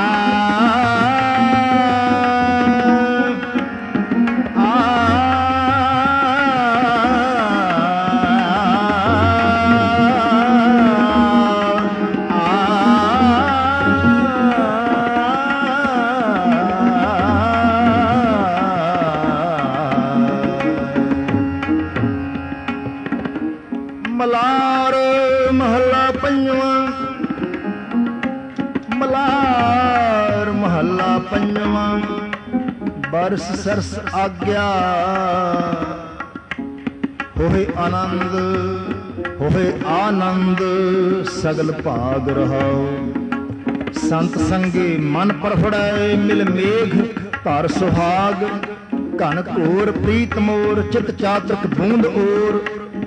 ਮਲਾਰ ਮਹੱਲਾ ਪੰਜਵਾਂ ਮਲਾਰ ਮਹੱਲਾ ਪੰਜਵਾਂ ਬਰਸ ਸਰਸ ਆਗਿਆ ਹੋਏ ਆਨੰਦ ਹੋਏ ਆਨੰਦ ਸਗਲ ਭਾਗ ਰਹਾਉ ਸੰਤ ਸੰਗੇ ਮਨ ਪਰਫੜਾਏ ਮਿਲ ਮੇਘ ਧਰ ਸੁਹਾਗ ਘਨ ਘੋਰ ਪ੍ਰੀਤ ਮੋਰ ਚਿਤ ਚਾਤ੍ਰਿਕ ਬੂੰਦ ਔਰ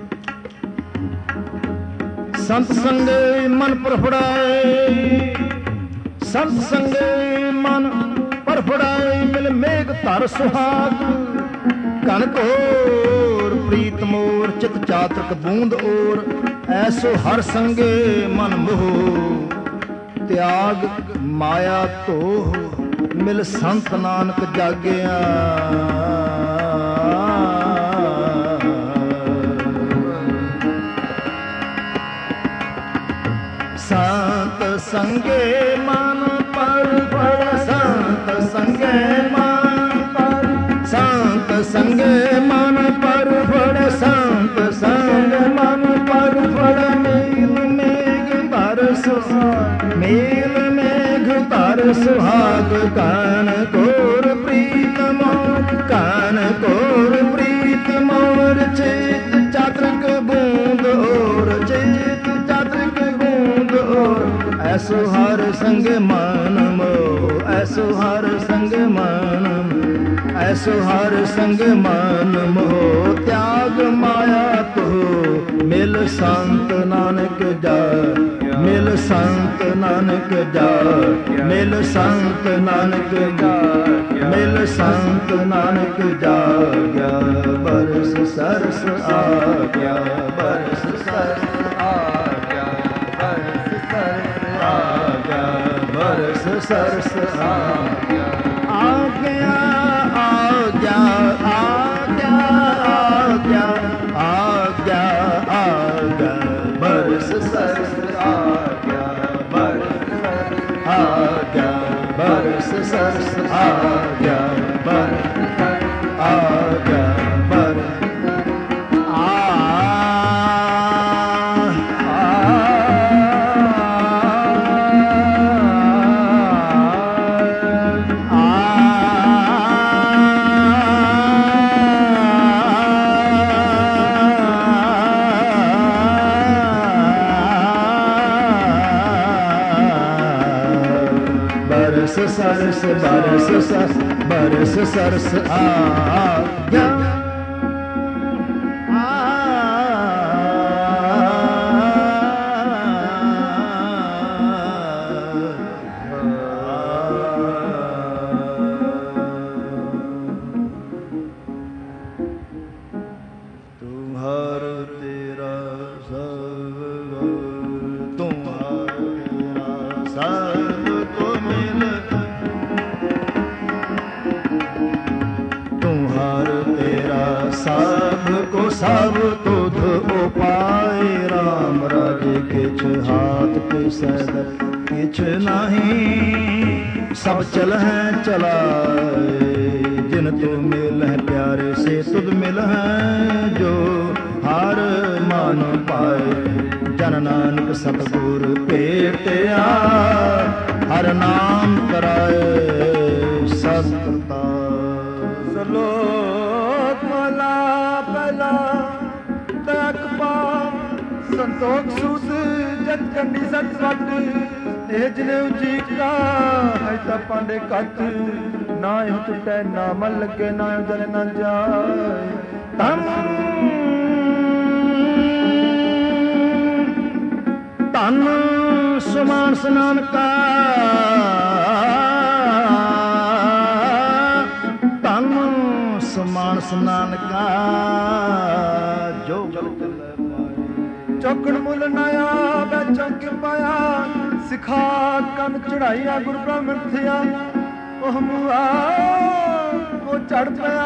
ਸੰਤ ਸੰਗੇ ਮਨ ਪਰਫੜਾਏ ਸੰਤ ਸੰਗੇ ਮਨ ਪਰਫੜਾਏ ਮਿਲ ਮੇਘ ਧਰ ਸੁਹਾਗ ਘਨ ਘੋਰ ਪ੍ਰੀਤ ਮੋਰ ਚਿਤ ਚਾਤ੍ਰਿਕ ਬੂੰਦ ਔਰ ਐਸੋ ਹਰ ਸੰਗੇ ਮਨ ਮੋਹ ਤਿਆਗ ਮਾਇਆ ਧੋਹ ਮਿਲ ਸੰਤ ਨਾਨਕ ਜਾਗਿਆ ਸੰਤ ਸੰਗੇ ਮਨ ਪਰ ਫੜ ਸੰਤ ਸੰਗੇ ਮਨ ਪਰ ਸੰਤ ਸੰਗੇ ਮਨ ਪਰ ਫੜ ਸੰਤ ਸੰਗ ਮਨ ਪਰ ਫੜ ਮੇਲ ਮੇਘ ਧਰ ਸੁਹਾਗ ਮੇਲ ਮੇਘ ਧਰ ਸੁਹਾਗ ਕਾਨ ਕੋਰ ਪ੍ਰੀਤ ਮੋਰ ਕਾਨ ਕੋਰ ਪ੍ਰੀਤ ਮੋਰ ਚੇਤ ਚਾਤ੍ਰਿਕ ਬੂੰਦ ਔਰ ਚੇਤ ਚਾਤ੍ਰਿਕ ਬੂੰਦ ਔਰ ਐਸੋ ਹਰ ਸੰਗ ਮਨ ਮੋਹ ਐਸੋ ਹਰ ਸੰਗ ਮਨ ਐਸੋ ਹਰ ਸੰਗ ਮਨ ਮੋਹ ਤਿਆਗ ਮਾਇਆ ਤੋ ਮਿਲ ਸੰਤ ਨਾਨਕ ਜਾ ਮਿਲ ਸੰਤ ਨਾਨਕ ਜਾ ਮਿਲ ਸੰਤ ਨਾਨਕ ਜਾ ਮਿਲ ਸੰਤ ਨਾਨਕ ਜਾ ਗਿਆ ਬਰਸ ਸਰਸ ਆ ਗਿਆ ਬਰਸ ਸਰਸ ਆ ਗਿਆ ਬਰਸ ਸਰਸ ਆ ਗਿਆ ਬਰਸ ਸਰਸ ਆ ਗਿਆ ਆ ਗਿਆ ਆ ਗਿਆ ਆ ਗਿਆ आ गया बरस आ गया बरस सरस बरस सरस बरस सरस आ गया तुम्हार तेरा सब तुम्हारा सब को मिल सबको सब तुध उपाय राम राजे किछ हाथ पिसद किछ नहीं सब चल हैं चलाए जिन तू मिल है प्यारे से तुद मिल है जो हार मान पाए जन नानक सतगुरु पेटिया हर नाम कराए सतता सलो संतोख सूद जत कंडी सत सट ਇਹ ਜਨੇ ਉਚੀਕਾ ਹੈ ਤਾਂ ਪਾਂਡੇ ਕੱਟ ਨਾ ਇਹ ਟੁੱਟੇ ਨਾ ਮਨ ਲੱਗੇ ਨਾ ਜਲ ਨਾ ਜਾਏ ਤਨ ਤਨ ਸਮਾਨ ਸਨਾਨ ਕਾ ਤਨ ਸਮਾਨ ਸਨਾਨ ਕਾ ਜੋ ਜਲ ਚੌਕਣ ਮੁੱਲ ਨਾਇਆ ਬੈ ਚੌਕ ਪਾਇਆ ਸਿਖਾ ਕੰਨ ਚੜਾਈਆ ਗੁਰ ਬ੍ਰਹਮਣ ਥਿਆ ਉਹ ਮੁਆ ਉਹ ਚੜ ਪਿਆ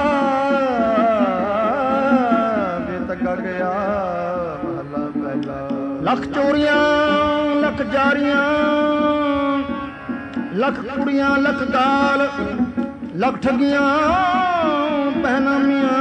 ਵੇ ਤੱਕਾ ਗਿਆ ਮਹੱਲਾ ਪਹਿਲਾ ਲੱਖ ਚੋਰੀਆਂ ਲੱਖ ਜਾਰੀਆਂ ਲੱਖ ਕੁੜੀਆਂ ਲੱਖ ਗਾਲ ਲੱਖ ਠੱਗੀਆਂ ਪਹਿਨਾਮੀਆਂ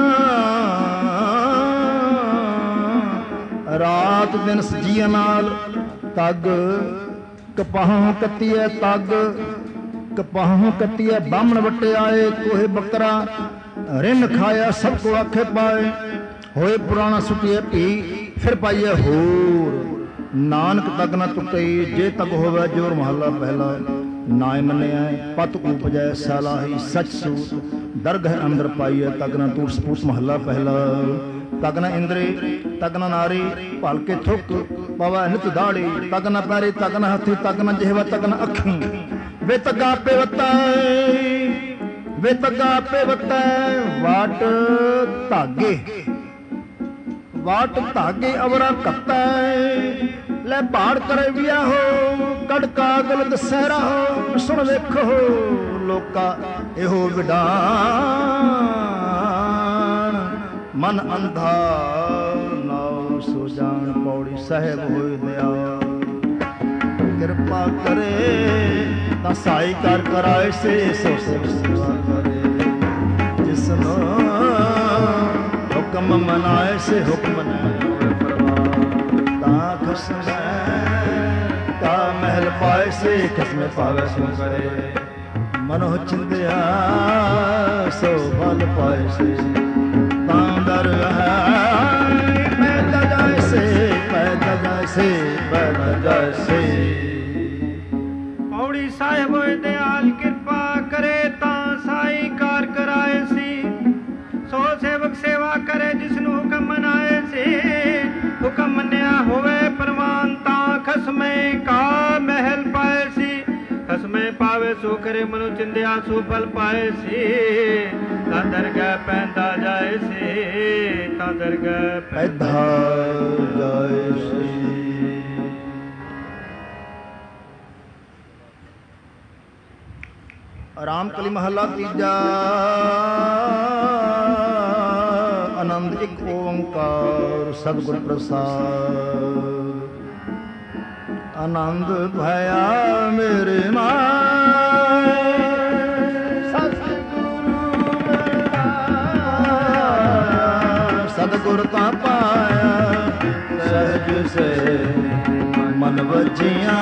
ਰਾਤ ਦਿਨ ਸਜੀਆਂ ਨਾਲ ਤੱਗ ਕਪਾਹੋਂ ਕੱਤੀਐ ਤੱਗ ਕਪਾਹੋਂ ਕੱਤੀਐ ਬਾਹਮਣ ਵੱਟੇ ਆਏ ਕੋਹੇ ਬੱਕਰਾ ਰਿੰਨ ਖਾਇਆ ਸਭ ਕੋ ਆਖੇ ਪਾਏ ਹੋਏ ਪੁਰਾਣਾ ਸੁਟੀਏ ਭੀ ਫਿਰ ਪਾਈਏ ਹੋਰ ਨਾਨਕ ਤੱਕ ਨਾ ਟੁੱਟੇ ਜੇ ਤੱਕ ਹੋਵੇ ਜੋਰ ਮਹੱਲਾ ਪਹਿਲਾ ਨਾਇ ਮੰਨਿਆ ਪਤ ਉਪਜੈ ਸਲਾਹੀ ਸਚ ਸੂਤ ਦਰਗਹ ਅੰਦਰ ਪਾਈਏ ਤੱਕ ਨਾ ਟੂਟ ਸਪੂਤ ਮਹੱਲਾ ਪਹਿਲਾ ਤਗ ਨਾ ਇੰਦਰੀ ਤਗ ਨਾ ਨਾਰੀ ਭਲ ਕੇ ਥੁੱਕ ਪਵਾ ਨਿਤ ਦਾੜੀ ਤਗ ਨਾ ਪੈਰੀ ਤਗ ਨਾ ਹੱਥੀ ਤਗ ਨਾ ਜਿਹਵਾ ਤਗ ਨਾ ਅੱਖੀ ਵੇ ਤਗਾ ਆਪੇ ਵਤੈ ਵੇ ਤਗਾ ਆਪੇ ਵਤੈ ਵਾਟ ਧਾਗੇ ਵਾਟ ਧਾਗੇ ਅਵਰਾ ਕੱਤੈ ਲੈ ਪਹਾੜ ਕਰੇ ਵਿਆਹੋ ਕੜਕਾ ਗਲ ਦਸਹਿਰਾ ਹੋ ਸੁਣ ਵੇਖੋ ਲੋਕਾ ਇਹੋ ਵਿਡਾਣ ਮਨ ਅੰਧਾ ਨਾਉ ਸੋ ਜਾਣ ਪੌੜੀ ਸਾਹਿਬ ਹੋਏ ਦਇਆ ਕਿਰਪਾ ਕਰੇ ਤਾਂ ਸਾਈ ਕਰ ਕਰਾਏ ਸੇ ਸੋ ਸੇਵਾ ਕਰੇ ਜਿਸਨੋ ਹੁਕਮ ਮਨਾਏ ਸੇ ਹੁਕਮ ਨਾ ਤਾਂ ਖਸਮੈ ਤਾ ਮਹਿਲ ਪਾਏ ਸੇ ਖਸਮੇ ਪਾਵੇ ਸੋ ਕਰੇ ਮਨੋ ਚਿੰਦਿਆ ਸੋ ਬਲ ਪਾਏ ਸੇ ਦਰ ਹੈ ਪੈਦਾ ਜੈਸੇ ਪੈਦਾ ਜੈਸੇ ਪੈਦਾ ਜੈਸੇ ਪੌੜੀ ਸਾਹਿਬ ਹੋਏ ਦਿਆਲ ਕਿਰਪਾ ਕਰੇ ਤਾਂ ਸਾਈ ਕਾਰ ਕਰਾਏ ਸੀ ਸੋ ਸੇਵਕ ਸੇਵਾ ਕਰੇ ਜਿਸਨੂੰ ਹੁਕਮ ਮਨਾਏ ਸੀ ਹੁਕਮ ਮੰਨਿਆ ਹੋਵੇ ਪ੍ਰਵਾਨ ਤਾਂ ਖਸਮੇ ਕਾ ਮਹਿਲ ਪਾਏ ਸੀ ਖਸਮੇ ਪਾਵੇ ਸੋ ਕਰੇ ਮਨੁ ਚਿੰਦਿਆ ਸੋ ਫਲ ਪਾਏ ਸੀ ਤਾਂ ਦਰਗਾਹ ਪੈਂਦਾ ਜਾਏ ਸੀ ਤਾਂ ਦਰਗਾਹ ਪੈਂਦਾ ਜਾਏ ਸੀ ਆਰਾਮ ਕਲੀ ਮਹੱਲਾ ਤੀਜਾ ਆਨੰਦ ਇੱਕ ਓੰਕਾਰ ਸਤਿਗੁਰ ਪ੍ਰਸਾਦ ਆਨੰਦ ਭਇਆ ਮੇਰੇ ਮਾਏ ਸਤਿਗੁਰ ਤਾਂ ਪਾਇਆ ਸਹਿਜ ਸੇ ਮਨ ਵਜੀਆਂ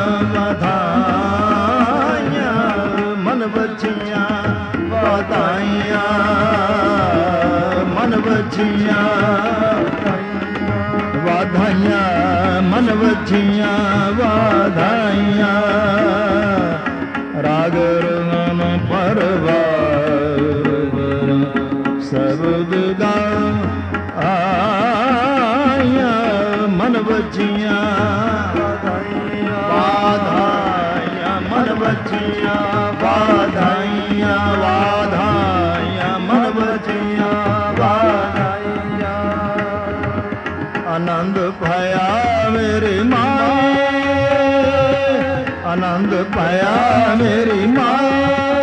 ਵਧਾਈਆਂ ਮਨ ਵਜੀਆਂ ਵਧਾਈਆਂ ਮਨ ਵਜੀਆਂ ਵਧਾਈਆਂ ਮਨ ਵਜੀਆਂ ਵਧਾਈਆਂ ਰਾਗ ਰਮਨ ਪਰਵਾਰ ਸਬਦ ਗਾ ਆਇਆ ਮਨ ਵਜੀਆਂ ਵਾਧਾਈਆਂ ਮਨ ਵਜੀਆਂ ਵਾਧਾਈਆਂ ਵਾਧਾਈਆਂ ਮਨ ਵਜੀਆਂ ਵਾਧਾਈਆਂ ਆਨੰਦ ਪਾਇਆ ਮੇਰੀ ਮਾਏ ਆਨੰਦ ਪਾਇਆ ਮੇਰੀ ਮਾਏ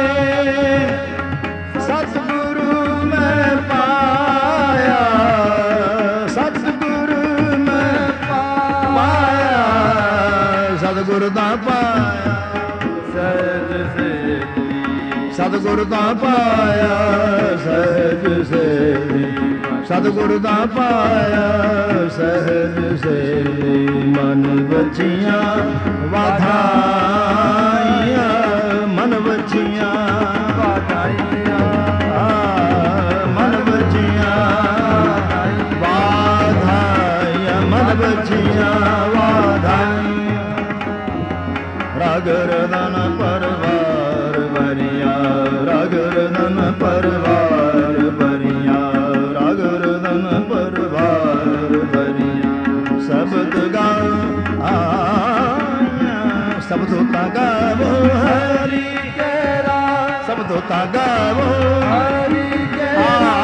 ਸਤਿਗੁਰੂ ਮੈਂ ਪਾਇਆ ਸਤਿਗੁਰੂ ਮੈਂ ਪਾਇਆ ਸਤਿਗੁਰੂ ਦਾ ਪਾਇਆ ਸਹਿਜ ਸੇ ਸਤਿਗੁਰੂ ਦਾ ਪਾਇਆ ਸਹਿਜ ਸੇ ਸਤਿਗੁਰੂ ਦਾ ਪਾਇਆ ਸਹਿਜ ਸੇ ਮਨ ਵਜੀਆਂ ਵਧਾਈਆਂ ਮਨ ਵਜੀਆਂ ਵਧਾਈਆਂ ਮਨ ਵਜੀਆਂ ਵਧਾਈਆਂ ਮਨ ਵਜੀਆਂ ਵਧਾਈਆਂ ਰਾਗ ਰਦਨ ਪਰਵਾਰ ਬਰੀਆ ਰਾਗ ਰਦਨ ਪਰਵਾਰ ਬਰੀਆ ਰਾਗ ਰਦਨ ਪਰਵਾਰ ਬਰੀਆ ਸਬਦ ਗਾ ਆਇਆ ਸਬਦੋ ਤਾ ਗਾਵੋ ਹਰੀ ਕੇਰਾ ਸਬਦੋ ਤਾ ਗਾਵੋ ਹਰੀ ਕੇਰਾ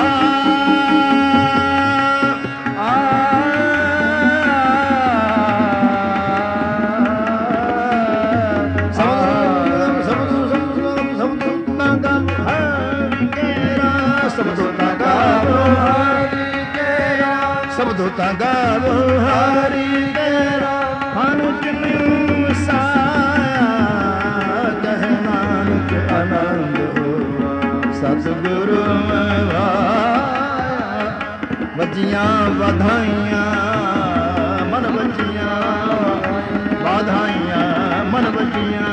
ਸਬਦੋ ਤਾ ਗਾਵੋ ਹਰੀ ਤੇਰਾ ਮਨ ਜਿਨਿਉ ਵਸਾਇਆ ਕਹਿ ਨਾਨਕ ਆਨੰਦ ਹੋਆ ਸਤਿਗੁਰੂ ਮੈਂ ਵਾਇਆ ਵਜੀਆਂ ਵਧਾਈਆਂ ਮਨ ਵਜੀਆਂ ਵਧਾਈਆਂ ਮਨ ਵਜੀਆਂ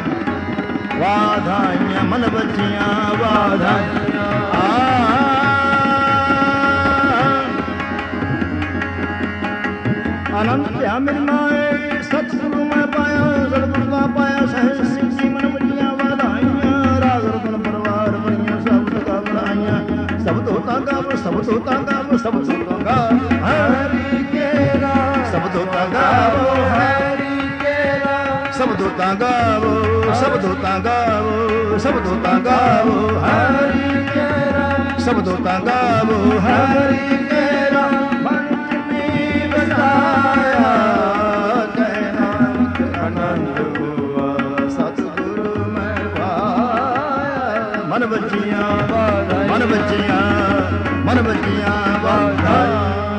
ਵਧਾਈਆਂ ਮਨ ਵਜੀਆਂ ਵਧਾਈਆਂ ਆ ਆਨੰਦ ਧਿਆ ਮੇਰੀ ਮਾਏ ਸਤਿਗੁਰੂ ਮੈਂ ਪਾਇਆ ਸਤਿਗੁਰੂ ਦਾ ਪਾਇਆ ਸਹਿਜ ਸਿੱਖੀ ਮਨ ਵਜੀਆਂ ਵਧਾਈਆਂ ਰਾਗ ਰਤਨ ਪਰਵਾਰ ਬੜੀਆਂ ਸਭ ਦਾ ਬਣਾਈਆਂ ਸਭ ਤੋਂ ਤਾਂ ਗਾਵ ਸਭ ਤੋਂ ਤਾਂ ਗਾਵ ਸਭ ਤੋਂ ਤਾਂ ਗਾਵ ਹਰੀ ਕੇਰਾ ਸਭ ਤੋਂ ਤਾਂ ਗਾਵ ਹਰੀ ਕੇਰਾ ਸਭ ਤੋਂ ਤਾਂ ਗਾਵ ਸਭ ਤੋਂ ਤਾਂ ਗਾਵ ਸਭ ਤੋਂ ਤਾਂ ਗਾਵ ਹਰੀ ਕੇਰਾ ਸਭ ਤੋਂ ਤਾਂ ਗਾਵ ਹਰੀ ਕੇਰਾ ਮਨ ਜਿਨੀ ਵਸਾਇਆ ਕਹਿ ਨਾਨਕ ਆਨੰਦ ਹੋਆ ਸਤਿਗੁਰੂ ਮੈਂ ਪਾਇਆ ਮਨ ਵਜੀਆਂ ਮਨ ਵਜੀਆਂ ਮਨ ਵਜੀਆਂ ਵਧਾਈਆਂ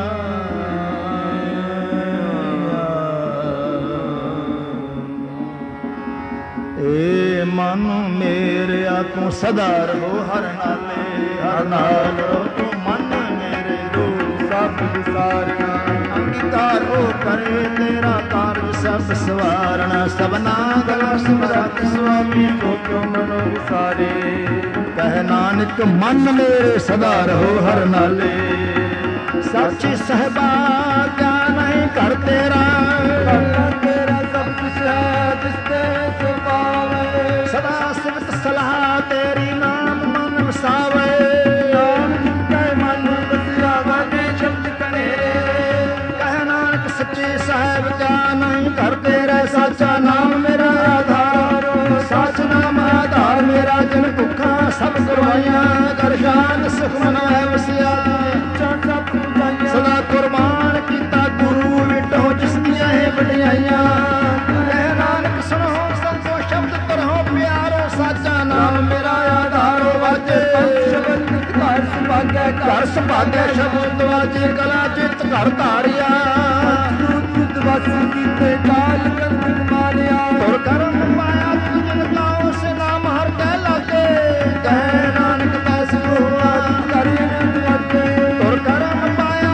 ਏ ਮਨ ਮੇਰਿਆ ਤੂੰ ਸਦਾ ਰਹੋ ਹਰ ਨਾਲੇ ਹਰ ਨਾਲ ਰਹੋ ਤੂੰ ਮਨ ਮੇਰੇ ਰੋ ਸਭ ਵਿਸਾਰੀਆਂ ਅੰਗੀਕਾਰ ਹੋ ਕਰੇ ਤੇਰਾ ਕਾਰਜ ਸਭ ਸਵਾਰਣਾ ਸਭਨਾ ਗਲਾ ਸਿਮਰਤ ਸੁਆਮੀ ਕੋ ਕਿਉ ਮਨੋ ਵਿਸਾਰੇ ਕਹਿ ਨਾਨਕ ਮਨ ਮੇਰੇ ਸਦਾ ਰਹੋ ਹਰ ਨਾਲੇ ਸਾਚੀ ਸਹਿਬਾ ਕਿਆ ਨਹੀਂ ਕਰ ਤੇਰਾ ਤੇਰਾ ਸਭ ਕੁਛ ਹੈ ਜਿਸਤੇ ਸੁਭਾਵੇ ਸਦਾ ਸਿਵਤ ਸਲਾਹ ਤੇਰੀ ਨਾਮ ਮਨ ਵਸਾਵੇ ਨਾਮ ਕੈ ਮਨ ਵਸਿਆ ਵਾਗੇ ਸ਼ਬਦ ਕਰੇ ਕਹਿ ਨਾਨਕ ਸੱਚੇ ਸਾਹਿਬ ਕਿਆ ਨਹੀਂ ਕਰ ਤੇਰਾ ਸਾਚਾ ਨਾਮ ਮੇਰਾ ਆਧਾਰ ਸਾਚ ਨਾਮ ਆਧਾਰ ਮੇਰਾ ਜਨ ਭੁੱਖਾ ਸਭ ਕਰਵਾਈਆਂ ਕਰ ਸ਼ਾਨ ਸੁਖ ਮਨ ਹੈ ਵਸਿਆ ਸਦਾ ਕੁਰਬਾਨ ਕੀਤਾ ਗੁਰੂ ਵਿਟੋ ਜਿਸ ਦੀਆਂ ਇਹ ਵਡਿਆਈਆਂ ਕਹਿ ਨਾਨਕ ਸੁਣੋ ਸੰਤੋ ਸ਼ਬਦ ਕਰੋ ਪਿਆਰੋ ਸਾਚਾ ਨਾਮ ਮੇਰਾ ਆਧਾਰੋ ਵਾਜੇ ਸ਼ਬਦ ਘਰ ਸੁਭਾਗੈ ਘਰ ਸੁਭਾਗੈ ਸ਼ਬਦ ਵਾਜੇ ਕਲਾ ਚਿਤ ਘਰ ਧਾਰਿਆ ਤੁਧ ਵਸ ਕੀਤੇ ਕਾਲ ਕੰਦ ਮਾਰਿਆ ਤੁਰ ਕਰਮ ਪਾਇਆ ਤੁਝ ਜਨ ਲਾਓ ਸੇ ਨਾਮ ਹਰ ਕਹਿ ਲਾਗੇ ਕਹਿ ਨਾਨਕ ਤੈ ਸਿਰੋਆ ਕਰਿ ਅਨੰਦ ਵਾਜੇ ਤੁਰ ਕਰਮ ਪਾਇਆ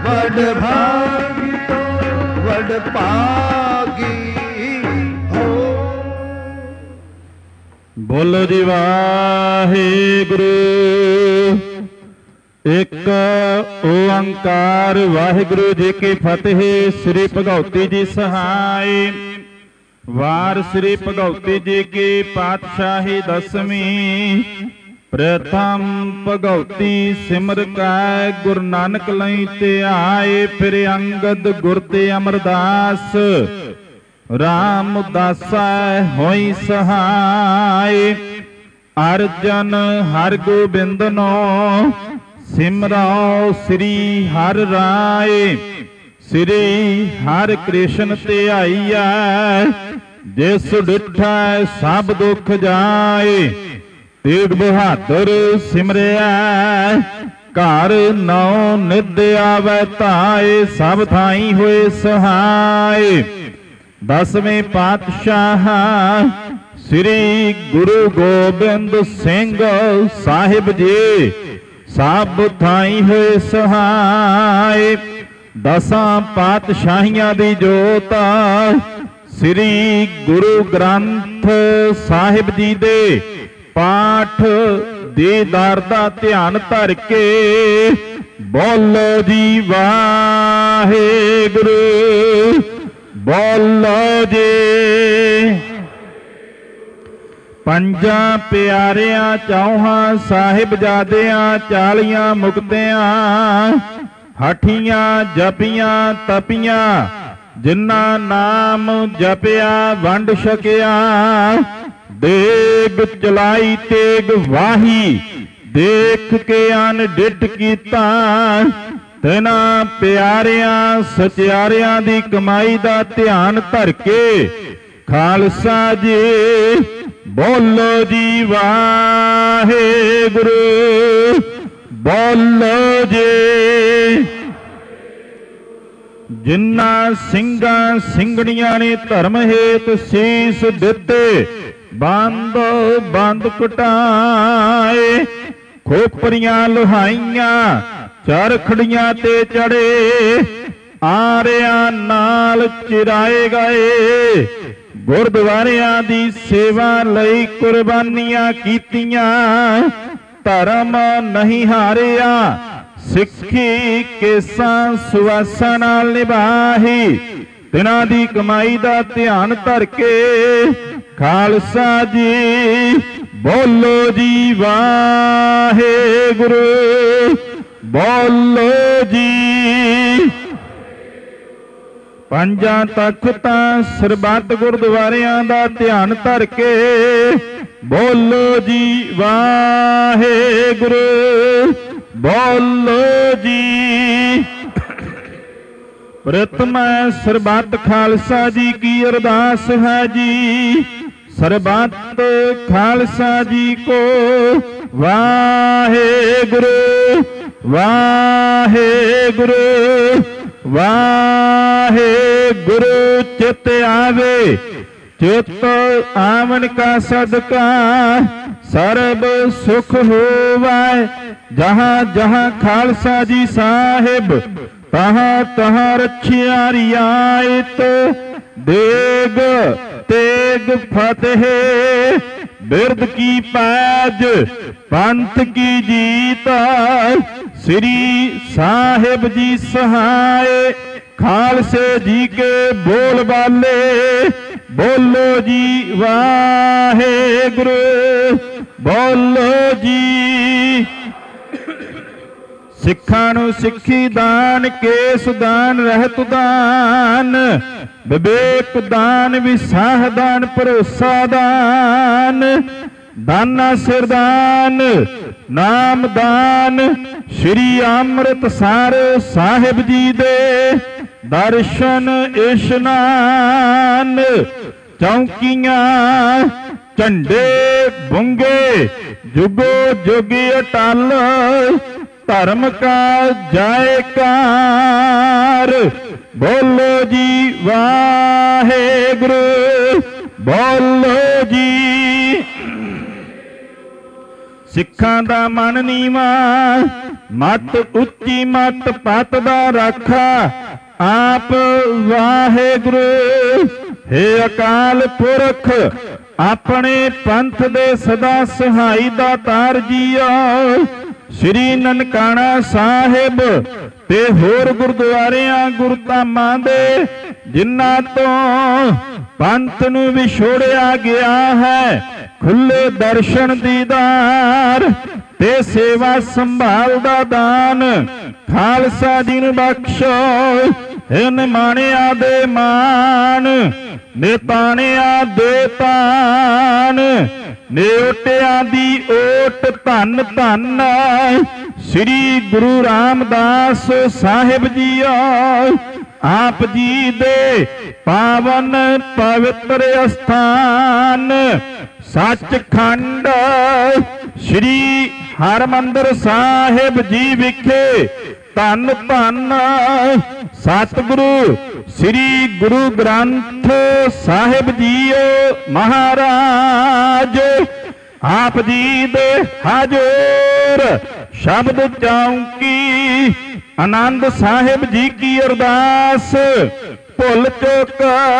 ਵਡ ਭਾਗੀ ਤੋ ਵਡ ਭਾਗੀ ਹੋ। ਬੋਲੋ ਜੀ ਵਾਹਿਗੁਰੂ। ਇੱਕ ਓੰਕਾਰ ਵਾਹਿਗੁਰੂ ਜੀ ਕੀ ਫਤਿਹ। ਸ੍ਰੀ ਭਗਉਤੀ ਜੀ ਸਹਾਈ। ਵਾਰ ਸ੍ਰੀ ਭਗਉਤੀ ਜੀ ਕੀ ਪਾਤਸ਼ਾਹੀ ਦਸਵੀਂ। ਪ੍ਰਥਮ ਭਗਉਤੀ ਸਿਮਰ ਕੈ ਗੁਰੂ ਨਾਨਕ ਲਈ ਧਿਆਏ। ਫਿਰ ਅੰਗਦ ਗੁਰ ਤੇ ਅਮਰਦਾਸ ਰਾਮ ਉਦਾਸਾ ਹੋਈ ਸਹਾਈ। ਅਰਜਨ ਹਰਿ ਗੋਬਿੰਦਨੋ ਸਿਮਰੋ ਸ੍ਰੀ ਹਰਿ ਰਾਏ। ਸ੍ਰੀ ਹਰਿ ਕ੍ਰਿਸ਼ਨ ਧਿਆਈਐ ਜਿਸ ਡਿਠੈ ਸਭ ਦੁਖ ਜਾਏ। ਤੇਗ ਬਹਾਦਰ ਸਿਮਰਿਆ ਘਰ ਨੌ ਨਿਧ ਆਵੈ ਧਾਏ। ਸਭ ਥਾਈ ਹੋਏ ਸਹਾਏ। ਦਸਵੇਂ ਪਾਤਸ਼ਾਹ ਸ੍ਰੀ ਗੁਰੂ ਗੋਬਿੰਦ ਸਿੰਘ ਸਾਹਿਬ ਜੀ ਸਭ ਥਾਈ ਹੋਏ ਸਹਾਈ। ਦਸਾਂ ਪਾਤਸ਼ਾਹੀਆਂ ਦੀ ਜੋਤ ਸ੍ਰੀ ਗੁਰੂ ਗ੍ਰੰਥ ਸਾਹਿਬ ਜੀ ਦੇ ਪਾਠ ਦੀਦਾਰ ਦਾ ਧਿਆਨ ਧਰ ਕੇ ਬੋਲੋ ਜੀ ਵਾਹਿਗੁਰੂ। ਬੋਲੋ ਜੀ। ਪੰਜਾਂ ਪਿਆਰਿਆਂ ਚੌਹਾਂ ਸਾਹਿਬਜ਼ਾਦਿਆਂ ਚਾਲੀਆਂ ਮੁਕਤਿਆਂ ਹਠੀਆਂ ਜਪੀਆਂ ਤਪੀਆਂ ਜਿਨ੍ਹਾਂ ਨਾਮ ਜਪਿਆ ਵੰਡ ਛਕਿਆ। ਦੇਗ ਚਲਾਈ ਤੇਗ ਵਾਹੀ ਦੇਖ ਕੇ ਅਨ ਡਿੱਠ ਕੀਤਾ। ਤਿਨਾਂ ਪਿਆਰਿਆਂ ਸਚਿਆਰਿਆਂ ਦੀ ਕਮਾਈ ਦਾ ਧਿਆਨ ਧਰ ਕੇ ਖਾਲਸਾ ਜੀ ਬੋਲੋ ਜੀ ਵਾਹਿਗੁਰੂ। ਬੋਲੋ ਜੀ। ਜਿਨ੍ਹਾਂ ਸਿੰਘਾਂ ਸਿੰਘਣੀਆਂ ਨੇ ਧਰਮ ਹੇਤ ਸੀਸ ਦਿੱਤੇ ਬੰਦ ਬੰਦ ਕਟਾਏ। ਖੋਪਰੀਆਂ ਲੁਹਾਈਆਂ ਚਰਖੜੀਆਂ ਤੇ ਚੜੇ ਆਰਿਆਂ ਨਾਲ ਚਿਰਾਏ ਗਏ। ਗੁਰਦੁਆਰਿਆਂ ਦੀ ਸੇਵਾ ਲਈ ਕੁਰਬਾਨੀਆਂ ਕੀਤੀਆਂ। ਧਰਮ ਨਹੀਂ ਹਾਰਿਆ ਸਿੱਖੀ ਕੇਸਾਂ ਸੁਆਸਾਂ ਨਾਲ ਨਿਭਾਹੀ। ਤਿਨਾਂ ਦੀ ਕਮਾਈ ਦਾ ਧਿਆਨ ਧਰ ਕੇ ਖਾਲਸਾ ਜੀ ਬੋਲੋ ਜੀ ਵਾਹਿਗੁਰੂ। ਬੋਲੋ ਜੀ। ਪੰਜਾਂ ਤਖਤਾਂ ਸਰਬੱਤ ਗੁਰਦੁਆਰਿਆਂ ਦਾ ਧਿਆਨ ਧਰ ਕੇ ਬੋਲੋ ਜੀ ਵਾਹਿਗੁਰੂ। ਬੋਲੋ ਜੀ। ਪ੍ਰਥਮ ਸਰਬੱਤ ਖਾਲਸਾ ਜੀ ਕੀ ਅਰਦਾਸ ਹੈ ਜੀ। ਸਰਬੱਤ ਖਾਲਸਾ ਜੀ ਕੋ ਵਾਹਿਗੁਰੂ ਵਾਹਿਗੁਰੂ ਵਾਹਿਗੁਰੂ। ਚਿਤ ਆਵੇ ਚਿਤ ਆਵਨ ਕਾ ਸਦਕਾ ਸਰਬ ਸੁਖ ਹੋਵੈ। ਜਹਾਂ ਜਹਾਂ ਖਾਲਸਾ ਜੀ ਸਾਹਿਬ ਤਹਾਂ ਤਹਾਂ ਰੱਖਿਆ ਰਿਆਇਤ। ਦੇਗ ਤੇਗ ਫਤਿਹ ਬਿਰਦ ਕੀ ਪੈਜ ਪੰਥ ਕੀ ਜੀਤ। ਸ੍ਰੀ ਸਾਹਿਬ ਜੀ ਸਹਾਏ ਖਾਲਸੇ ਜੀ ਕੇ ਬੋਲ ਬਾਲੇ। ਬੋਲੋ ਜੀ ਵਾਹਿਗੁਰੂ। ਬੋਲੋ ਜੀ। ਸਿੱਖਾਂ ਨੂੰ ਸਿੱਖੀ ਦਾਨ ਕੇਸ ਦਾਨ ਰਹਿਤ ਦਾਨ ਵਿਵੇਕ ਦਾਨ ਵਿਸਾਹ ਦਾਨ ਭਰੋਸਾ ਦਾਨ ਦਾਨਾ ਸਿਰਦਾਨ ਨਾਮ ਦਾਨ। ਸ਼੍ਰੀ ਅੰਮ੍ਰਿਤਸਰ ਸਾਹਿਬ ਜੀ ਦੇ ਦਰਸ਼ਨ ਇਸ਼ਨਾਨ। ਚੌਂਕੀਆਂ ਝੰਡੇ ਬੁੰਗੇ ਜੁਗੋ ਜੁਗ ਅਟਲ। ਧਰਮ ਕਾ ਜਾਇਕਾਰ। ਬੋਲੋ ਜੀ ਵਾਹਿਗੁਰੂ। ਬੋਲੋ ਜੀ। ਸਿੱਖਾਂ ਦਾ ਮਨ ਨੀਵਾ, ਮਤ ਉੱਚੀ ਮਤ ਪਤ ਦਾ ਰਾਖਾ। ਆਪ ਵਾਹਿਗੁਰੂ ਹੇ ਅਕਾਲ ਪੁਰਖ, ਆਪਣੇ ਪੰਥ ਦੇ ਸਦਾ ਸਹਾਈ ਦਾਤਾਰ ਜੀਓ। ਸ੍ਰੀ ਨਨਕਾਣਾ ਸਾਹਿਬ ਤੇ ਹੋਰ ਗੁਰਦੁਆਰਿਆਂ ਗੁਰਧਾਮਾਂ ਦੇ ਜਿਨ੍ਹਾਂ ਤੋਂ ਪੰਥ ਨੂੰ ਵਿਛੋੜਿਆ ਗਿਆ ਹੈ, ਖੁੱਲੇ ਦਰਸ਼ਨ ਦੀਦਾਰ ਤੇ ਸੇਵਾ ਸੰਭਾਲ ਦਾ ਦਾਨ ਖਾਲਸਾ ਜੀ ਨੂੰ ਬਖਸ਼ੋ। ਇਨ ਮਾਣਿਆ ਦੇ ਮਾਨ, ਨਿਤਾਣਿਆ ਦੇ ਤਾਨ, ਨੇਓਟਿਆਂ ਦੀ ਓਟ ਧੰਨ ਧੰਨ ਸ੍ਰੀ ਗੁਰੂ ਰਾਮਦਾਸ ਸਾਹਿਬ ਜੀਓ। ਆਪ ਜੀ ਦੇ ਪਾਵਨ ਪਵਿੱਤਰ ਅਸਥਾਨ ਸੱਚਖੰਡ ਸ੍ਰੀ ਹਰਿਮੰਦਰ ਸਾਹਿਬ ਜੀ ਵਿਖੇ ਧੰਨ ਧੰਨ ਸਤਿਗੁਰੂ ਸ੍ਰੀ ਗੁਰੂ ਗ੍ਰੰਥ ਸਾਹਿਬ ਜੀਓ ਮਹਾਰਾਜ। ਆਪ ਜੀ ਦੇ ਹਜ਼ੂਰ ਸ਼ਬਦ ਚੌਂਕੀ ਆਨੰਦ ਸਾਹਿਬ ਜੀ ਕੀ ਅਰਦਾਸ ਭੁੱਲ ਚੁੱਕ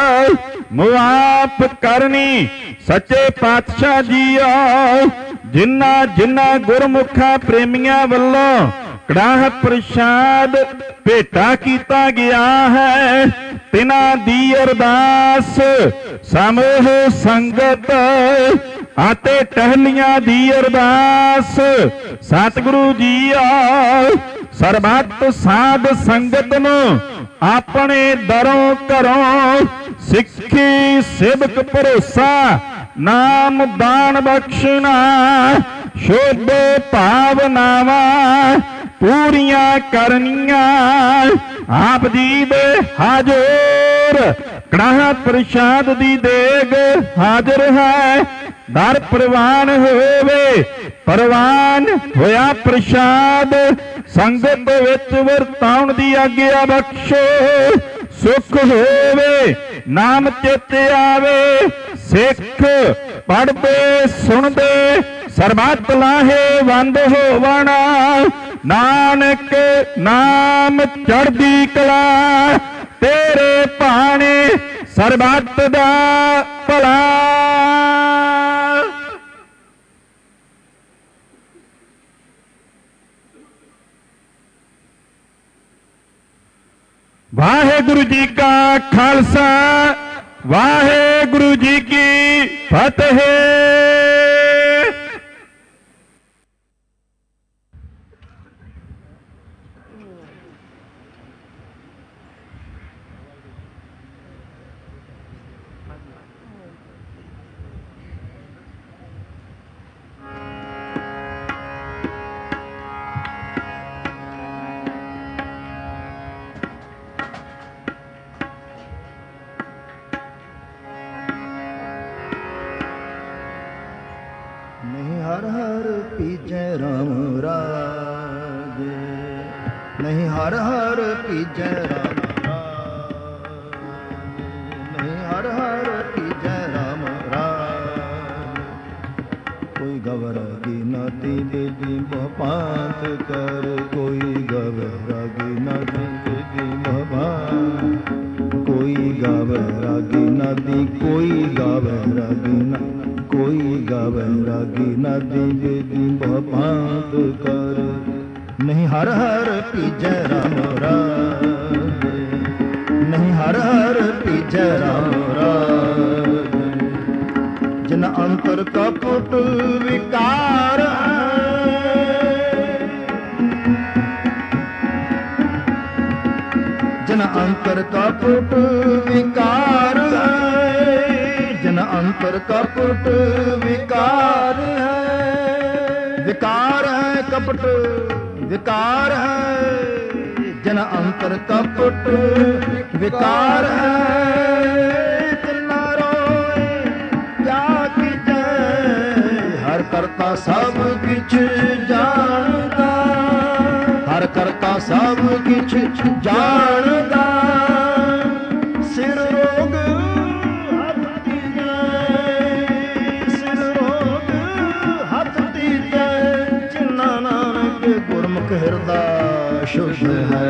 ਮੁਆਫ ਕਰਨੀ ਸੱਚੇ ਪਾਤਸ਼ਾਹ ਜੀਓ। ਜਿਨ੍ਹਾਂ ਜਿਨ੍ਹਾਂ ਗੁਰਮੁਖਾਂ ਪ੍ਰੇਮੀਆਂ ਵੱਲੋਂ ਕੜਾਹ ਪ੍ਰਸ਼ਾਦ ਭੇਟਾ ਕੀਤਾ ਗਿਆ ਹੈ, ਤਿਨਾਂ ਦੀ ਅਰਦਾਸ ਸਮੂਹ ਸੰਗਤ ਅਤੇ ਟਹਿਲੀਆਂ ਦੀ ਅਰਦਾਸ ਸਤਿਗੁਰੂ ਜੀਓ। ਸਰਬੱਤ ਸਾਧ ਸੰਗਤ ਨੂੰ ਆਪਣੇ ਦਰੋਂ ਘਰੋਂ ਸਿੱਖੀ ਸਿਵਕ ਭਰੋਸਾ ਨਾਮ ਦਾਨ ਬਖਸ਼ਣਾ, ਸ਼ੁੱਧ ਭਾਵਨਾਵਾਂ ਪੂਰੀਆਂ ਕਰਨੀਆਂ। ਆਪ ਜੀ ਦੇ ਹਾਜ਼ਰ ਕੜਾਹ ਪ੍ਰਸ਼ਾਦ ਦੀ ਦੇਗ ਹਾਜ਼ਰ ਹੈ। ਦਰ ਪ੍ਰਵਾਨ ਹੋਵੇ, ਪ੍ਰਵਾਨ ਹੋਇਆ ਪ੍ਰਸ਼ਾਦ ਸੰਗਤ ਵਿੱਚ ਵਰਤਾਉਣ ਦੀ ਆਗਿਆ ਬਖਸ਼ੋ। ਸੁਖ ਹੋਵੇ, ਨਾਮ ਚਿਤ ਆਵੇ, ਸਿੱਖ ਪੜ੍ਹਦੇ ਸੁਣਦੇ ਸਰਬੱਤ ਲਾਹੇਵੰਦ ਹੋਵਣ। ਨਾਨਕ ਨਾਮ ਚੜ੍ਹਦੀ ਕਲਾ, ਤੇਰੇ ਭਾਣੇ ਸਰਬੱਤ ਦਾ ਭਲਾ। ਵਾਹਿਗੁਰੂ ਜੀ ਕਾ ਖਾਲਸਾ, ਵਾਹਿਗੁਰੂ ਜੀ ਕੀ ਫਤਿਹ। नहीं हर हर पीछे राम राजे, नहीं हर हर पीछे राम राजे, नहीं हर हर पीछे राम राजे। कोई गवरागी नाती बेदी बपात कर, कोई गवरागी नाती बेदी बपात, कोई गवरागी नाती, कोई गवरागी ना, कोई गावे रागी नदी बेदी बपात कर। नहीं हर हर पीछे राम राजे, नहीं हर हर पीछे राम राजे। जिन अंतर का पुट विकार है, जिन अंतर का पुट विकार है, जिन अंतर का पुट विकार है। विकार है कपट विकार है, जिन अंतर का पुट विकार है। जिन्ना रोए क्या कीजे, हर करता सब किछ जानदा, हर करता सब किछ जानदा। सिर रोग हथ तीजे, सिर रोग हथ तीजे, शुद्ध है।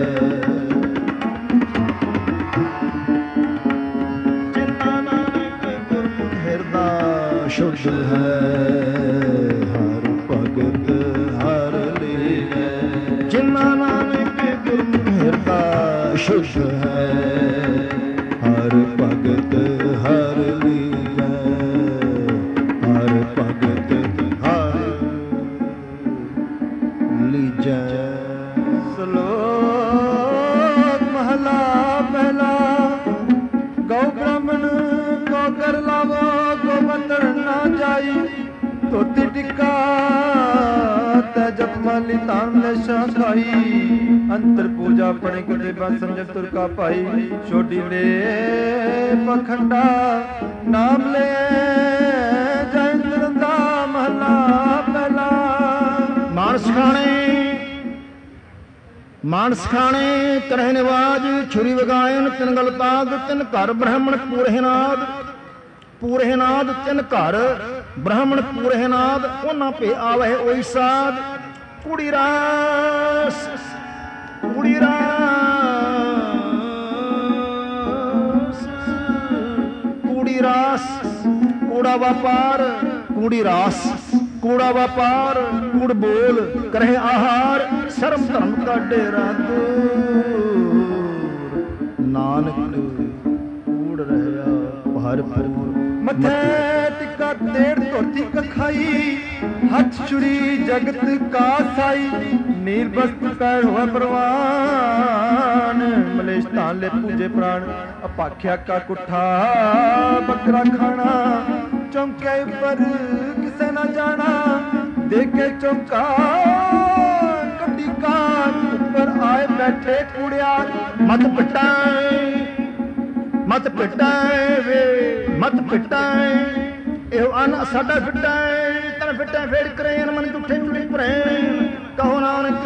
जिन्ना नानक गुरमुख हृदय शुद्ध है, हर भगत हर लीवै। जिन्ना नानक गुरमुख हृदय शुद्ध है, हर भगत हर लीवै, हर भगत हर लीजै। श्लोक महला पहला। गौ ब्राह्मण को कर लावो, गोमंत्र ना जाई। धोती टिक्का तै जपमाली तान ले शाखाई। अंतर पूजा पढ़े कते बा संजम तुर का पाई। छोड़ी ले पखंडा नाम ले जय दा महला पहला। मानस खाने मानस खाने करह निवाज छुरी वगायन तिन गलताग। तिन घर ब्राह्मण पूरहनाद पूरहनाद। तिन घर ब्राह्मण पूरहनाद। ਉਹਨਾਂ पे आवह ओई साध। कुड़ी रास कुड़ी रास कुड़ी रास कूड़ा व्यापार। कूड़ी रास कूड़ा व्यापार। कूड़ बोल करहे आहार। शर्म धर्म का डेरा दूर। नानक कूड़ रहया भरपूर। मथे टिक्का तेड़ धोती कखाई। हथ छुरी जगत का साई। नील बस्त पैर हुआ प्रवान। मलेश तान ले पूजे प्राण। अपाख्या का कुठा बकरा खाना। चौके पर किसे ना जाना। देखे चौका कटी का ऊपर आए बैठे कुड़ियार। मत पिटाए मत पिटाए वे मत पिटाए। ਇਹੋ ਅਨ ਸਾਡਾ ਫਿੱਟਾ ਤਨ ਫਿੱਟਾ ਫੇਰ ਕਰੇਨ ਮਨ ਝੂਠੇ ਝੂਠੇ ਪ੍ਰੇਮ। ਕਹੋ ਨਾਨਕ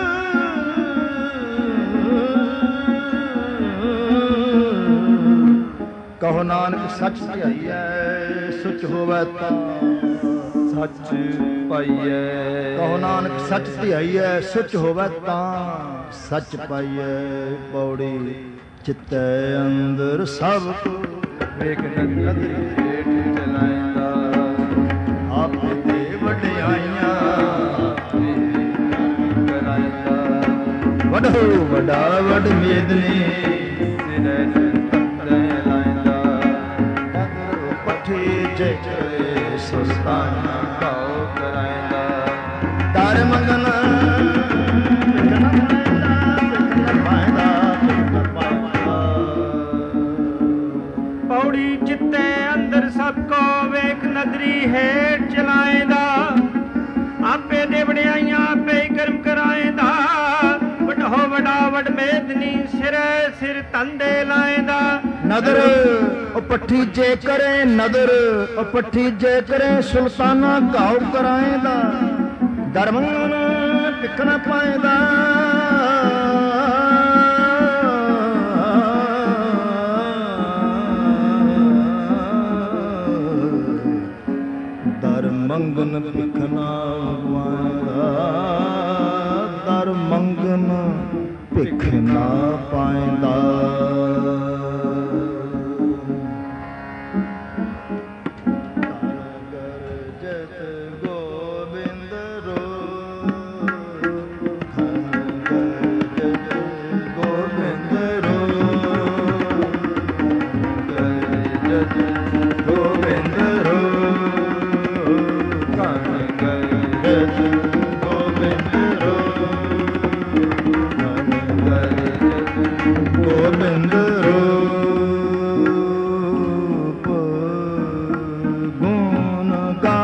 ਕਹੋ ਨਾਨਕ ਸੱਚ ਧਿਆਈਐ ਸੁਚ ਹੋਵੈ ਤਾਂ ਸੱਚ ਪਾਈਐ। ਕਹੋ ਨਾਨਕ ਸੱਚ ਧਿਆਈਐ ਸੁਚ ਹੋਵੈ ਤਾਂ ਸੱਚ ਪਾਈਐ। ਪੌੜੀ ਚਿੱਤੈ ਅੰਦਰ ਸਭ ਕੋ ਵੇਖ ਨਦਰੀ ਹੇਠ ਚਲਾਇਂਦਾ। ਆਪੇ ਦੇ ਵਡਿਆਈਆਂ ਕਰਾਇਂਦਾ। ਵਡੋ ਵਡਾ ਵਡ ਮੇਦਨੀ ਸਿਰੇ ਤੰਤੈ ਲਾਇਂਦਾ। ਪੱਠੀ ਜੇ ਸੁਸਤਾਨਾ ਕਾਉ ਕਰਾਇਂਦਾ। ਦਰ ਮੰਗਨ ਪੌੜੀ ਚਿੱਤੇ ਅੰਦਰ ਸਭ ਕੋ ਵੇਖ ਨਦਰੀ ਹੇਠ ਚਲਾਏਂਦਾ। ਆਪੇ ਦੇ ਵਡਿਆਈਆਂ ਆਪੇ ਕਰਮ ਕਰਾਏਂਦਾ। ਵੱਡੋ ਵੱਡਾ ਵਡ ਮੇਦਨੀ ਸਿਰੇ ਸਿਰ ਤੰਦੇ ਲਾਏਂਦਾ। ਨਦਰ ਉਹ ਪੱਠੀ ਜੇ ਕਰੇ ਨਦਰ ਉਹ ਪੱਠੀ ਜੇ ਕਰੇ ਸੁਲਤਾਨਾ ਘਾਉ ਕਰਾਏਂਦਾ। ਦਰਮਨ ਪਿੱਖਣਾ ਪਾਏਂਦਾ। ਦਰ ਮੰਗਨ ਪਿੱਖਣਾ ਪਾਏਂਦਾ। ਦਰ ਮੰਗਨ ਭਿੱਖ ਨਾ ਪਾਏਂਦਾ। ਗੋਬਿੰਦ ਰੂਪ ਗੁਣ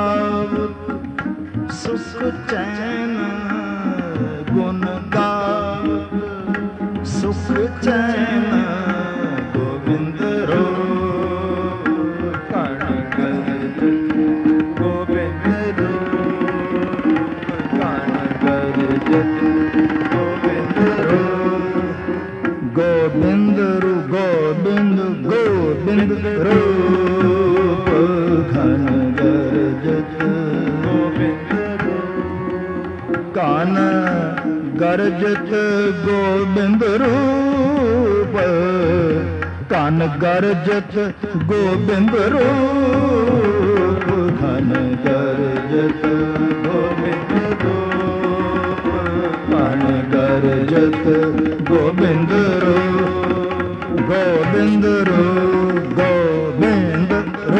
ਗਾਵਤ ਸੁਖ ਚੈਨ। ਗੁਣ ਗਾਵਤ ਸੁਖ ਚੈਨ। ਗੋਬਿੰਦ ਰੂਪ ਕਣ ਗਰਜ। ਗੋਬਿੰਦ ਰੂਪ ਕਣ ਗਰਜ। ਗੋਬਿੰਦ ਗੋਬਿੰਦ ਰੂ ਗੋਬਿੰਦ ਗੋਬਿੰਦ ਰੂਪ ਘਨ ਗਰਜਤ। ਗੋਬਿੰਦ ਰੂਪ ਕਨ ਗਰਜਤ ਗੋਬਿੰਦ ਰੂਪ, ਕਨ ਗਰਜਤ ਗੋਬਿੰਦ ਰੂਪ, ਕਨ ਗਰਜਤ ਗੋਬਿੰਦ ਰੂਪ, ਕਨ ਗਰਜਤ ਗੋਬਿੰਦ ਰੂਪ, ਗੋਬਿੰਦ ਰੂਪ, ਗੋਬਿੰਦ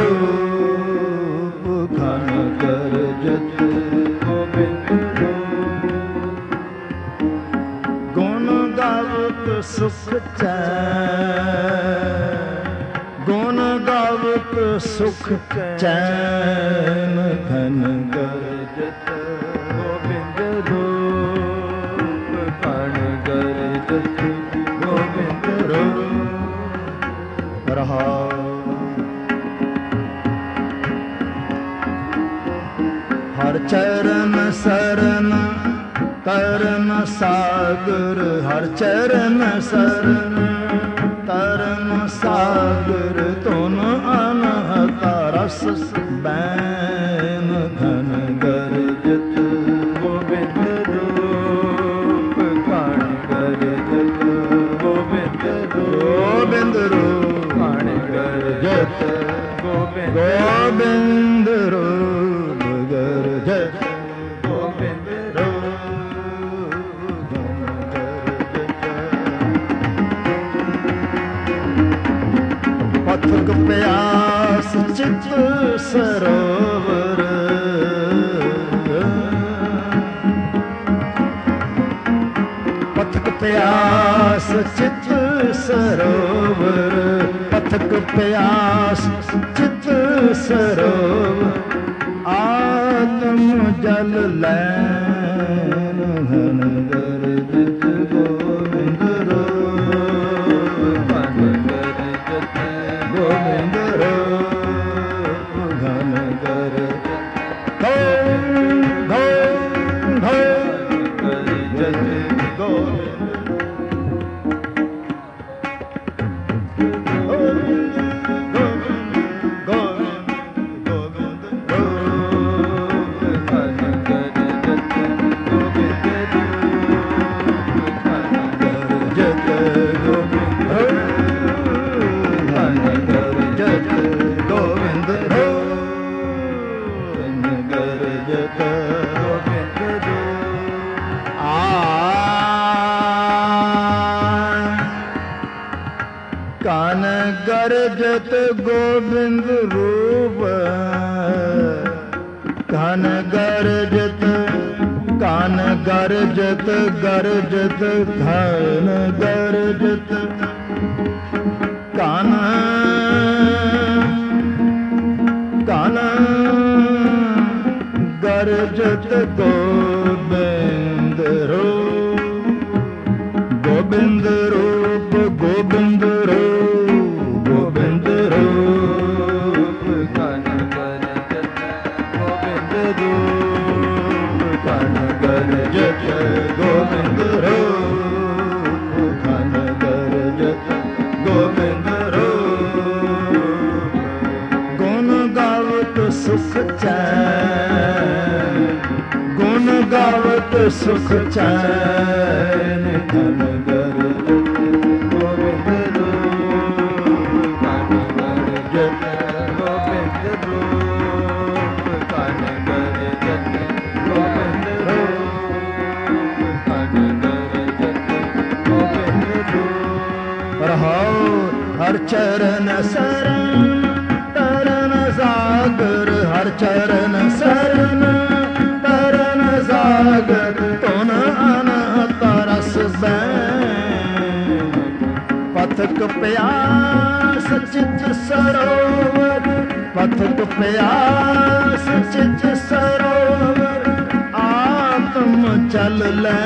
ਰੂਪ, ਕਨ ਗਰਜਤ ਗੋਬਿੰਦ ਰੂਪ। ਗੁਣ ਗਾਵਤ ਸੁਖ ਚੈਨ, ਗੁਣ ਗਾਵਤ ਸੁਖ ਚੈਨ, ਘਨ ਗਰਜਤ ਗੋਬਿੰਦ ਰੂਪ, ਘਨ ਗਰਜਤ ਗੋਬਿੰਦ ਰੂਪ। ਰਹਾਉ ਹਰ ਚਰਨ ਸਰਨ ਤਰਨ ਸਾਗਰ, ਹਰ ਚਰਨ ਸਰਨ ਤਰਨ ਸਾਗਰ, ਤੁਨ ਅਨਹਤਾ ਰਸ ਬੈਨ, ਘਨ ਗਰਜਤ ਗੋਬਿੰਦ ਰੂਪ, ਘਨ ਗਰਜਤ ਗੋਬਿੰਦ ਗੋਬਿੰਦ ਰੂਪ, ਘਨ ਗਰਜਤ ਗੋਬਿੰਦ ਗੋਬਿੰਦ ਰੂਪ, ਗਰਜਤ ਗੋਬਿੰਦ ਰੂਪ, ਪਥਕ ਪਿਆਸ ਚਿਤ ਸਰੋਵਰ, ਪਥਕ ਪਿਆਸ ਚਿਤ ਸਰੋਵਰ, ਪਥਕ ਪਿਆਸ ਚਿਤ ਸਰੋਵਰ, ਆਤਮ ਜਲ ਲੈਨ, ਘਨ ਗਰਜਤ ਗੋਬਿੰਦ ਰੂਪ, ਘਨ ਗਰਜਤ ਗੋਬਿੰਦ ਰੂਪ, ਘਨ ਗਰਜਤ ਗੋਬਿੰਦ ਗਰਜਤ ਗੋਬਿੰਦ ਕਨ ਗਰਜਤ ਗੋਬਿੰਦ ਰੂਪ, ਕਨ ਗਰਜਤ, ਕਨ ਗਰਜਤ ਗਰਜਤ, ਘਨ ਗਰਜਤ, ਕਨ ਕਨ ਗਰਜਤ ਗੋਬਿੰਦ ਰੂਪ, ਗੋਬਿੰਦ ਰੂਪ, ਗੋਬਿੰਦ ਰੂਪ, ਗੋਬਿੰਦ ਰੂਪ, ਕਨ ਗਰਜਤ ਗੋਬਿੰਦ ਰੂਪ, ਕਨ ਗਰਜਤ ਗੋਬਿੰਦ ਰੂਪ, ਕਨ ਗਰਜਤ ਗੋਬਿੰਦ ਰੂਪ। ਗੁਣ ਗਾਵਤ ਸੁਖ ਚੈਨ, ਗੁਣ ਗਾਵਤ ਸੁਖ ਚੈਨ, ਘਨ ਗਰਜਤ ਗੋਬਿੰਦ ਰੂਪ, ਘਨ ਗਰਜਤ ਗੋਬਿੰਦ ਰੂਪ, ਘਨ ਗਰਜਤ ਗੋਬਿੰਦ ਰੂਪ, ਘਨ ਗਰਜਤ ਗੋਬਿੰਦ ਰੂਪ। ਰਹਾਉ ਹਰ ਚਰਨ ਸਰਨ ਤਰਨ ਸਾਗਰ, ਹਰ ਚਰਨ ਸਰਨ ਤਰਨ ਸਾਗਰ, ਤੁਨ ਅਨਹਤਾ ਰਸ ਬੈਨ, ਪਥਕ ਪਿਆਸ ਚਿਤ ਸਰੋਵਰ, ਪਥਕ ਪਿਆਸ ਚਿਤ ਸਰੋਵਰ, ਆਤਮ ਚਲ ਲੈ,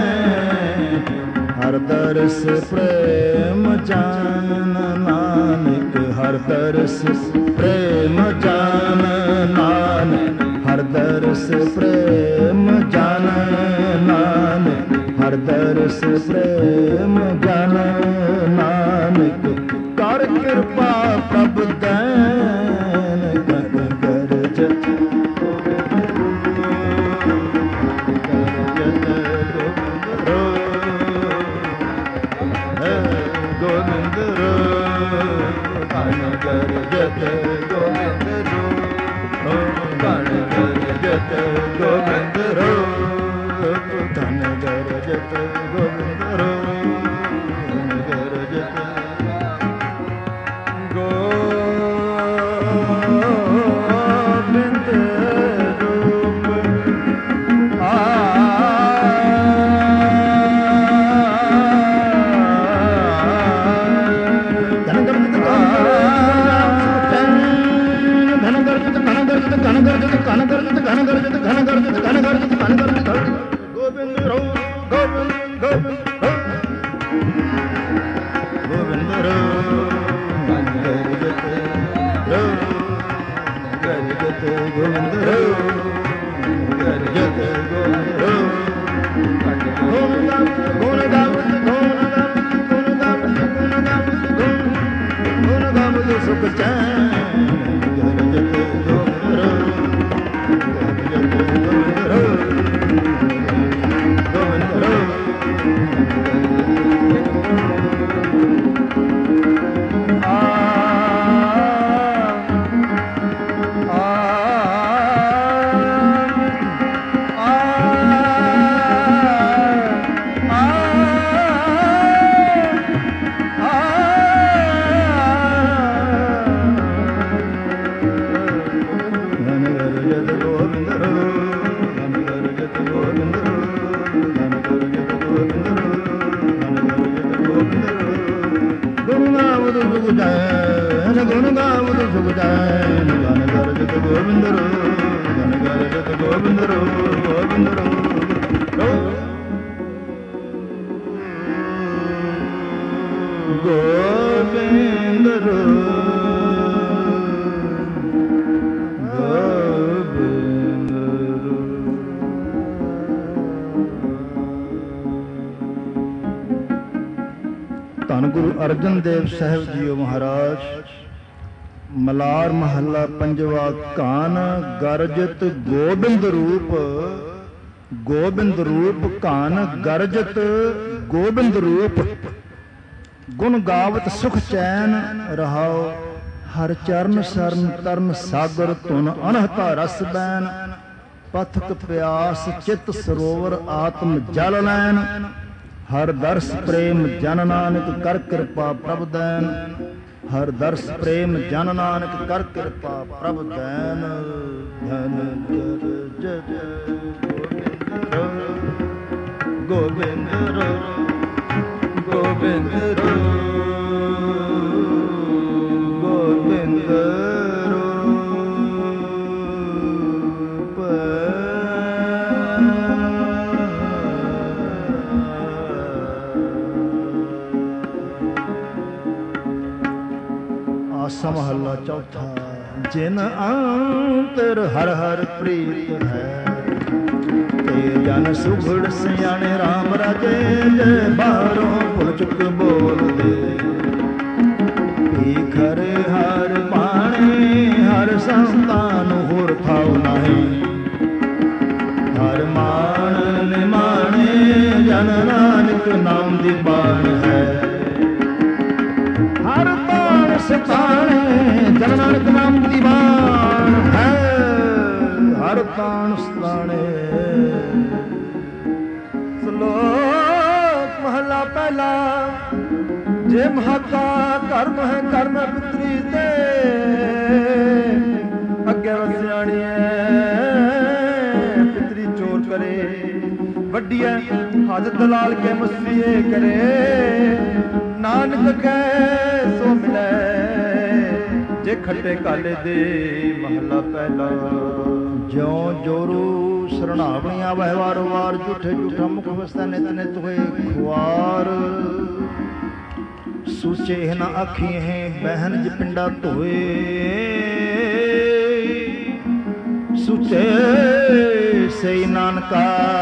ਹਰ ਦਰਸ ਪ੍ਰੇਮ ਜਾਨ ਨਾਨਕ, ਹਰ ਦਰਸ ਪ੍ਰੇਮ ਜਾਨ ਨਾਨਕ, ਹਰ ਦਰਸ ਪ੍ਰੇਮ ਜਾਨ ਨਾਨਕ, ਹਰ ਦਰਸ ਪ੍ਰੇਮ ਜਾਨ ਨਾਨਕ, ਕਰ ਕਿਰਪਾ ਪ੍ਰਭ ਦੈਨ, ਘਨ ਗਰਜਤ ਗੋਬਿੰਦ ਰੂਪ, ਗਰਜਤ ਗੋਬਿੰਦ ਗਰਜਤ ਗੋਬਿੰਦ ਰੂਪ ਧਨ ਗਰਜਤ ਗੋਬਿੰਦ ਰੂਪ ਧਨ ਗਰਜਤ ਗੋਬਿੰਦ ਰੂਪ ਗਰਜਤ ਗੋਬਿੰਦ ਰੂਪ ਆ ਗੋਬਿੰਦ ਰੋ ਗੋਬਿੰਦ ਗੋਬਿੰਦ ਗੋਬਿੰਦ ਰੋ ਗਰਜਤ ਰੋ ਗਰਜਤ ਗੋਬਿੰਦ ਰੋ ਗਰਜਤ ਗੋਬਿੰਦ ਰੋ ਗੁਣ ਗਾਵਤ ਗੁਣ ਗਾਵਤ ਗੁਣ ਗਾਵਤ ਗੁਣ ਗਾਵਤ ਗੁਣ ਗਾਵਤ ਸੁਖ ਚੈਨ ਗਰਜਤ ਗੋਬਿੰਦ ਰੋ ਗਰਜਤ ਗੋਬਿੰਦ ਰੋ ਗੋਬਿੰਦ ਰੋ ਆ ਆ ਗੁਣ ਗਾਵਤ ਸੁਖ ਚੈਨ ਗਨ ਗਰਜਤ ਗੋਬਿੰਦ ਰੋ ਗਨ ਗਰਜਤ ਗੋਬਿੰਦ ਰੋ ਗੋਬਿੰਦ ਰੋ ਗੋਬਿੰਦ ਰੋ ਗੋਬਿੰਦ ਰੋ ਧੰਨ ਗੁਰੂ ਅਰਜਨ ਦੇਵ ਸਾਹਿਬ ਜੀਓ ਮਹਾਰਾਜ। ਮਲਾਰ ਮਹੱਲਾ ਪੰਜਵਾ। ਕਾਨ ਗਰਜਤ ਗੋਬਿੰਦ ਰੂਪ ਗੋਬਿੰਦ ਰੂਪ ਕਾਨ ਗਰਜਤ ਗੋਬਿੰਦ ਰੂਪ ਗੁਣ ਗਾਵਤ ਸੁਖ ਚੈਨ ਰਹਾਓ ਹਰ ਚਰਨ ਸਰਨ ਤਰਨ ਸਾਗਰ ਧੁਨ ਅਨਹਤਾ ਰਸ ਬੈਨ ਪਥਕ ਪਿਆਸ ਚਿਤ ਸਰੋਵਰ ਆਤਮ ਜਲ ਲੈਨ ਹਰ ਦਰਸ ਪ੍ਰੇਮ ਜਨ ਨਾਨਕ ਕਰ ਕਿਰਪਾ ਪ੍ਰਭ ਦੈਨ ਹਰ ਦਰਸ ਪ੍ਰੇਮ ਜਨ ਨਾਨਕ ਕਰ ਕਿਰਪਾ ਪ੍ਰਭ ਦੈਨ ਧਨ ਗਰਜਤ ਗੋਬਿੰਦ ਰੋ ਗੋਬਿੰਦ ਰੋ ਗੋਬਿੰਦ ਰੂਪ ਆਸਾ ਮਹੱਲਾ ਚੌਥਾ। ਜਿਨ ਅੰਤਰ ਹਰ ਹਰ ਪ੍ਰੀਤ ਹੈ ਤੇ ਜਨ ਸੁਘੜ ਸਿਆਣੇ ਰਾਮ ਰਾਜੇ ਜੇ ਬਾਹਰੋਂ ਭੁੱਲ ਚੁੱਕ ਬੋਲਦੇ ਭੀਖਰ ਹਰ ਬਾਣੇ ਹਰ ਸੰਤਾਂ ਨੂੰ ਹੋਰ ਥਾਉ ਨਹੀਂ ਹਰ ਮਾਣ ਨਿਮਾਣੇ ਜਨ ਨਾਨਕ ਨਾਮ ਦੀ ਬਾਣ ਹੈ ਹਰ ਬਾਣ ਸਤਾਣੇ ਜਨ ਨਾਨਕ ਨਾਮ ਦੀ ਬਾਣ ਹੈ ਹਰ ਤਾਣ ਸਤਾਣੇ। ਸ਼ਲੋਕ ਮਹਲਾ ਪਹਿਲਾ। ਜੇ ਮਹਾਕਾ ਕਰਮ ਹੈ ਕਰਮ ਪਿਤਰੀ ਤੇ ਅੱਗੇ ਵਸਿਆਣੀਐ ਪਿਤਰੀ ਚੋਰ ਕਰੇ ਵੱਡੀਐ ਹੱਦ ਦਲਾਲ ਕੇ ਮਸੀਏ ਕਰੇ ਨਾਨਕ ਕਹਿ ਸੋ ਮਿਲੈ ਜੇ ਖੱਟੇ ਕਾਲੇ ਦੇ ਮਹਲਾ ਪਹਿਲਾ। ਜਿਉ ਜੋਰੂ ਸਰਣਾਵਣੀਆਂ ਵਹਿ ਵਾਰੋ ਵਾਰ ਝੂਠੇ ਝੂਠਾ ਮੁਖ ਵਸਦਾ ਨਿਤ ਨਿਤ ਹੋਏ ਖੁਆਰ ਸੂਚੇ ਨ ਆਖੀਏ ਬਹਿਨ ਜ ਪਿੰਡਾ ਧੋਏ ਸੂਚੇ ਸਈ ਨਾਨਕਾ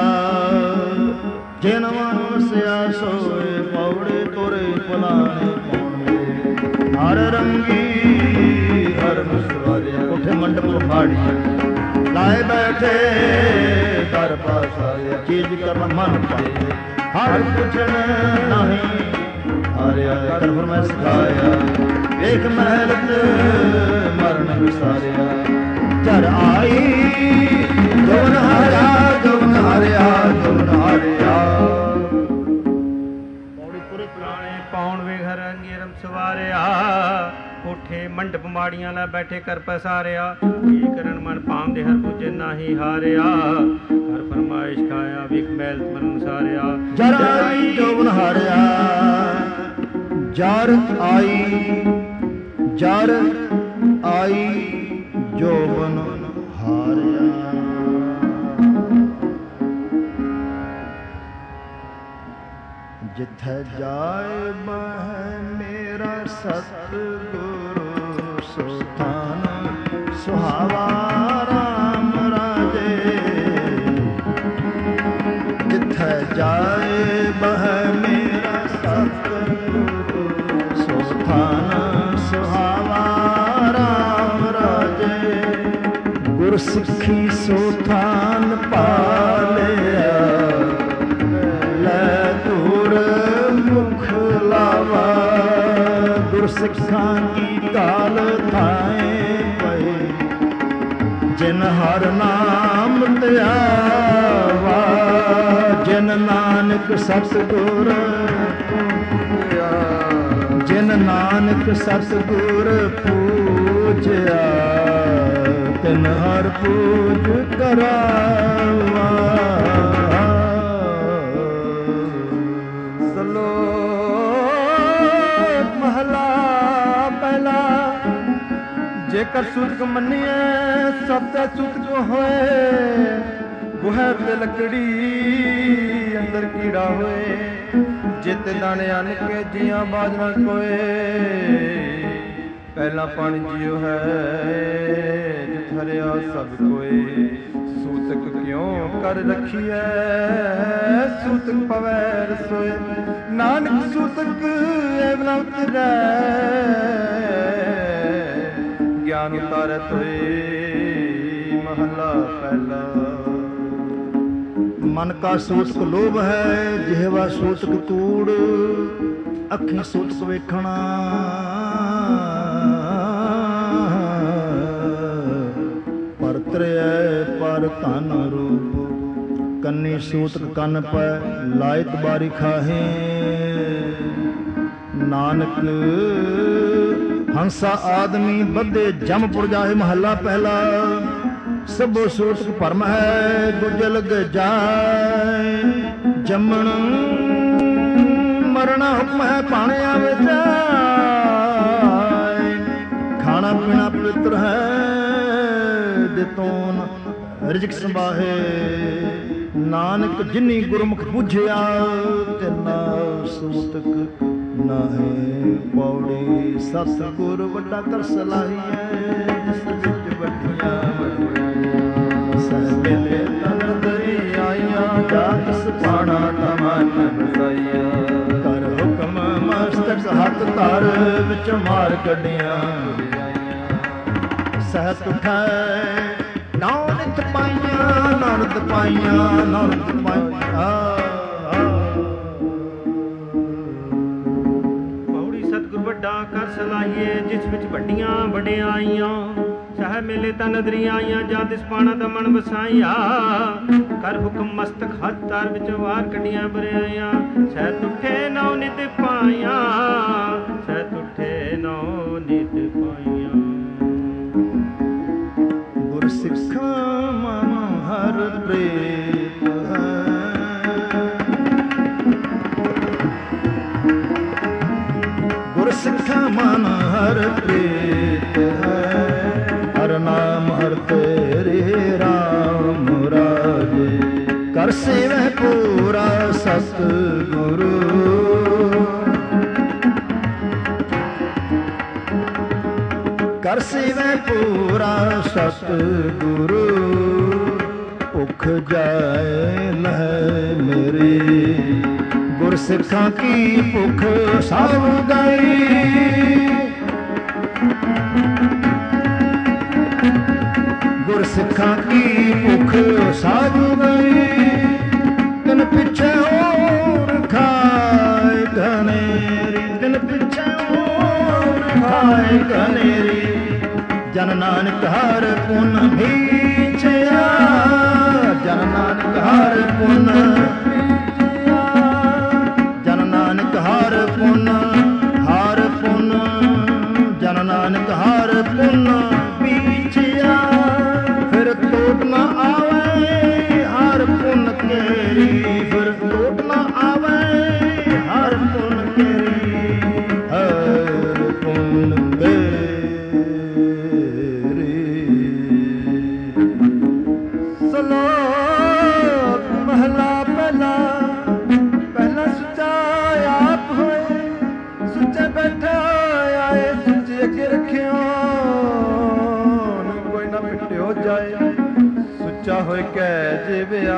ਜੇ ਨਵਾਂ ਵਸਿਆ ਸੋਏ ਪੌੜੇ ਤੋਰੇ ਫਲਾਣੇ ਪਾਉਣੇ ਹਰ ਰੰਗੀ ਹਰ ਮੁਸਵਾਰਿਆ ਕੋਠੇ ਮੰਡਪ ਫਾੜੀ ਲਾਏ ਬੈਠੇ ਦਰ ਪਾਸਾਇਆ ਚੀਜ਼ ਕਰਨ ਮਨ ਪਾਏ ਹਰ ਪੁੱਛਣ ਨਹੀਂ ਹਾਰਿਆ ਕਰ ਫਰਮਾਇ ਸਿਖਾਇਆ ਦੇਖ ਮਹਿਲ ਤੇ ਮਰਨ ਵਿਸਾਰਿਆ। ਜਰ ਆਈ ਜਵਨ ਹਾਰਿਆ ਜਵਨ ਹਾਰਿਆ ਜਵਨ ਹਾਰਿਆ। ਪੌੜੀ ਪੁਰੇ ਪੁਰਾਣੇ ਪਾਉਣ ਵੇ ਘਰ ਅੰਗੇਰਮ ਸਵਾਰਿਆ। ਕੋਠੇ ਮੰਡਪ ਮਾੜੀਆਂ ਲੈ ਬੈਠੇ ਕਰ ਪਸਾਰਿਆ। ਕੀ ਕਰਨ ਮਨ ਪਾਮ ਦੇ ਹਰ ਪੁੱਜੇ ਨਾਹੀ ਹਾਰਿਆ। ਹਰ ਫਰਮਾਇਸ਼ ਖਾਇਆ ਵਿਖ ਮੈਲ ਮਰਨ ਸਾਰਿਆ। ਜਰ ਆਈ ਜਵਨ ਹਾਰਿਆ ਜਰ ਆਈ ਜਰ ਆਈ ਜੋਬਨ ਹਾਰਿਆ। ਜਿੱਥੇ ਜਾਏ ਬਹਿ ਮੇਰਾ ਸਤਿਗੁਰੂ ਸੁਥਾਨ ਸੁਹਾਵਾ ਰਾਮ ਰਾਜੇ। ਜਿੱਥੇ ਜਾਏ ਬਹਿ ਮੇਰਾ ਸਤਿਗੁਰੂ ਸੁਥਾਨ ਸੁਹਾਵਾ ਰਾਮ ਰਾਜੇ। ਗੁਰ ਸਿੱਖੀ ਸੁਥਾਨ ਪਾਲਿਆ ਲੈ ਧੂੜ ਮੁਖ ਲਾਵਾ। ਗੁਰ ਸਿੱਖਾਂ ਕੀ ਕਾਲ ਥਾਏ ਪਏ ਜਿਨ ਹਰ ਨਾਮ ਧਿਆਵਾ। ਜਿਨ ਨਾਨਕ ਸਤਿਗੁਰ ਜਿਨ ਨਾਨਕ ਸਤਿਗੁਰ ਪੂਜਿਆ ਤਿਨ ਹਰ ਪੂਜ ਕਰਾਵਾ। ਸਲੋਕ ਮਹਲਾ ਪਹਿਲਾ। ਜੇਕਰ ਸੂਤਕ ਮੰਨੀਏ ਸਤਿ ਸੂਤਕ ਹੋਏ। ਗੁਹੈ ਤੇ ਲੱਕੜੀ ਅੰਦਰ ਕੀੜਾ ਹੋਏ। ਜਿਤ ਦਾਣੇ ਅੰਨ ਕੇ ਜੀਆਂ ਬਾਜ ਨਾ ਕੋਏ। ਪਹਿਲਾ ਪਾਣੀ ਜਿਉ ਹੈ ਜਿਤ ਹਰਿਆ ਸਭ ਕੋਏ। ਸੂਤਕ ਕਿਉਂ ਕਰ ਰਖੀਐ ਸੂਤਕ ਪਵੈ ਰਸੋਏ। ਨਾਨਕ ਸੂਤਕ ਏਵ ਨ ਉਤਰੈ ਗਿਆਨ ਉਤਾਰੈ ਤੋਏ। ਮਹਲਾ ਪਹਿਲਾ। ਮਨ ਕਾ ਸੂਤਕ ਲੋਭ ਹੈ ਜਿਹਵਾ ਸੂਤਕ ਕੂੜ। ਅੱਖੀਂ ਸੂਤਕ ਵੇਖਣਾ ਪਰ ਤ੍ਰਿਐ ਪਰ ਧਨ ਰੂਪ। ਕੰਨੀ ਸੂਤਕ ਕੰਨ ਪੈ ਲਾਇਤ ਬਾਰੀ ਖਾਹੇ। ਨਾਨਕ ਹੰਸਾ ਆਦਮੀ ਬੱਧੇ ਜਮ ਪੁਰ ਜਾਏ। ਮਹੱਲਾ ਪਹਿਲਾ। ਸਭੋ ਸੂਤਕ ਭਰਮ ਹੈ ਦੂਜੇ ਲੱਗ ਜਾਏ। ਜੰਮਣ ਮਰਨਾ ਹੁਕਮ ਹੈ ਭਾਣੇ ਆਵੇ ਜਾਏ। ਖਾਣਾ ਪੀਣਾ ਪਵਿੱਤਰ ਹੈ ਦਿਤੋਨ ਰਿਜਕ ਸੰਭਾਹੇ। ਨਾਨਕ ਜਿਨੀ ਗੁਰਮੁਖ ਬੁਝਿਆ ਤਿਨਾ ਸੂਤਕ ਨਾਹੇ। ਪੌੜੀ ਸਤਿਗੁਰ ਵੱਡਾ ਕਰ ਸਲਾਹੀਐ ਜਿਸ ਵਿੱਚ ਵੱਡੀਆਂ ਵੱਡੀਆਂ ਸਹਿਬੇ ਤਨ ਦਰੀ ਆਈਆਂ। ਜਾਤ ਸੁਪਾਣਾ ਤਮਨ ਬਸਾਈਆਂ। ਕਰ ਹੁਕਮ ਮਸਤਕ ਹੱਥ ਧਰ ਵਿੱਚ ਮਾਰ ਕੱਢਿਆ। ਸਹਿਤ ਉਠਾਏ ਨੌ ਨਿਤ ਪਾਈਆਂ ਨੌਨਤ ਪਾਈਆਂ ਨੌਨਤ ਪਾਈਆਂ। ਪੌੜੀ ਸਤਿਗੁਰ ਵੱਡਾ ਕਰ ਸਲਾਹੀਏ ਜਿਸ ਵਿੱਚ ਵੱਡੀਆਂ ਵਡਿਆਈਆਂ। ਸਹਿ ਮੇਲੇ ਤਾਂ ਨਦਰੀਆਂ ਆਈਆਂ ਜਾਂ ਤਿਸ ਪਾਣਾ ਦਾ ਮਨ ਵਸਾਈਆ। ਕਰ ਹੁਕਮ ਮਸਤਕ ਹੱਥ ਤਾਰ ਵਿੱਚ ਵਾਰ ਕੱਢੀਆਂ ਬਰਿਆਈਆਂ। ਸਹਿ ਤੁਠੇ ਨੌ ਨਿਤ ਪਾਈਆਂ ਸਹਿ ਤੁਠੇ ਨੌ ਨਿਤ ਪਾਈਆਂ। ਗੁਰ ਸਿੱਖਾਂ ਮਨ ਹਰ ਪ੍ਰੀਤ ਹੈ। ਗੁਰ ਸਿੱਖਾਂ ਮਨ ਹਰ ਪ੍ਰੀਤ ਹੈ। ਹਰ ਨਾਮ ਹਰ ਤੇਰੇ ਰਾਮ ਰਾਜੇ। ਕਰ ਸੇਵੈ ਪੂਰਾ ਸਤਿਗੁਰੂ। ਕਰ ਸੇਵੈ ਪੂਰਾ ਸਤਿਗੁਰੂ। ਭੁਖ ਜਾਏ ਲਹਿ ਮੇਰੀ। ਗੁਰ ਸਿੱਖਾਂ ਕੀ ਭੁਖ ਸਭ ਗਈ। ਗੁਰ ਸਿੱਖਾਂ ਕੀ ਭੁਖ ਸਭ ਗਈ। ਦਿਨ ਪਿੱਛੇ ਹੋਰ ਖਾਏ ਘਨੇਰੀ। ਦਿਨ ਪਿੱਛੇ ਹੋਰ ਖਾਏ ਆਵੇ ਕਨੇਰੀ ਜਨ ਨਾਨਕ ਹਰ ਪੁਨ ਭੀਚਿਆ ਜਨ ਨਾਨਕ ਹਰ ਪੁਨ ਭੀਚਿਆ ਜਨ ਨਾਨਕ ਹਰ ਪੁਨ ਹਰ ਪੁਨ ਜਨ ਨਾਨਕ ਹਰ ਪੁਨ ਭੀਚਿਆ ਫਿਰ ਟੋਟ ਨਾ ਆਵੇ ਹਰ ਪੁਨ ਕੇਰੀ ਫਿਰ ਟੋਟ ਨਾ ਆਵੇ ਹਰ ਪੁਨ ਕੇਰੀ ਹਰ ਪੁਨ ਸਲੋਕ ਮਹਲਾ ਪਹਿਲਾ ਪਹਿਲਾ ਸੁੱਚਾ ਆਪ ਹੋਏ ਸੁੱਚੇ ਬੈਠਾ ਆਏ ਸੁੱਚੇ ਅੱਗੇ ਰੱਖਿਓ ਕੋਈ ਨਾ ਪਿੱਟਿਓ ਜਾਏ ਸੁੱਚਾ ਹੋਏ ਕਹਿ ਜਿਵਿਆ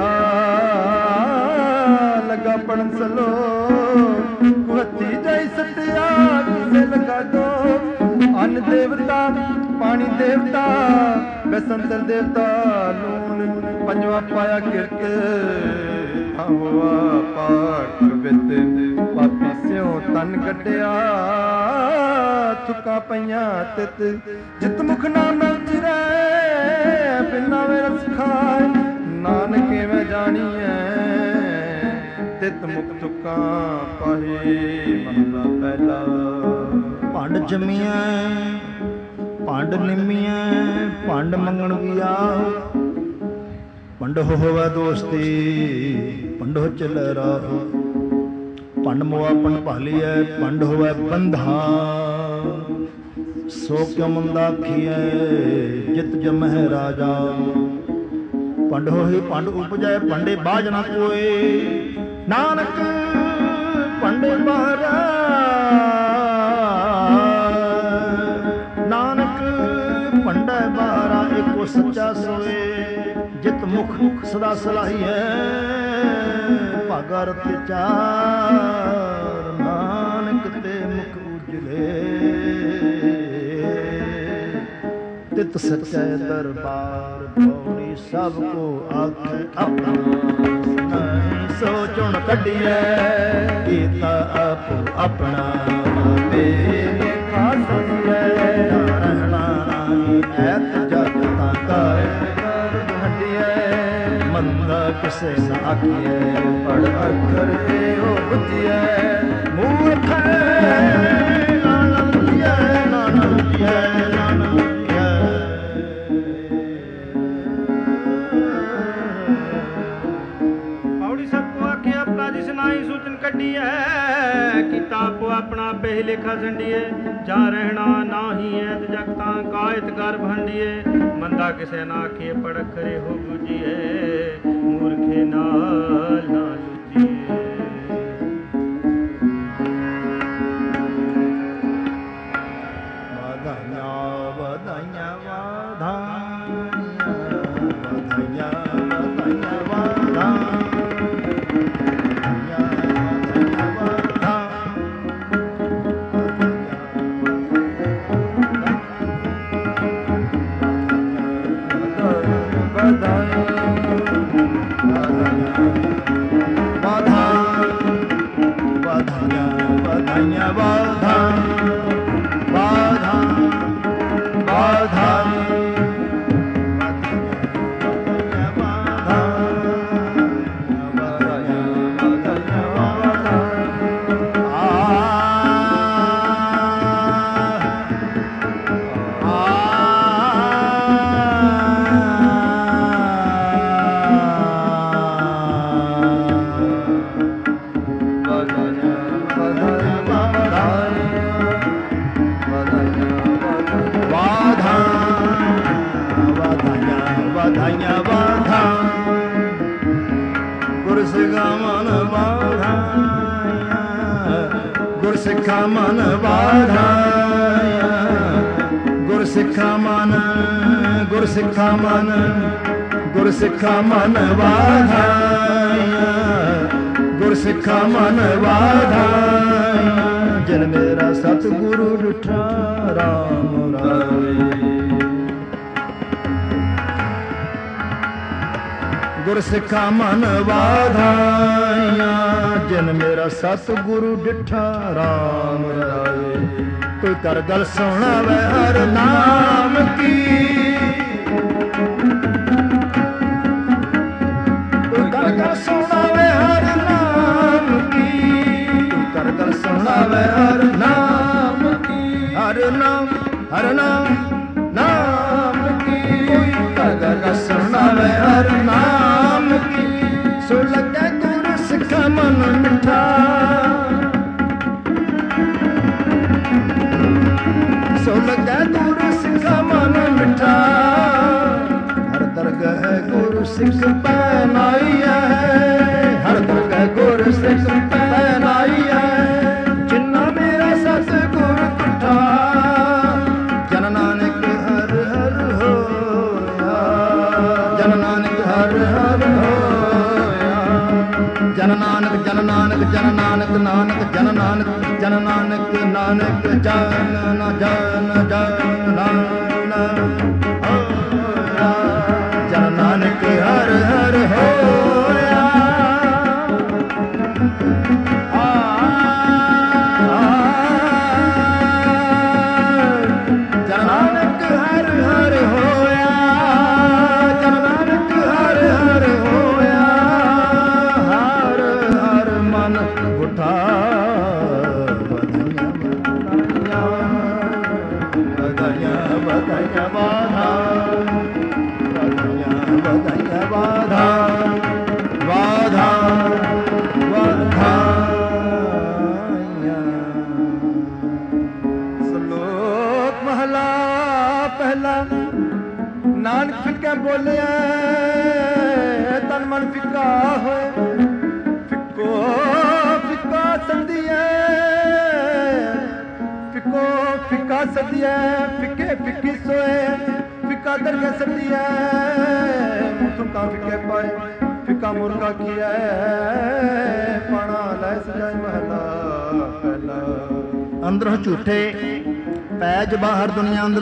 ਲੱਗਾ ਪੜਨ ਸਲੋਕ ਹੱਥੀ ਜਾਈ ਸੱਟਿਆ ਕਿਸੇ ਲਗਾ ਦੋ ਅੰਨ ਦੇਵਤਾ ਪਾਣੀ ਦੇਵਤਾ ਬਸੰਤਰ ਦੇਵਤਾ ਲੂਣ ਪੰਜਵਾ ਪਾਇਆ ਕਿਰਤ ਹਵਾ ਪਾਠ ਵਿਦ ਪਾਪੀ ਸਿਓ ਤਨ ਕੱਢਿਆ ਥੁੱਕਾਂ ਪਈਆਂ ਤਿਤ ਜਿਤ ਮੁਖ ਨਾਮ ਚਿਰੈ ਬਿਨਾ ਵੇ ਰਸ ਖਾਏ ਨਾਨਕੇ ਮੈਂ ਜਾਣੀਐ ਤਿਤ ਮੁਖ ਥੁੱਕਾਂ ਪਾਹੇ ਮਹਲਾ ਪਹਿਲਾ ਭੰਡ ਜੰਮੀਆਂ ਭੰਡ ਨਿੰਮੀਆਂ ਭੰਡ ਮੰਗਣ ਵੀ ਆਓ ਭੰਡ ਹੋਵੇ ਦੋਸਤੀ ਭੰਡੋ ਚੱਲ ਰਾਹੋ ਭੰਡ ਮੋਆ ਭੰਡ ਭਾਲੀਐ ਭੰਡ ਹੋਵੇ ਬੰਧਾ ਸੋ ਕਿਉ ਮੰਦਾ ਆਖੀਐ ਜਿਤ ਜਮਹਿ ਰਾਜਾ ਭੰਡ ਹੋਏ ਭੰਡ ਉਪਜੈ ਭੰਡੇ ਬਾਝ ਨਾ ਕੋਏ ਨਾਨਕ ਭੰਡੇ ਬਾਹਰਾ ਨਾਨਕ ਭੰਡਾ ਬਾਹਰਾ ਇੱਕੋ ਸੱਚਾ ਸੋਏ ਜਿਤ ਮੁਖ ਸਦਾ ਸਲਾਹੀਐ ਭਾਗਾ ਰਤਿ ਚਾਰ ਨਾਨਕ ਤੇ ਮੁਖ ਉਜਲੇ ਤਿਤ ਸੱਚੈ ਦਰਬਾਰ ਪੌੜੀ ਸਭ ਕੋ ਆਖੇ ਆਪਣਾ ਨਹੀਂ ਸੋਚਣ ਕੱਢੀਐ ਕੀਤਾ ਆਪੋ ਆਪਣਾ ਮੇਰੇ ਖਾਸੀਐ ਰਹਿਣਾ ਨਹੀਂ ਐਤ ਜਗ ਤਾਂ ਕਾਇ ਮੰਦਾ ਕਿਸੇ ਨਾ ਆਖੀਐ ਪੜ ਅੱਖਰ ਇਹੋ ਬੁੱਝੀਐ ਮੂਰਖ ਨਾਨਾ ਬੁੱਝੀਐ ਨਾਨਾ ਬੁੱਝੀਐ ਨਾਨਾ ਬੁੱਝੀਐ ਪੌੜੀ ਸਭ ਕੋ ਆਖੇ ਆਪਣਾ ਜਿਸ ਨਾਹੀ ਸੂਚਨ ਕੱਢੀਐ ਕੀਤਾ ਆਪੋ ਆਪਣਾ ਪਹਿ ਲੇਖਾ ਸੰਡੀਏ ਜਾ ਰਹਿਣਾ ਨਾਹੀ ਐਤ ਜਗ ਤਾਂ ਕਾਇਤ ਕਰ ਭੰਡੀਏ ਮੰਦਾ ਕਿਸੇ ਨਾ ਆਖੇ ਪੜ ਖਰੇ ਹੋ ਬੁਝੀਏ ਮੂਰਖੇ ਨਾਲ ਨਾ ਲੁਝੀਏ ਵਧਾਈਆਂ ਵਧਾਈਆਂ ਵਧਾਈਆਂ ਵਧਾਈਆਂ ਵਧਾਈਆਂ ਵਧਾਈਆਂ ਵਾਧਾ ਗੁਰ ਸਿੱਖਾ ਮਨ ਵਾਧਾਈਆਂ ਗੁਰ ਸਿੱਖਾ ਮਨ ਵਾਧਾਈਆਂ ਗੁਰ ਸਿੱਖਾ ਮਨ ਗੁਰ ਸਿੱਖਾ ਮਨ ਗੁਰ ਸਿੱਖਾ ਮਨ ਵਾਧਾਈਆਂ ਗੁਰ ਸਿੱਖਾ ਮਨ ਵਾਧਾਈਆਂ ਜਿਨ ਮੇਰਾ ਸਤਿਗੁਰੂ ਡਿਠਾ ਰਾਮ ਰਾਏ ਗੁਰ ਸਿੱਖਾ ਮਨ ਵਾਧਾਈਆਂ ਜਿਨ ਮੇਰਾ ਸਤਿਗੁਰੂ ਡਿਠਾ ਰਾਮ ਰਾਏ ਕੋਈ ਕਰ ਗੱਲ ਸੁਣਾਵੇ ਹਰ ਨਾਮ ਕੀ, ਕੋਈ ਕਰ ਗੱਲ ਸੁਣਾਵੇ ਹਰ ਨਾਮ ਕੀ, ਕੋਈ ਕਰ ਗੱਲ ਸੁਣਾਵੇ ਹਰ ਨਾਮ ਕੀ, ਹਰ ਨਾਮ ਹਰ ਨਾਮ ਨਾਮ ਕੀ, ਕੋਈ ਕਰ ਗੱਲ ਸੁਣਾਵੇ ਹਰ ਨਾਮ ਕੀ, ਸੋ ਲੱਗੇ ਗੁਰ ਸਿੱਖਾ ਮਨ ਮਿੱਠਾ, ਸੋ ਲੱਗੇ ਗੁਰ ਸਿੱਖਾ ਮਨ ਮਿੱਠਾ, ਹਰ ਦਰਗਹ ਗੁਰ ਸਿੱਖ ਪਹਿਨਾਈਐ, ਹਰ ਦਰਗਹ ਗੁਰ ਸਿੱਖ ਪਹਿਨਾਈਐ, ਜਿਨ੍ਹਾਂ ਮੇਰਾ ਸਤ ਗੁਰ ਤੁਠਾ, ਜਨ ਨਾਨਕ ਹਰ ਹਰ ਹੋਇਆ, ਜਨ ਨਾਨਕ ਹਰ ਹਰ ਹੋਇਆ, ਜਨ ਨਾਨਕ ਜਨ ਨਾਨਕ ਜਨ ਨਾਨਕ ਨਾਨਕ ਜਨ ਨਾਨਕ ਜਨ ਨਾਨਕ ਨਾਨਕ ਜਨ ਨਾ ਜਨ ਜਨ ਨਾਨਕ ਹੋਇਆ, ਜਨ ਨਾਨਕ ਹਰ ਹਰ ਹੋਇਆ, ਆ ਜਨ ਨਾਨਕ ਹਰ ਹਰ ਹੋਇਆ, ਜਨ ਨਾਨਕ ਹਰ ਹਰ ਹੋਇਆ, ਹਰ ਹਰ ਮਨ ਉਠਾ, ਵਧਾਈਆਂ ਵਧਾਈਆਂ ਵਾਧਾ, ਵਧਾਈਆਂ ਵਧਾਈਆਂ ਵਾਧਾ, ਵਾਧਾ ਵਧਾਈਆਂ। ਸ਼ਲੋਕ ਮਹਲਾ ਪਹਿਲਾ। ਨਾਨਕ ਫਿੱਕਾ ਬੋਲਿਆ ਤਨ ਮਨ ਫਿੱਕਾ ਹੋਏ, ਫਿੱਕੋ ਫਿੱਕਾ ਸੰਧੀਐ, ਫਿੱਕੋ ਫਿੱਕਾ ਸੰਧੀਐ, ਫਿੱਕੇ ਫਿੱਕੀ ਸੋਏ, ਫਿੱਕਾ ਦਰਗਹਿ ਸੰਧੀਐ, ਮੁੱਠਾ ਫਿੱਕੇ ਪਾਏ, ਫਿੱਕਾ ਮੁਰਗਾ ਕੀਐ, ਪਾਣਾ ਲੈ ਸਜਾਏ ਮਹਲਾ ਪਹਿਲਾ। ਅੰਦਰੋਂ ਝੂਠੇ ਪੈਜ ਬਾਹਰ ਦੁਨੀਆ ਅੰਦਰ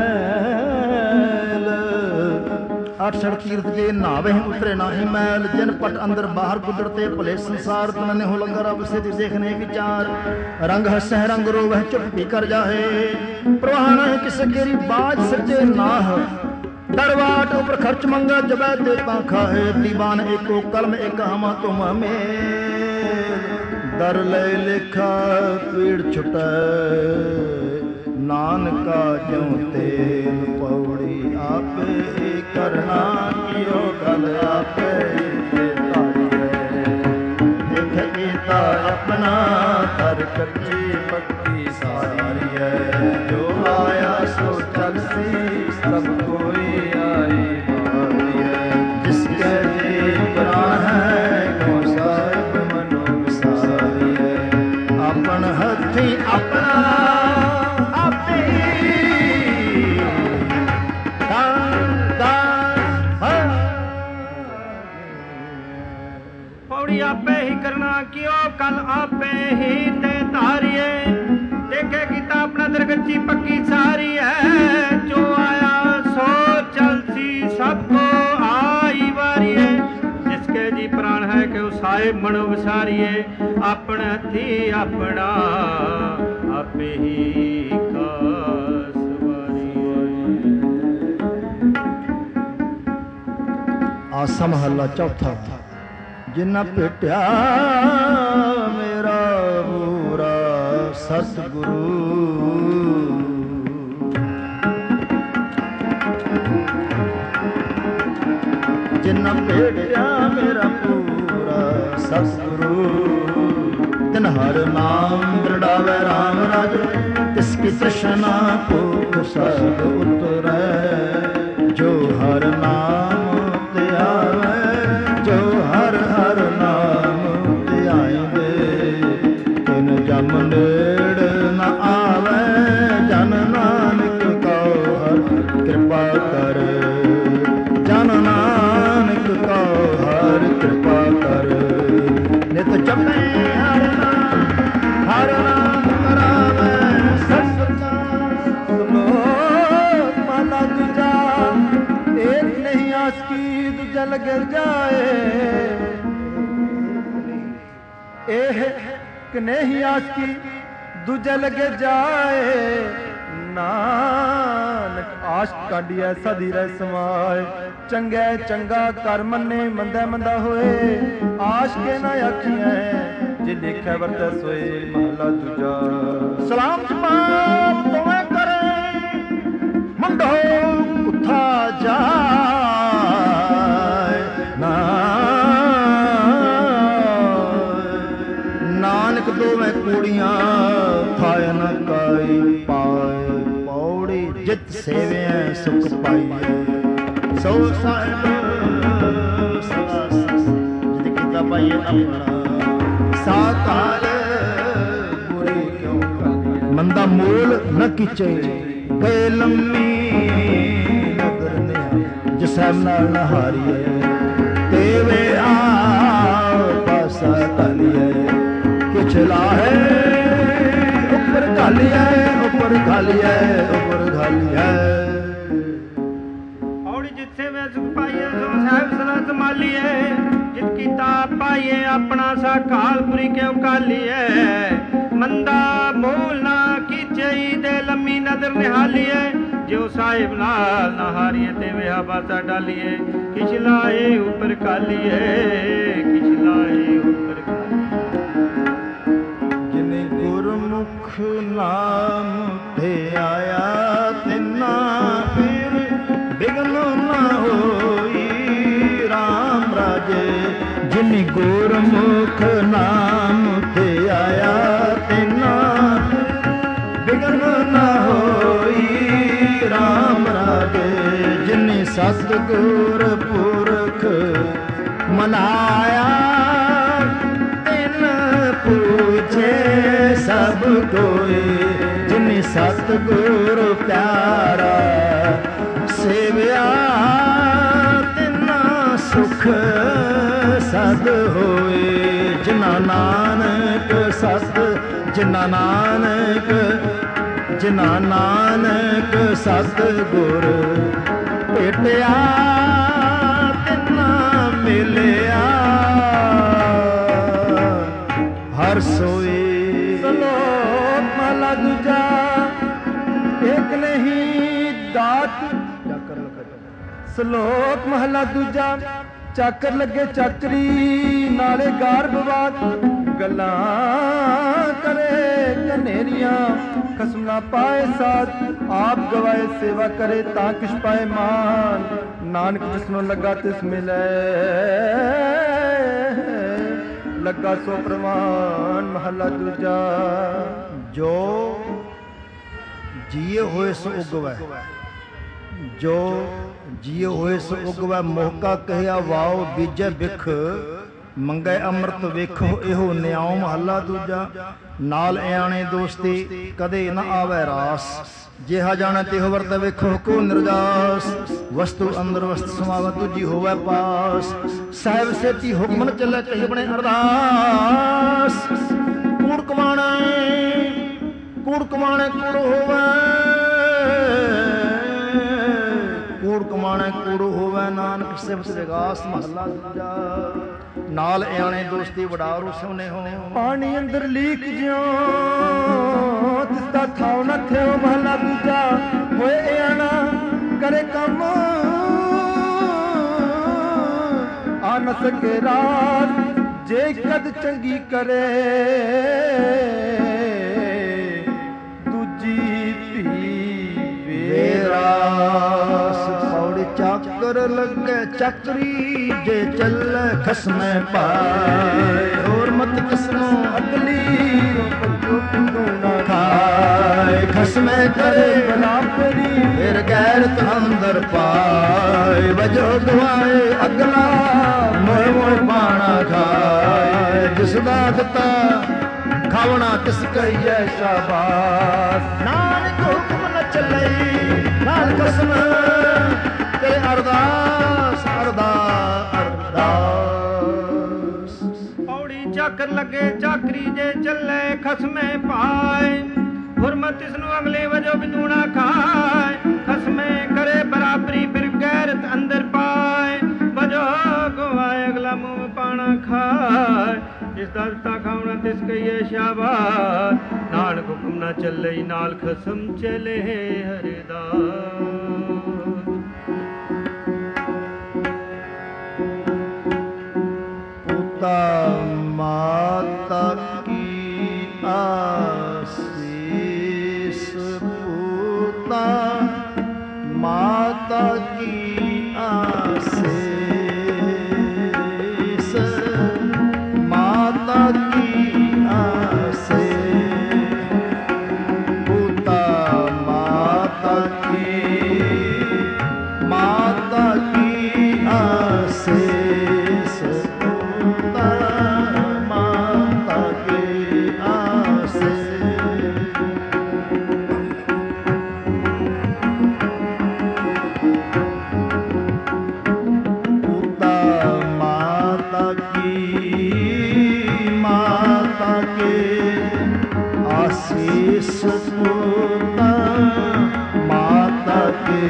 ਫੈਲ, ਅਠਸਠ ਤੀਰਥ ਜੇ ਨਾਵੇ ਉਤਰੇ ਨਾਹੀ ਮੈਲ, ਜਿਨ ਪਟ ਅੰਦਰ ਬਾਹਰ ਕੁਦਰਤੇ ਭਲੇ ਸੰਸਾਰ, ਤਨ ਹੋ ਲੰਗਰ ਅਬ ਸਿਧ ਦੇਖਨੇ ਵਿਚਾਰ, ਰੰਗ ਹਸਹਿ ਰੰਗ ਰੋਵਹਿ ਚੁੱਪ ਵੀ ਕਰ ਜਾਹੇ, ਪ੍ਰਵਾਹ ਨਹੀਂ ਕਿਸ ਕੇਰੀ ਬਾਜ ਸੱਚੇ ਨਾਹ, ਦਰਵਾਟ ਉਪਰ ਖਰਚ ਮੰਗਾ ਜਬੈ ਤੇ ਪਾਖਾ ਹੈ, ਦੀਵਾਨ ਏਕੋ ਕਲਮ ਇੱਕ ਹਮਾ ਤੁਮ ਮੇਲ, ਦਰ ਲੈ ਲੇਖਾ ਪੀੜ ਛੁਟੈ, ਨਾਨਕਾ ਜਿਉ ਤੇਲ ਪੌੜੀ, ਆਪੇ ਕਰਨਾ ਕਿਉ ਕਲ ਆਪੇ ਧਾਰੀਐ, ਦੇਖ ਕੀਤਾ ਆਪਣਾ ਤਰ ਕੱਚੀ ਪੱਕੀ ਸਾਰੀਐ, ਜੋ ਆਇਆ ਸੋ ਚਲਸੀ ਸਭ ਕੋਈ ਆਈ ਮਾਰੀਐ, ਜਿਸਕੇ ਜੀ ਪ੍ਰਾਣ ਹੈ ਕੋ ਸਾਹਿਬ ਮਨੋ ਵਿਸਾਰੀਐ, ਆਪਨ ਹੱਥੀ ਆਪਣਾ ਆਪੇ ਹੀ ਕਰਨਾ ਕਿਉ ਕਲ ਆਪੇ ਹੀ ਤੇ ਧਾਰੀਏ, ਦੇਖੇ ਕੀਤਾ ਆਪਣਾ ਦਰਗਚੀ ਪੱਕੀ ਸਾਰੀ ਹੈ, ਜੋ ਆਇਆ ਸੋ ਚਲਸੀ ਸਭ ਕੋ ਆਈ ਵਾਰੀਏ, ਜਿਸਕੇ ਜੀ ਪ੍ਰਾਣ ਹੈ ਕਿ ਸਾਹਿਬ ਮਨੋ ਵਿਸਾਰੀਏ, ਆਪਣ ਹੱਥੀ ਆਪਣਾ ਆਪੇ ਹੀ ਕਾਸ ਵਾਰੀਏ। ਆਸਾ ਮਹੱਲਾ ਚੌਥਾ। ਜਿਨਾ ਭੇਟਿਆ ਮੇਰਾ ਪੂਰਾ ਸਤਿਗੁਰੂ, ਜਿਨਾ ਭੇਟਿਆ ਮੇਰਾ ਪੂਰਾ ਸਤਿਗੁਰੂ, ਤਿਨ ਹਰ ਨਾਮ ਦ੍ਰਿੜਾਵੇ ਰਾਮ ਰਾਜ, ਤਿਸ ਕੀ ਤ੍ਰਿਸ਼ਨਾ ਭੁਖ ਸਦ ਉਤਰੈ, ਜੋ ਹਰ ਨਾਮ ਤੇ ਆਵੇ, ਜੋ ਹਰ ਹਰ ਨਾਮ ਧਿਆਇਂਦੇ, ਤਿਨ ਜਮ ਨੇੜ ਨ ਆਵੇ, ਜਨ ਨਾਨਕ ਕਉ ਹਰ ਕਿਰਪਾ ਕਰ, ਜਨ ਨਾਨਕ ਕਉ ਹਰ ਕਿਰਪਾ ਕਰ, ਨਿਤ ਜਪੇ ਹਰ ਨਾਮ, ਹਰ ਨਾਮ ਕਰਾਵੇ ਸਤਿ ਲੋਕ ਮਾਲਾ ਦੂਜਾ, ਇੱਕ ਨਹੀਂ ਆਸ ਕੀ ਦੂਜਾ ਲਗ ਜਾਏ, ਇਹ ਕਿ ਨਹੀਂ ਆਸ ਕੀ ਦੂਜੇ ਲਗੇ ਜਾਏ ਨਾਨਕ ਆਸ਼ਕ ਕਾਢੀ ਐਸਾ ਦੀ ਰਹਿ ਸਮਾਏ ਚੰਗੇ ਚੰਗਾ ਕਰ ਮੰਨੇ ਮੰਦਾ ਮੰਦਾ ਹੋਏ ਆਸ਼ਕੇ ਨਾ ਆਖੀਐ ਜੇ ਦੇਖੈ ਵਰਤੈ ਸੋਏ ਮਹਲਾ ਦੂਜਾ ਸਲਾਮ ਜਮਾਤ ਦੋਵੇਂ ਕਰੇ ਮੁੰਡੋ ਉੱਠਾ ਜਾਏ ਨਾ ਨਾਨਕ ਦੋਵੇਂ ਕੁੜੀਆਂ ਥਾਇ ਨ ਕਾਈ ਪਾਏ ਪੌੜੀ ਜਿਤ ਸੇਵਿਐ ਸੁਖ ਪਾਈਐ ਸੋ ਸਾਹਿਬ ਸਦਾ ਜਿਤ ਕੀਤਾ ਪਾਈਏ ਆਪਣਾ ਸਾਕਾਲ ਬੁਰੇ ਕਿਉ ਕਰ ਮੰਦਾ ਮੂਲ ਨ ਕੀਚੇ ਗਏ ਲੰਮੀ ਨਦਰ ਨੇ ਜਿਸੈ ਨਾਲ ਨ ਹਾਰੀਏ ਤੇਵੇ ਆ ਪਾਸਾ ਤਲੀਏ ਕੁਛ ਲਾਹੇ ਉੱਪਰ ਘਾਲੀਏ ਉੱਪਰ ਘਾਲੀਏ ਉੱਪਰ ਘਾਲੀਏ ਔੜੀ ਜਿੱਥੇ ਮੈਂ ਸੁਖ ਪਾਈਏ ਸੋ ਸਾਹਿਬ ਸਦਾ ਸੰਭਾਲੀਏ ਜਿਤ ਕੀਤਾ ਪਾਈਏ ਆਪਣਾ ਸਾਕਾਲਪੁਰੀ ਕਿਉ ਕਾਲੀਏ ਮੰਦਾ ਮੂਲ ਨਾ ਕੀਚਈ ਦੇ ਲੰਮੀ ਨਦਰ ਨਿਹਾਲੀਏ ਜੋ ਸਾਹਿਬ ਨਾਲ ਨਹਾਰੀਏ ਤੇ ਵਿਹਾ ਬਾਸਾ ਡਾਲੀਏ ਕਿਛ ਲਾਏ ਉੱਪਰ ਕਾਲੀਏ ਕਿਛ ਲਾਏ ਉੱਪਰ ਜਿਨੇ ਗੁਰਮੁਖ ਨਾਮ ਤੇ ਆਇਆ ਤਿਨਾ ਫਿਰ ਬਿਗਨ ਨਾ ਹੋਈ ਰਾਮ ਰਾਜੇ ਜਿਨੇ ਗੁਰਮੁਖ ਨਾਮ ਤੇ ਆਇਆ ਤਿਨਾ ਬਿਗਨ ਨਾ ਹੋਈ ਰਾਮ ਰਾਜੇ ਜਿਨੇ ਸਤਿਗੁਰ ਪੁਰਖ ਮਨਾਇਆ ਤਿਨ ਪੂਛੇ ਸਭ ਕੋਏ ਜਿਨੇ ਸਤਿਗੁਰ ਪਿਆਰਾ ਸੇਵਿਆ ਤਿਨਾ ਸੁਖ ਸਦ ਹੋਏ ਜਿਨਾ ਨਾਨਕ ਸਤ ਜਿਨਾ ਨਾਨਕ ਜਿਨਾ ਨਾਨਕ ਸਤ ਗੁਰ ਭੇਟਿਆ ਤਿਨਾ ਮਿਲਿਆ ਹਰ ਸੋਏ ਸਲੋਕ ਮਹਲਾ ਦੂਜਾ ਇੱਕ ਨਹੀਂ ਦਾਤ ਸਲੋਕ ਮਹਲਾ ਦੂਜਾ ਚਾਕਰ ਲੱਗੇ ਚਾਕਰੀ ਨਾਲੇ ਗਾਰ ਬਵਾਦ ਗੱਲਾਂ ਕਰੇ ਕਨੇਰੀਆਂ ਖਸਮ ਨਾ ਪਾਏ ਸਾਥ ਆਪ ਗਵਾਏ ਸੇਵਾ ਕਰੇ ਤਾਂ ਕਿਛ ਪਾਏ ਮਾਨ ਨਾਨਕ ਜਿਸਨੂੰ ਲੱਗਾ ਤਿਸ ਮਿਲੇ ਲੱਗਾ ਸੋ ਪ੍ਰਮਾਨ ਮਹਲਾ ਦੂਜਾ ਜੋ ਜੀਏ ਹੋਏ ਸੋ ਉਗਵੈ ਜੋ ਜੀਏ ਹੋਏ ਸੋ ਉਗਵੈ ਮੋਹਕਾ ਕਹਿਆ ਵਾਓ ਬੀਜੈ ਬਿਖ ਮੰਗੈ ਅੰਮ੍ਰਿਤ ਵੇਖੋ ਇਹੋ ਨਿਆਉ ਮਹੱਲਾ ਦੂਜਾ ਨਾਲ ਇਆਣੇ ਦੋਸਤੀ ਕਦੇ ਨਾ ਆਵੈ ਰਾਸ ਜਿਹਾ ਜਾਣੈ ਤਿਹੁ ਵਰਤੈ ਵੇਖੋ ਕੋ ਨਿਰਜਾਸ ਵਸਤੂ ਅੰਦਰ ਵਸਤ ਸਮਾਵੈ ਦੂਜੀ ਹੋਵੈ ਪਾਸ ਸਾਹਿਬ ਸੇਤੀ ਹੁਕਮ ਨ ਚੱਲੈ ਕਹੀ ਬਣੇ ਅਰਦਾਸ ਕੂੜ ਕਮਾਣੈ ਕੂੜ ਕਮਾਣੈ ਕੂੜ ਹੋਵੈ ਕੂੜ ਕਮਾਣੈ ਕੂੜ ਹੋਵੈ ਨਾਨਕ ਸਿਫਤ ਵਿਗਾਸ ਮਹੱਲਾ ਦੂਜਾ ਨਾਲ ਇਆਣੇ ਦੋਸਤੀ ਵਡਾਰੂ ਸੋਨੇ ਹੋ ਪਾਣੀ ਅੰਦਰ ਲੀਕ ਜਿਉ ਤਿਸ ਦਾ ਥਾਉ ਨਾ ਥਿਓ ਮਹਲਾ ਦੂਜਾ ਹੋਏ ਇਆਣਾ ਕਰੇ ਕੰਮ ਆ ਨ ਸਕੇ ਰਾਤ ਜੇ ਕਦ ਚੰਗੀ ਕਰੇ ਦੂਜੀ ਭੀ ਵੇਰਾਸ ਪੌੜੀ ਚਾਕਰ ਲੱਗੇ ਚੱਕਰੀ ਜੇ ਚੱਲੇ ਖਸਮੇ ਪਾਏ ਹੋਰ ਮਤ ਕਿਸਨੋ ਅਗਲੀ ਨਾ ਖਾਏ ਖਸਮੇ ਕਰੇ ਬਲਾਪਰੀ ਫਿਰ ਗੈਰਤ ਅੰਦਰ ਪਾਏ ਵਜੋ ਗਵਾਏ ਅਗਲਾ ਮੋਹ ਮੋਹ ਪਾਣਾ ਖਾਏ ਜਿਸ ਦਾ ਦਿੱਤਾ ਖਾਵਣਾ ਤਿਸ ਕਹੀਏ ਸ਼ਾਬਾਸ਼ ਨਾਨਕ ਹੁਕਮ ਨ ਚੱਲੇ ਨਾਲ ਕਸਮ ਤੇ ਅਰਦਾਸ ਅਰਦਾਸ ਅਰਦਾਸ ਪੌੜੀ ਚੱਕਰ ਲੱਗੇ ਚਾਕਰੀ ਜੇ ਚੱਲੇ ਖਸਮੇ ਪਾਏ ਹੁਰਮਤ ਇਸ ਨੂੰ ਅਗਲੇ ਵਜੋ ਬਿਦੂਣਾ ਖਾਏ ਖਸਮੇ ਕਰੇ ਬਰਾਬਰੀ ਫਿਰ ਗੈਰਤ ਅੰਦਰ ਪਾਏ ਵਜੋ ਗਵਾਏ ਅਗਲਾ ਮੂੰਹ ਪਾਣਾ ਖਾਏ ਜਿਸ ਦਾ ਦਿੱਤਾ ਖਾਵਣਾ ਤਿਸ ਕਹੀਏ ਸ਼ਾਬਾਸ਼ ਨਾਨਕ ਹੁਕਮ ਨਾ ਚੱਲੇ ਨਾਲ ਖਸਮ ਚਲੇ ਹਰਿਦਾਸ। ਪੁੱਤਾ ਮਾਤਾ ਕੀ ਆਸੀਸ, ਪੁੱਤਾ ਮਾਤਾ ਕੀ आशीष, माता की आशीष, पुता माता की माता की आशीष, पुता माता की आशीष। आशीष पुता माता के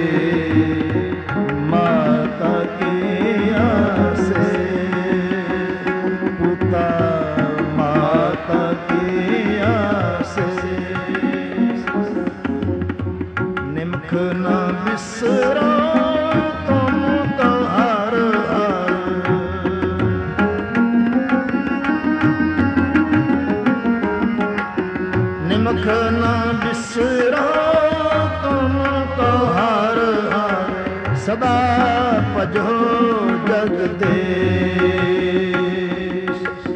माता के आशीष, पुता माता के आशीष। निमख न बिसरो तुम तो हर निमख न बिसरो तुम तो हर हर, सदा भजो जगदेश।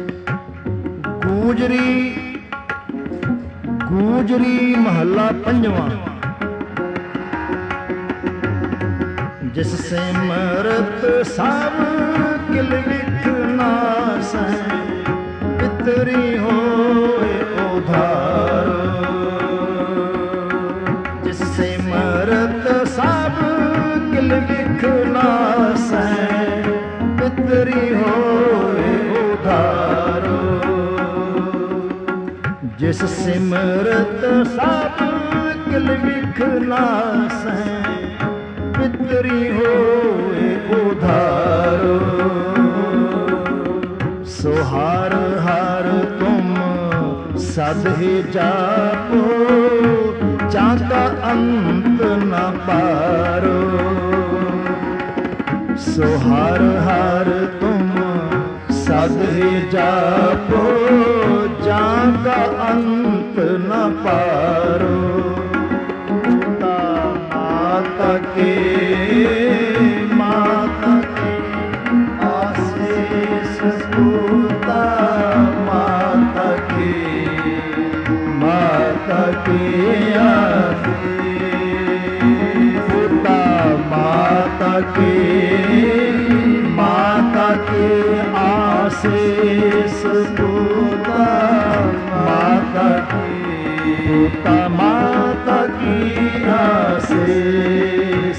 गूजरी गूजरी महला पंजवा। जिस सिमरत सब किल विख नासै, पितरी होए उधार। जिस सिमरत सब किल विख नासै, पितरी होए उधार। जिस सिमरत सब किल विख नासै, पितरी होए उधार। सो हर हर तुम सद ही जापो, चाका अंत न पारो। सो हर हर तुम सद ही जापो, चाका अंत न पारो। पुता माता के माता के आशीष, पुता माता के माता के आशीष, पुता माता के माता के आशीष, पुता माता की पुता माता की आशीष।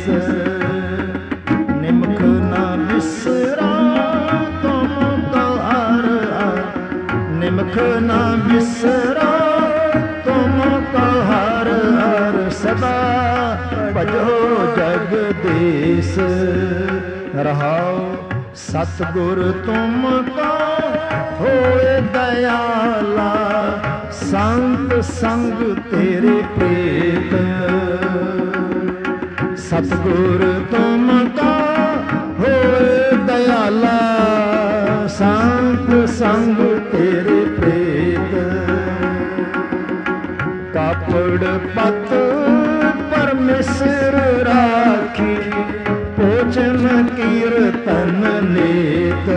निमख न बिसरा तुम तो हर हर, निमख न बिसरा तुम तो हर हर, सदा भजो जगदीश। रहाओ सतगुर तुमको होए दयाला, संत संग तेरे प्रेत। सतगुर तुमको होए दयाला, संत संग तेरे प्रेत। कापड़ पत परमेश्वर राखी, पोचन कीर्तन नेत।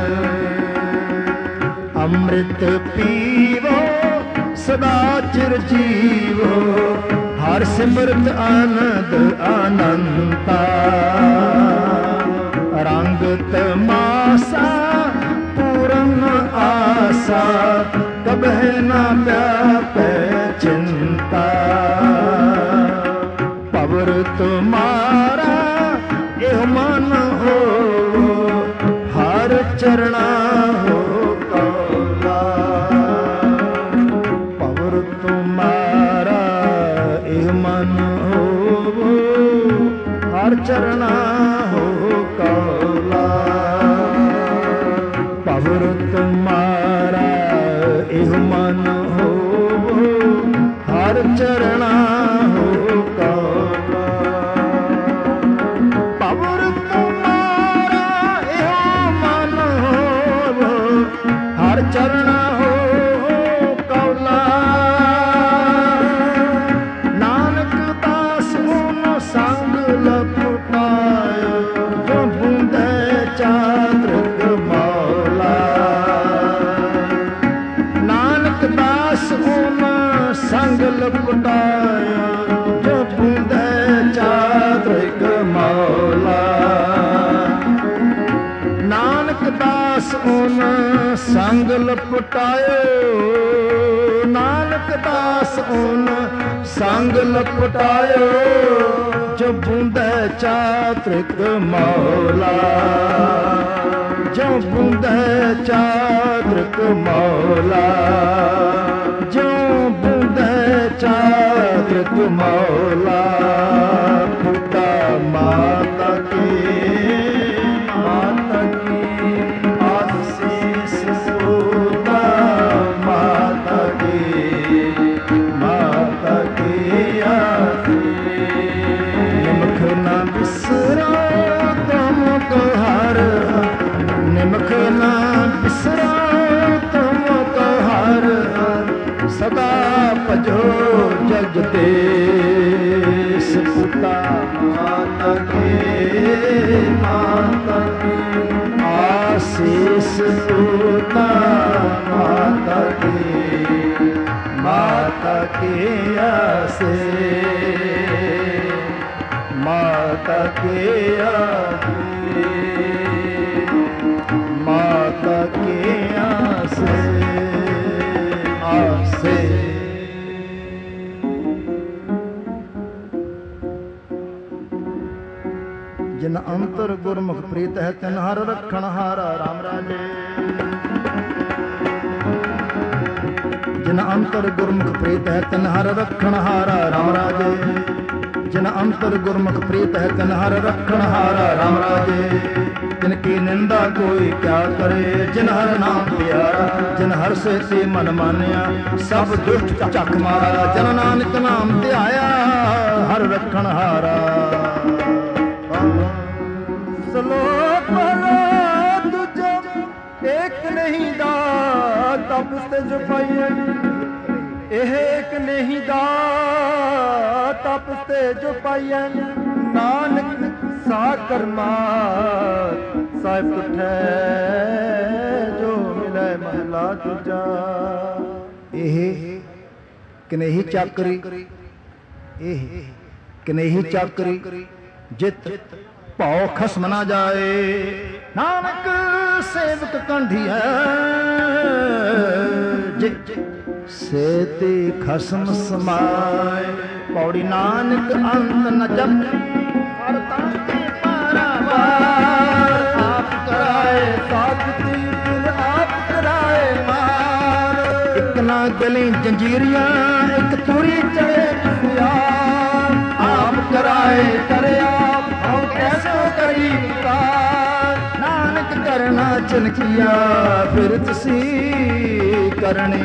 अमृत पीवो सदा चिर जीवो, हर सिमरत आनंद अनंता। रंग तमासा पूर्ण आशा, कबह न व्यापै चिंता। पवर तुम्हारा एह मन हो, हर चरणा हो कौला। पवर तुम्हारा एह मन हो, हर चरणा हो कौला। पवर तुम्हारा एह मन हो, ਚਰਣਾ ਹੋ ਕੌਲਾ ਪਵਰ ਤੁਮਾਰਾ ਇਹੋ ਮਨ ਹੋਵੋ ਹਰ ਚਰਣਾ ਹੋ ਕੌਲਾ ਨਾਨਕ ਦਾਸ ਹੁਨ ਸੰਗ ਲਪਟਾਇਓ ਜੋ ਬੁੰਦੇ ਚਾਤ੍ਰਿਕ ਮੌਲਾ ਨਾਨਕ ਦਾਸ ਹੁਨ ਸੰਗ ਲਪਟਾਇਓ ਜੋ ਬੁੰਦੇ ਚਾਤ੍ਰਿਕ ਮੌਲਾ ਨਾਨਕ ਦਾਸ ਹੁਨ ਸੰਗ ਲਪਟਾਇਓ ਨਾਨਕ ਦਾਸ ਹੁਨ ਸੰਗ ਲਪਟਾਇਓ ਜੋ ਬੁੰਦੇ ਚਾਤ੍ਰਿਕ ਮੌਲਾ ਜੋ ਬੁੰਦੇ ਚਾਤ੍ਰਿਕ ਮੌਲਾ ਜੋ ਬੁੰਦੇ ਚਾਤ੍ਰਿਕ ਮੌਲਾ ਪਿਤਾ ਮਾਤਾ ਕੀ ਮਾਤਾ ਕੀ ਆਸੀਸ ਸੋਤਾ ਮਾਤਾ ਕੀ ਮਾਤਾ ਕੀ ਆਸੀਸ ਨਿਮਖ ਨਾ ਬਿਸਰੋ ਤੁਮ ਕੋ ਹਰ ਨਿਮਖ ਨਾ ਬਿਸਰੋ ਤੁਮ ਕੋ ਹਰ ਸਦਾ ਭਜੋ ਜਗ ਦੇਸ ਪਿਤਾ ਮਾਤਾ ਕੀ ਮਾਤਾ ਕੀ ਆਸੀਸ ਪਿਤਾ ਮਾਤਾ ਕੀ ਮਾਤਾ ਕੀ ਆਸੀਸ ਮਾਤਾ ਕੀ ਆਸੀਸ ਮਾਤਾ ਕੀ ਆਸੀਸ ਆਸੀਸ ਜਿਨ ਅੰਤਰ ਗੁਰਮੁਖ ਪ੍ਰੀਤ ਹੈ ਤਿਨ ਹਰ ਰੱਖਣ ਹਾਰਾ ਰਾਮ ਰਾਜੇ ਜਿਨ ਅੰਤਰ ਗੁਰਮੁਖ ਪ੍ਰੀਤ ਹੈ ਤਿਨ ਹਰ ਰੱਖਣ ਹਾਰਾ ਰਾਮ ਰਾਜੇ ਜਿਨ ਅੰਤਰ ਗੁਰਮੁਖ ਪ੍ਰੀਤ ਹੈ ਤਿਨ ਹਰ ਰੱਖਣ ਹਾਰਾ ਰਾਮ ਰਾਜੇ ਜਿਨ ਕੀ ਨਿੰਦਾ ਕੋਈ ਕਿਆ ਕਰੇ ਜਿਨ ਹਰ ਨਾਮ ਪਿਆਰਾ ਜਿਨ ਹਰ ਸੇਤੀ ਮਨ ਮਾਨਿਆ ਸਭ ਦੁਸ਼ਟ ਚੱਕ ਮਾਰਾ ਜਨ ਨਾਨਕ ਨਾਮ ਧਿਆਇਆ ਹਰ ਰੱਖਣ ਹਾਰਾ ਸਲੋਕ ਪਹਿਲਾ ਦੂਜਾ ਏਕ ਨਹੀਂ ਦਾ ਤਪਸ ਤੇ ਜਪਾਈਐ ਇਹ ਏਕ ਨਹੀਂ ਦਾ ਤਪਸ ਤੇ ਜਪਾਈਐ ਨਾਨਕ ਸਾ ਕਰਮਾ ਸਾਹਿਬ ਉਠੈ ਜੋ ਮਿਲੈ ਮਹਲਾ ਦੂਜਾ ਇਹ ਕਨੇਹੀ ਚਾਕਰੀ ਇਹ ਕਨੇਹੀ ਚਾਕਰੀ ਜਿਤ ਭਉ ਖਸਮ ਨਾ ਜਾਏ ਨਾਨਕ ਸੇਵਕ ਕੰਢੀਐ ਜੇ ਸੇਤੀ ਖਸਮ ਸਮਾਏ ਪੌੜੀ ਨਾਨਕ ਅੰਤ ਨ ਜਪ ਹਰ ਤਾਕੇ ਪਾਰਾਵਾਰ ਆਪ ਕਰਾਏ ਸਾਧਤੀ ਦਿਲ ਆਪ ਕਰਾਏ ਮਾਰ ਇੱਕ ਨਾ ਗਲੀ ਜੰਜੀਰੀਆਂ ਇੱਕ ਤੁਰੀ ਚੜੇ ਪਿਆਰ ਆਪ ਕਰਾਏ ਕਰਿਆ कैसो करी पुकार नानक करना चनकिया फिर तुसी करनी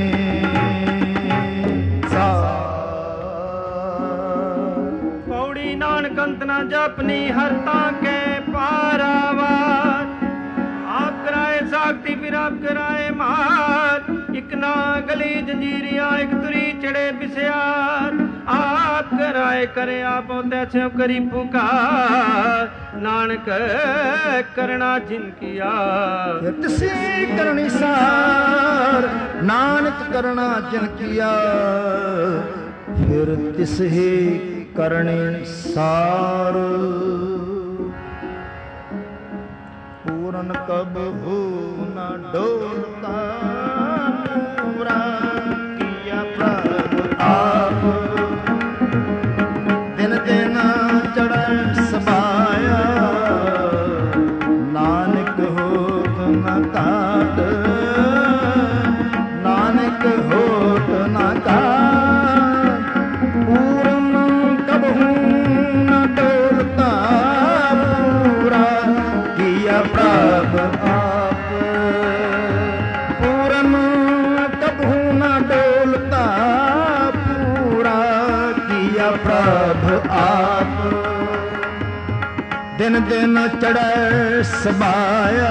पौड़ी नानक अंत ना जपनी हर ताके पारावार आप कराए साखती फिर आप कराए मार एक ना गली जंजीरिया एक तुरी चढ़े बिस्यार आप कराए करे आप तैसे करी पुकार नानक करना जिन किया तिसी करनी सार नानक करना जिन किया फिर तिस ही करनी सार पूरन कब हो न डोलता पूरा किया प्रभु आप दिन दिन चढ़ सबाया नानक होत न काट नानक होत न काट पूरन कबहू न डोलता पूरा किया प्रभ आप पूरन कबहू न डोलता पूरा ਹੋਇਆ ਪ੍ਰਭ ਆਪ। ਦਿਨ ਦਿਨ ਚੜ੍ਹੈ ਸਮਾਇਆ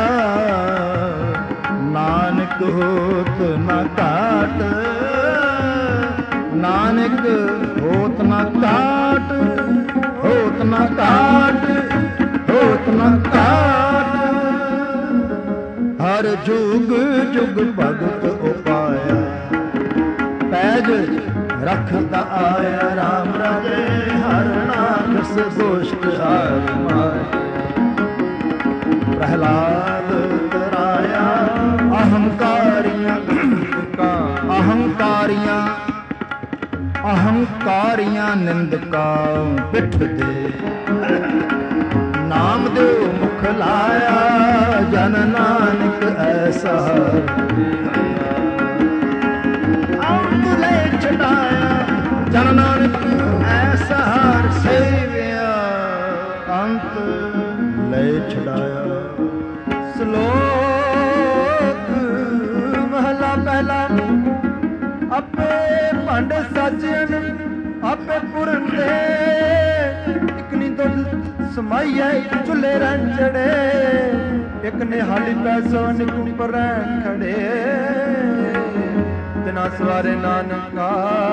ਨਾਨਕ ਹੋਤ ਨਾ ਘਾਟ। ਨਾਨਕ ਹੋਤ ਨਾ ਘਾਟ, ਹੋਤ ਨਾ ਘਾਟ, ਹੋਤ ਨਾ ਘਾਟ। ਹਰ ਜੁਗ ਜੁਗ ਭਗਤ ਉਪਾਇਆ ਪੈਜ ਰਖਦਾ ਆਇਆ। ਰਾਮ ਰਾਜੇ ਹਰ ਨਾਮ ਸਗੋਸ਼ਟ ਹਾਰ ਮਾਇਆ। ਪ੍ਰਹਿਲਾਦ ਤਰਾਇਆ ਅਹੰਕਾਰੀਆਂ ਅਹੰਕਾਰੀਆਂ ਅਹੰਕਾਰੀਆਂ ਨਿੰਦਕਾਂ ਪਿੱਠ ਤੇ। ਨਾਮ ਦਿਓ ਮੁਖ ਲਾਇਆ ਜਨ ਨਾਨਕ ਐਸਾ। ਅੰਤ ਲੈ ਛਡਾਇਆ ਜਨ ਨਾਨਕ ਐਸਾ ਹਰ ਸੇਵਿਆ। ਅੰਤ ਲੈ ਛਡਾਇਆ। ਸ਼ਲੋਕ ਮਹਲਾ ਪਹਿਲਾ। ਆਪੇ ਭੰਡ ਸਾਜਣ ਆਪੇ ਪੁਰਨ ਦੇ। ਇਕ ਨੀ ਦੁੱਧ ਸਮਾਈਐ ਚੁੱਲੇ ਰਨ ਚੜੇ। ਇਕ ਨੇ ਹਾਲੀ ਪੈਸੋ ਨਿਕੂ ਪਰੈ ਖੜੇ। ਤਿਨਾ ਸਵਾਰੇ ਨਾਨਕਾ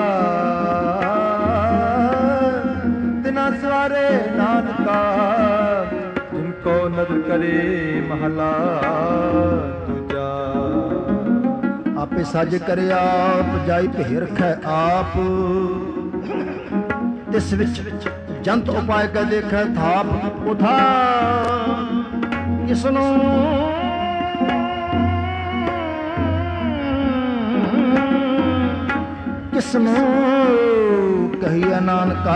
ਤਿਨਾ ਸਵਾਰੇ ਨਾਨਕਾ। ਜਿਨ ਕੋ ਨਦਰ ਕਰੇ ਮਹਲਾ ਦੂਜਾ। ਆਪੇ ਸੱਜ ਕਰੇ ਆਪ ਜਾਈ ਭੇ ਰਖੈ ਆਪ। ਇਸ ਵਿੱਚ ਜੰਤ ਉਪਾਇ ਕੈ ਦੇਖੈ ਥਾਪ। ਉਠਾ ਕਿਸਨੂੰ ਕਿਸਨੂੰ ਕਹੀਐ ਨਾਨਕਾ।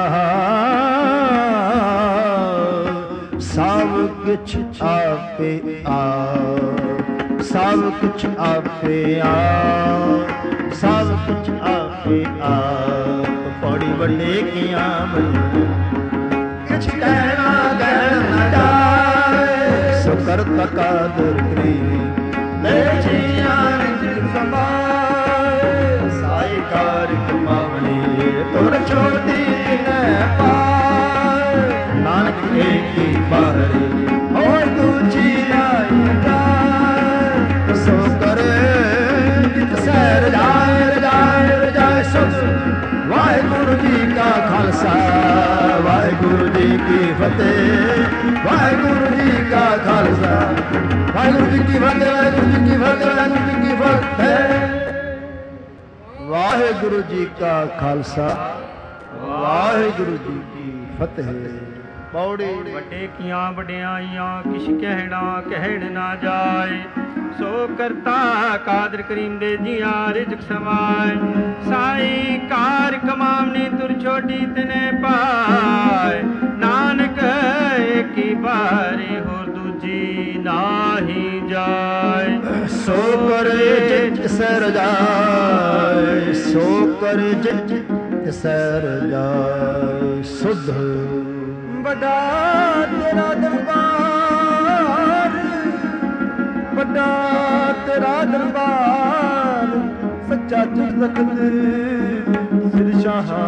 ਸਭ ਕਿਛ ਆਪੇ ਆਪ। ਸਭ ਕੁਛ ਆਪੇ ਆਪ। ਸਭ ਕੁਛ ਆਪੇ ਆਪ। ਪੌੜੀ ਵੱਡੇ ਕੀਆਂ ਬਣੀ ਕਿਛ ਕਹਿਣਾ ਗਹਿਣ ਨਾ ਜਾਏ। ਸੋ ਕਰਤਾ ਕਾਦਰ ਕਰੀ ਲੈ ਜੀਆਂ ਨਿਜ ਸਮਾਏ। ਸਾਈ ਕਾਰ ਕਮਾਵਣੀ ਤੁਰ ਛੋਟੀ ਨੈ ਪਾਏ। ਨਾਨਕ ਏਕੀ ਬਾਹਰੀ ਹੋਏ ਦੂਜੀ ਨਾਈ ਜਾਏ। ਸੋ ਕਰੇ ਜਿਤ ਸਹਿ ਰਜਾਏ ਰਜਾਏ ਰਜਾਏ ਸੁਖ। ਵਾਹਿਗੁਰੂ ਜੀ ਕਾ ਖਾਲਸਾ ਵਾਹਿਗੁਰੂ ਜੀ ਕੀ ਫਤਿਹ। ਵਾਹਿਗੁਰੂ ਜੀ ਕਾ ਖਾਲਸਾ ਵਾਹਿਗੁਰੂ ਜੀ ਕੀ ਫਤਿਹ। ਵਾਹਿਗੁਰੂ ਜੀ ਕੀ ਫਤਿਹ। ਵਾਹਿਗੁਰੂ ਜੀ ਕੀ ਫਤਿਹ। ਵਾਹਿਗੁਰੂ ਜੀ ਕਾ ਖਾਲਸਾ ਵਾਹਿਗੁਰੂ ਜੀ ਕੀ ਫਤਿਹ। ਪੌੜੀ। ਵੱਡੇ ਕੀਆਂ ਵਡਿਆਈਆਂ ਕਿਛ ਕਹਿਣਾ ਕਹਿਣ ਨਾ ਜਾਏ। ਸੋ ਕਰਤਾ ਕਾਦਰ ਕਰੀਮ ਦੇ ਜੀਆਂ ਰਿਜ਼ਕ ਸਮਾਏ। ਸਾਈ ਕਾਰ ਕਮਾਵਨੀ ਤੁਰ ਛੋਟੀ ਤਨੇ ਪਾਏ। ਨਾਨਕ ਏਕੀ ਬਾਰੀ ਹੋਰ ਦੂਜੀ ਨਾਹੀ ਜਾਏ। ਸੋ ਕਰੇ ਜਿਤ ਸਹਿ ਰਜਾਏ। ਸੋ ਕਰੇ ਜਿਤ ਸਹਿ ਰਜਾਏ। ਸੁਧ ਵੱਡਾ ਤੇਰਾ ਦਰਬਾਰ। ਵੱਡਾ ਤੇਰਾ ਦਰਬਾਰ। ਸੱਚਾ ਚੁੱਕ ਤਖਤ ਸਿਰ ਸ਼ਾਹਾਂ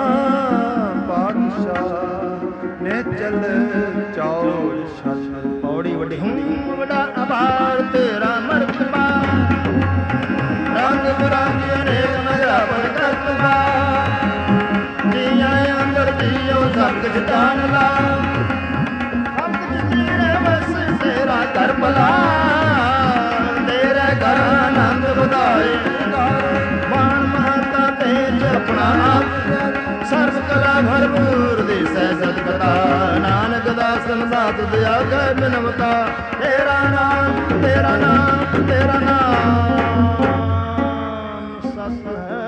ਪਾਤਸ਼ਾਹ ਨੇ ਚਲ ਚੌੜ ਛੱਤ। ਪੌੜੀ ਵੱਡੀ ਹੂੰ ਵੱਡਾ ਆਭਾਰ ਤੇਰਾ ਮਰਤਬਾ। ਰੰਗ ਬਰੰਗ ਅਨੇਕ ਨਜ਼ਰਾ ਬੜ ਕਰਤਬਾ। ਜੀਆਂ ਅੰਦਰ ਜੀਓ ਸਭ ਕੁਝ ਜਾਣ ਲਾ। ਹਮ ਜਿਹੜੇ ਬਸ ਤੇਰਾ ਕਰ ਭਲਾ। ਤੇਰੇ ਘਰ ਆਨੰਦ ਵਧਾਏ। ਮਾਨ ਮਹਤਾ ਤੇਜ ਆਪਣਾ ਆਪ। ਸਰਬ ਕਲਾ ਭਰਪੂਰ ਦੀ ਸਹਿ ਸਤਿਕਤਾ। ਨਾਨਕ ਦਾਸਨ ਸਾਧ ਦਿਆ ਗਏ ਬਿਨਵਤਾ। ਤੇਰਾ ਨਾਮ ਤੇਰਾ ਨਾਮ ਤੇਰਾ ਨਾਮ ਸਤ ਹੈ।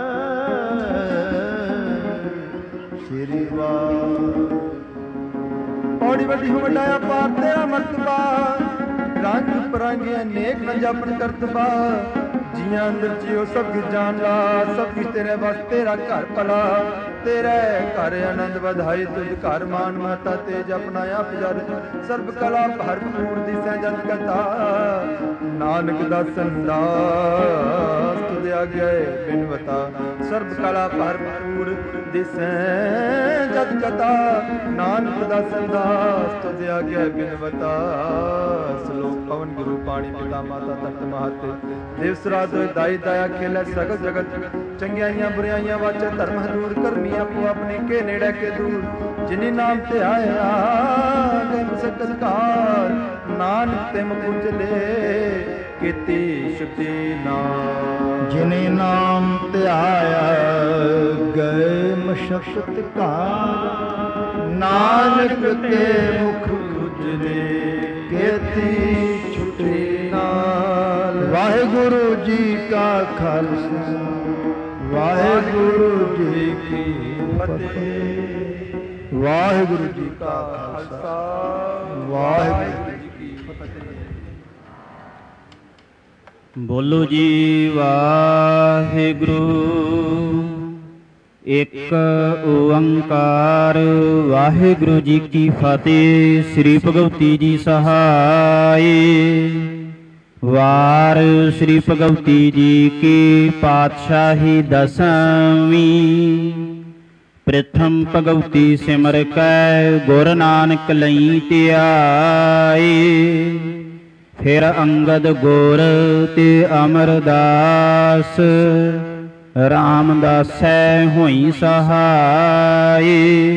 ਸ੍ਰੀ ਵਾਹਿਗੁਰੂ। ਪੌੜੀ ਵੱਡੀ ਹੋ ਵੱਡਾ ਅਪਾਰ ਤੇਰਾ ਮਰਤਬਾ। ਰੰਗ ਬਰੰਗੇ ਅਨੇਕ ਨਾ ਜਪਨ ਕਰਤਬਾ। ਜੀਆਂ ਅੰਦਰ ਜੀਓ ਸਭ ਕੁਝ ਜਾਣ ਲਾ। ਸਭ ਕੁਝ ਤੇਰੇ ਬਸ ਤੇਰਾ ਘਰ ਭਲਾ। तेरे घर आनंद बधाई तुझ घर मान महता तेज अपना आप जर सर्ब कला भरपूर दिसै जत कथा नानक दासन दास तुझ आगे बिनवता सर्ब कला भरपूर दिसै जत कथा नानक दासन दास तुझ आगे बिनवता श्लोक पवन गुरु पाणी पिता माता तट महत देव सराध दाई दया खेलै सगल जगत चंगियाइयां बुराइयां वाचे धर्म हजूर करमी आपो अपने के नेड़े के दूर जिनी नाम ते आया गम सककार नानक ते मुझ ले ਕੀਤੀ ਸ਼ੁद्धੀ ਨਾਮ ਜਿਨੇ ਨਾਮ ਤੇ ਆਇਆ ਗਏ ਮਸ਼ਕਤ ਘਾਰ ਨਾਨਕ ਤੇ ਮੁਖ ਉਜਲੇ ਕੀਤੀ ਛੁੱਟੀ ਨਾਲ ਵਾਹਿਗੁਰੂ ਜੀ ਕਾ ਖਾਲਸਾ ਵਾਹਿਗੁਰੂ ਜੀ ਕੀ ਫਤਿਹ ਵਾਹਿਗੁਰੂ ਜੀ ਕਾ ਖਾਲਸਾ ਵਾਹਿਗੁਰੂ ਜੀ ਕੀ ਫਤਿਹ। ਬੋਲੋ ਜੀ ਵਾਹਿਗੁਰੂ ਇੱਕ ਓੰਕਾਰ ਵਾਹਿਗੁਰੂ ਜੀ ਕੀ ਫਤਿਹ। ਸ੍ਰੀ ਭਗਵਤੀ ਜੀ ਸਹਾਈ ਵਾਰ ਸ੍ਰੀ ਭਗਵਤੀ ਜੀ ਕੀ ਪਾਤਸ਼ਾਹੀ ਦਸਵੀਂ ਪ੍ਰਥਮ ਭਗਵਤੀ ਸਿਮਰ ਕੈ ਗੁਰ ਨਾਨਕ ਲਈ ਧਿਆਏ ਫਿਰ ਅੰਗਦ ਗੁਰ ਤੇ ਅਮਰਦਾਸ ਰਾਮਦਾਸੈ ਹੋਈ ਸਹਾਈ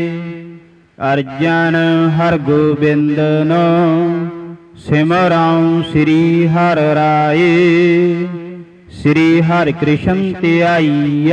ਅਰਜਨ ਹਰ ਗੋਬਿੰਦ ਨੋ ਸਿਮਰਾਉ ਸ੍ਰੀ ਹਰਿ ਰਾਏ ਸ੍ਰੀ ਹਰਿ ਕ੍ਰਿਸ਼ਨ ਧਿਆਈ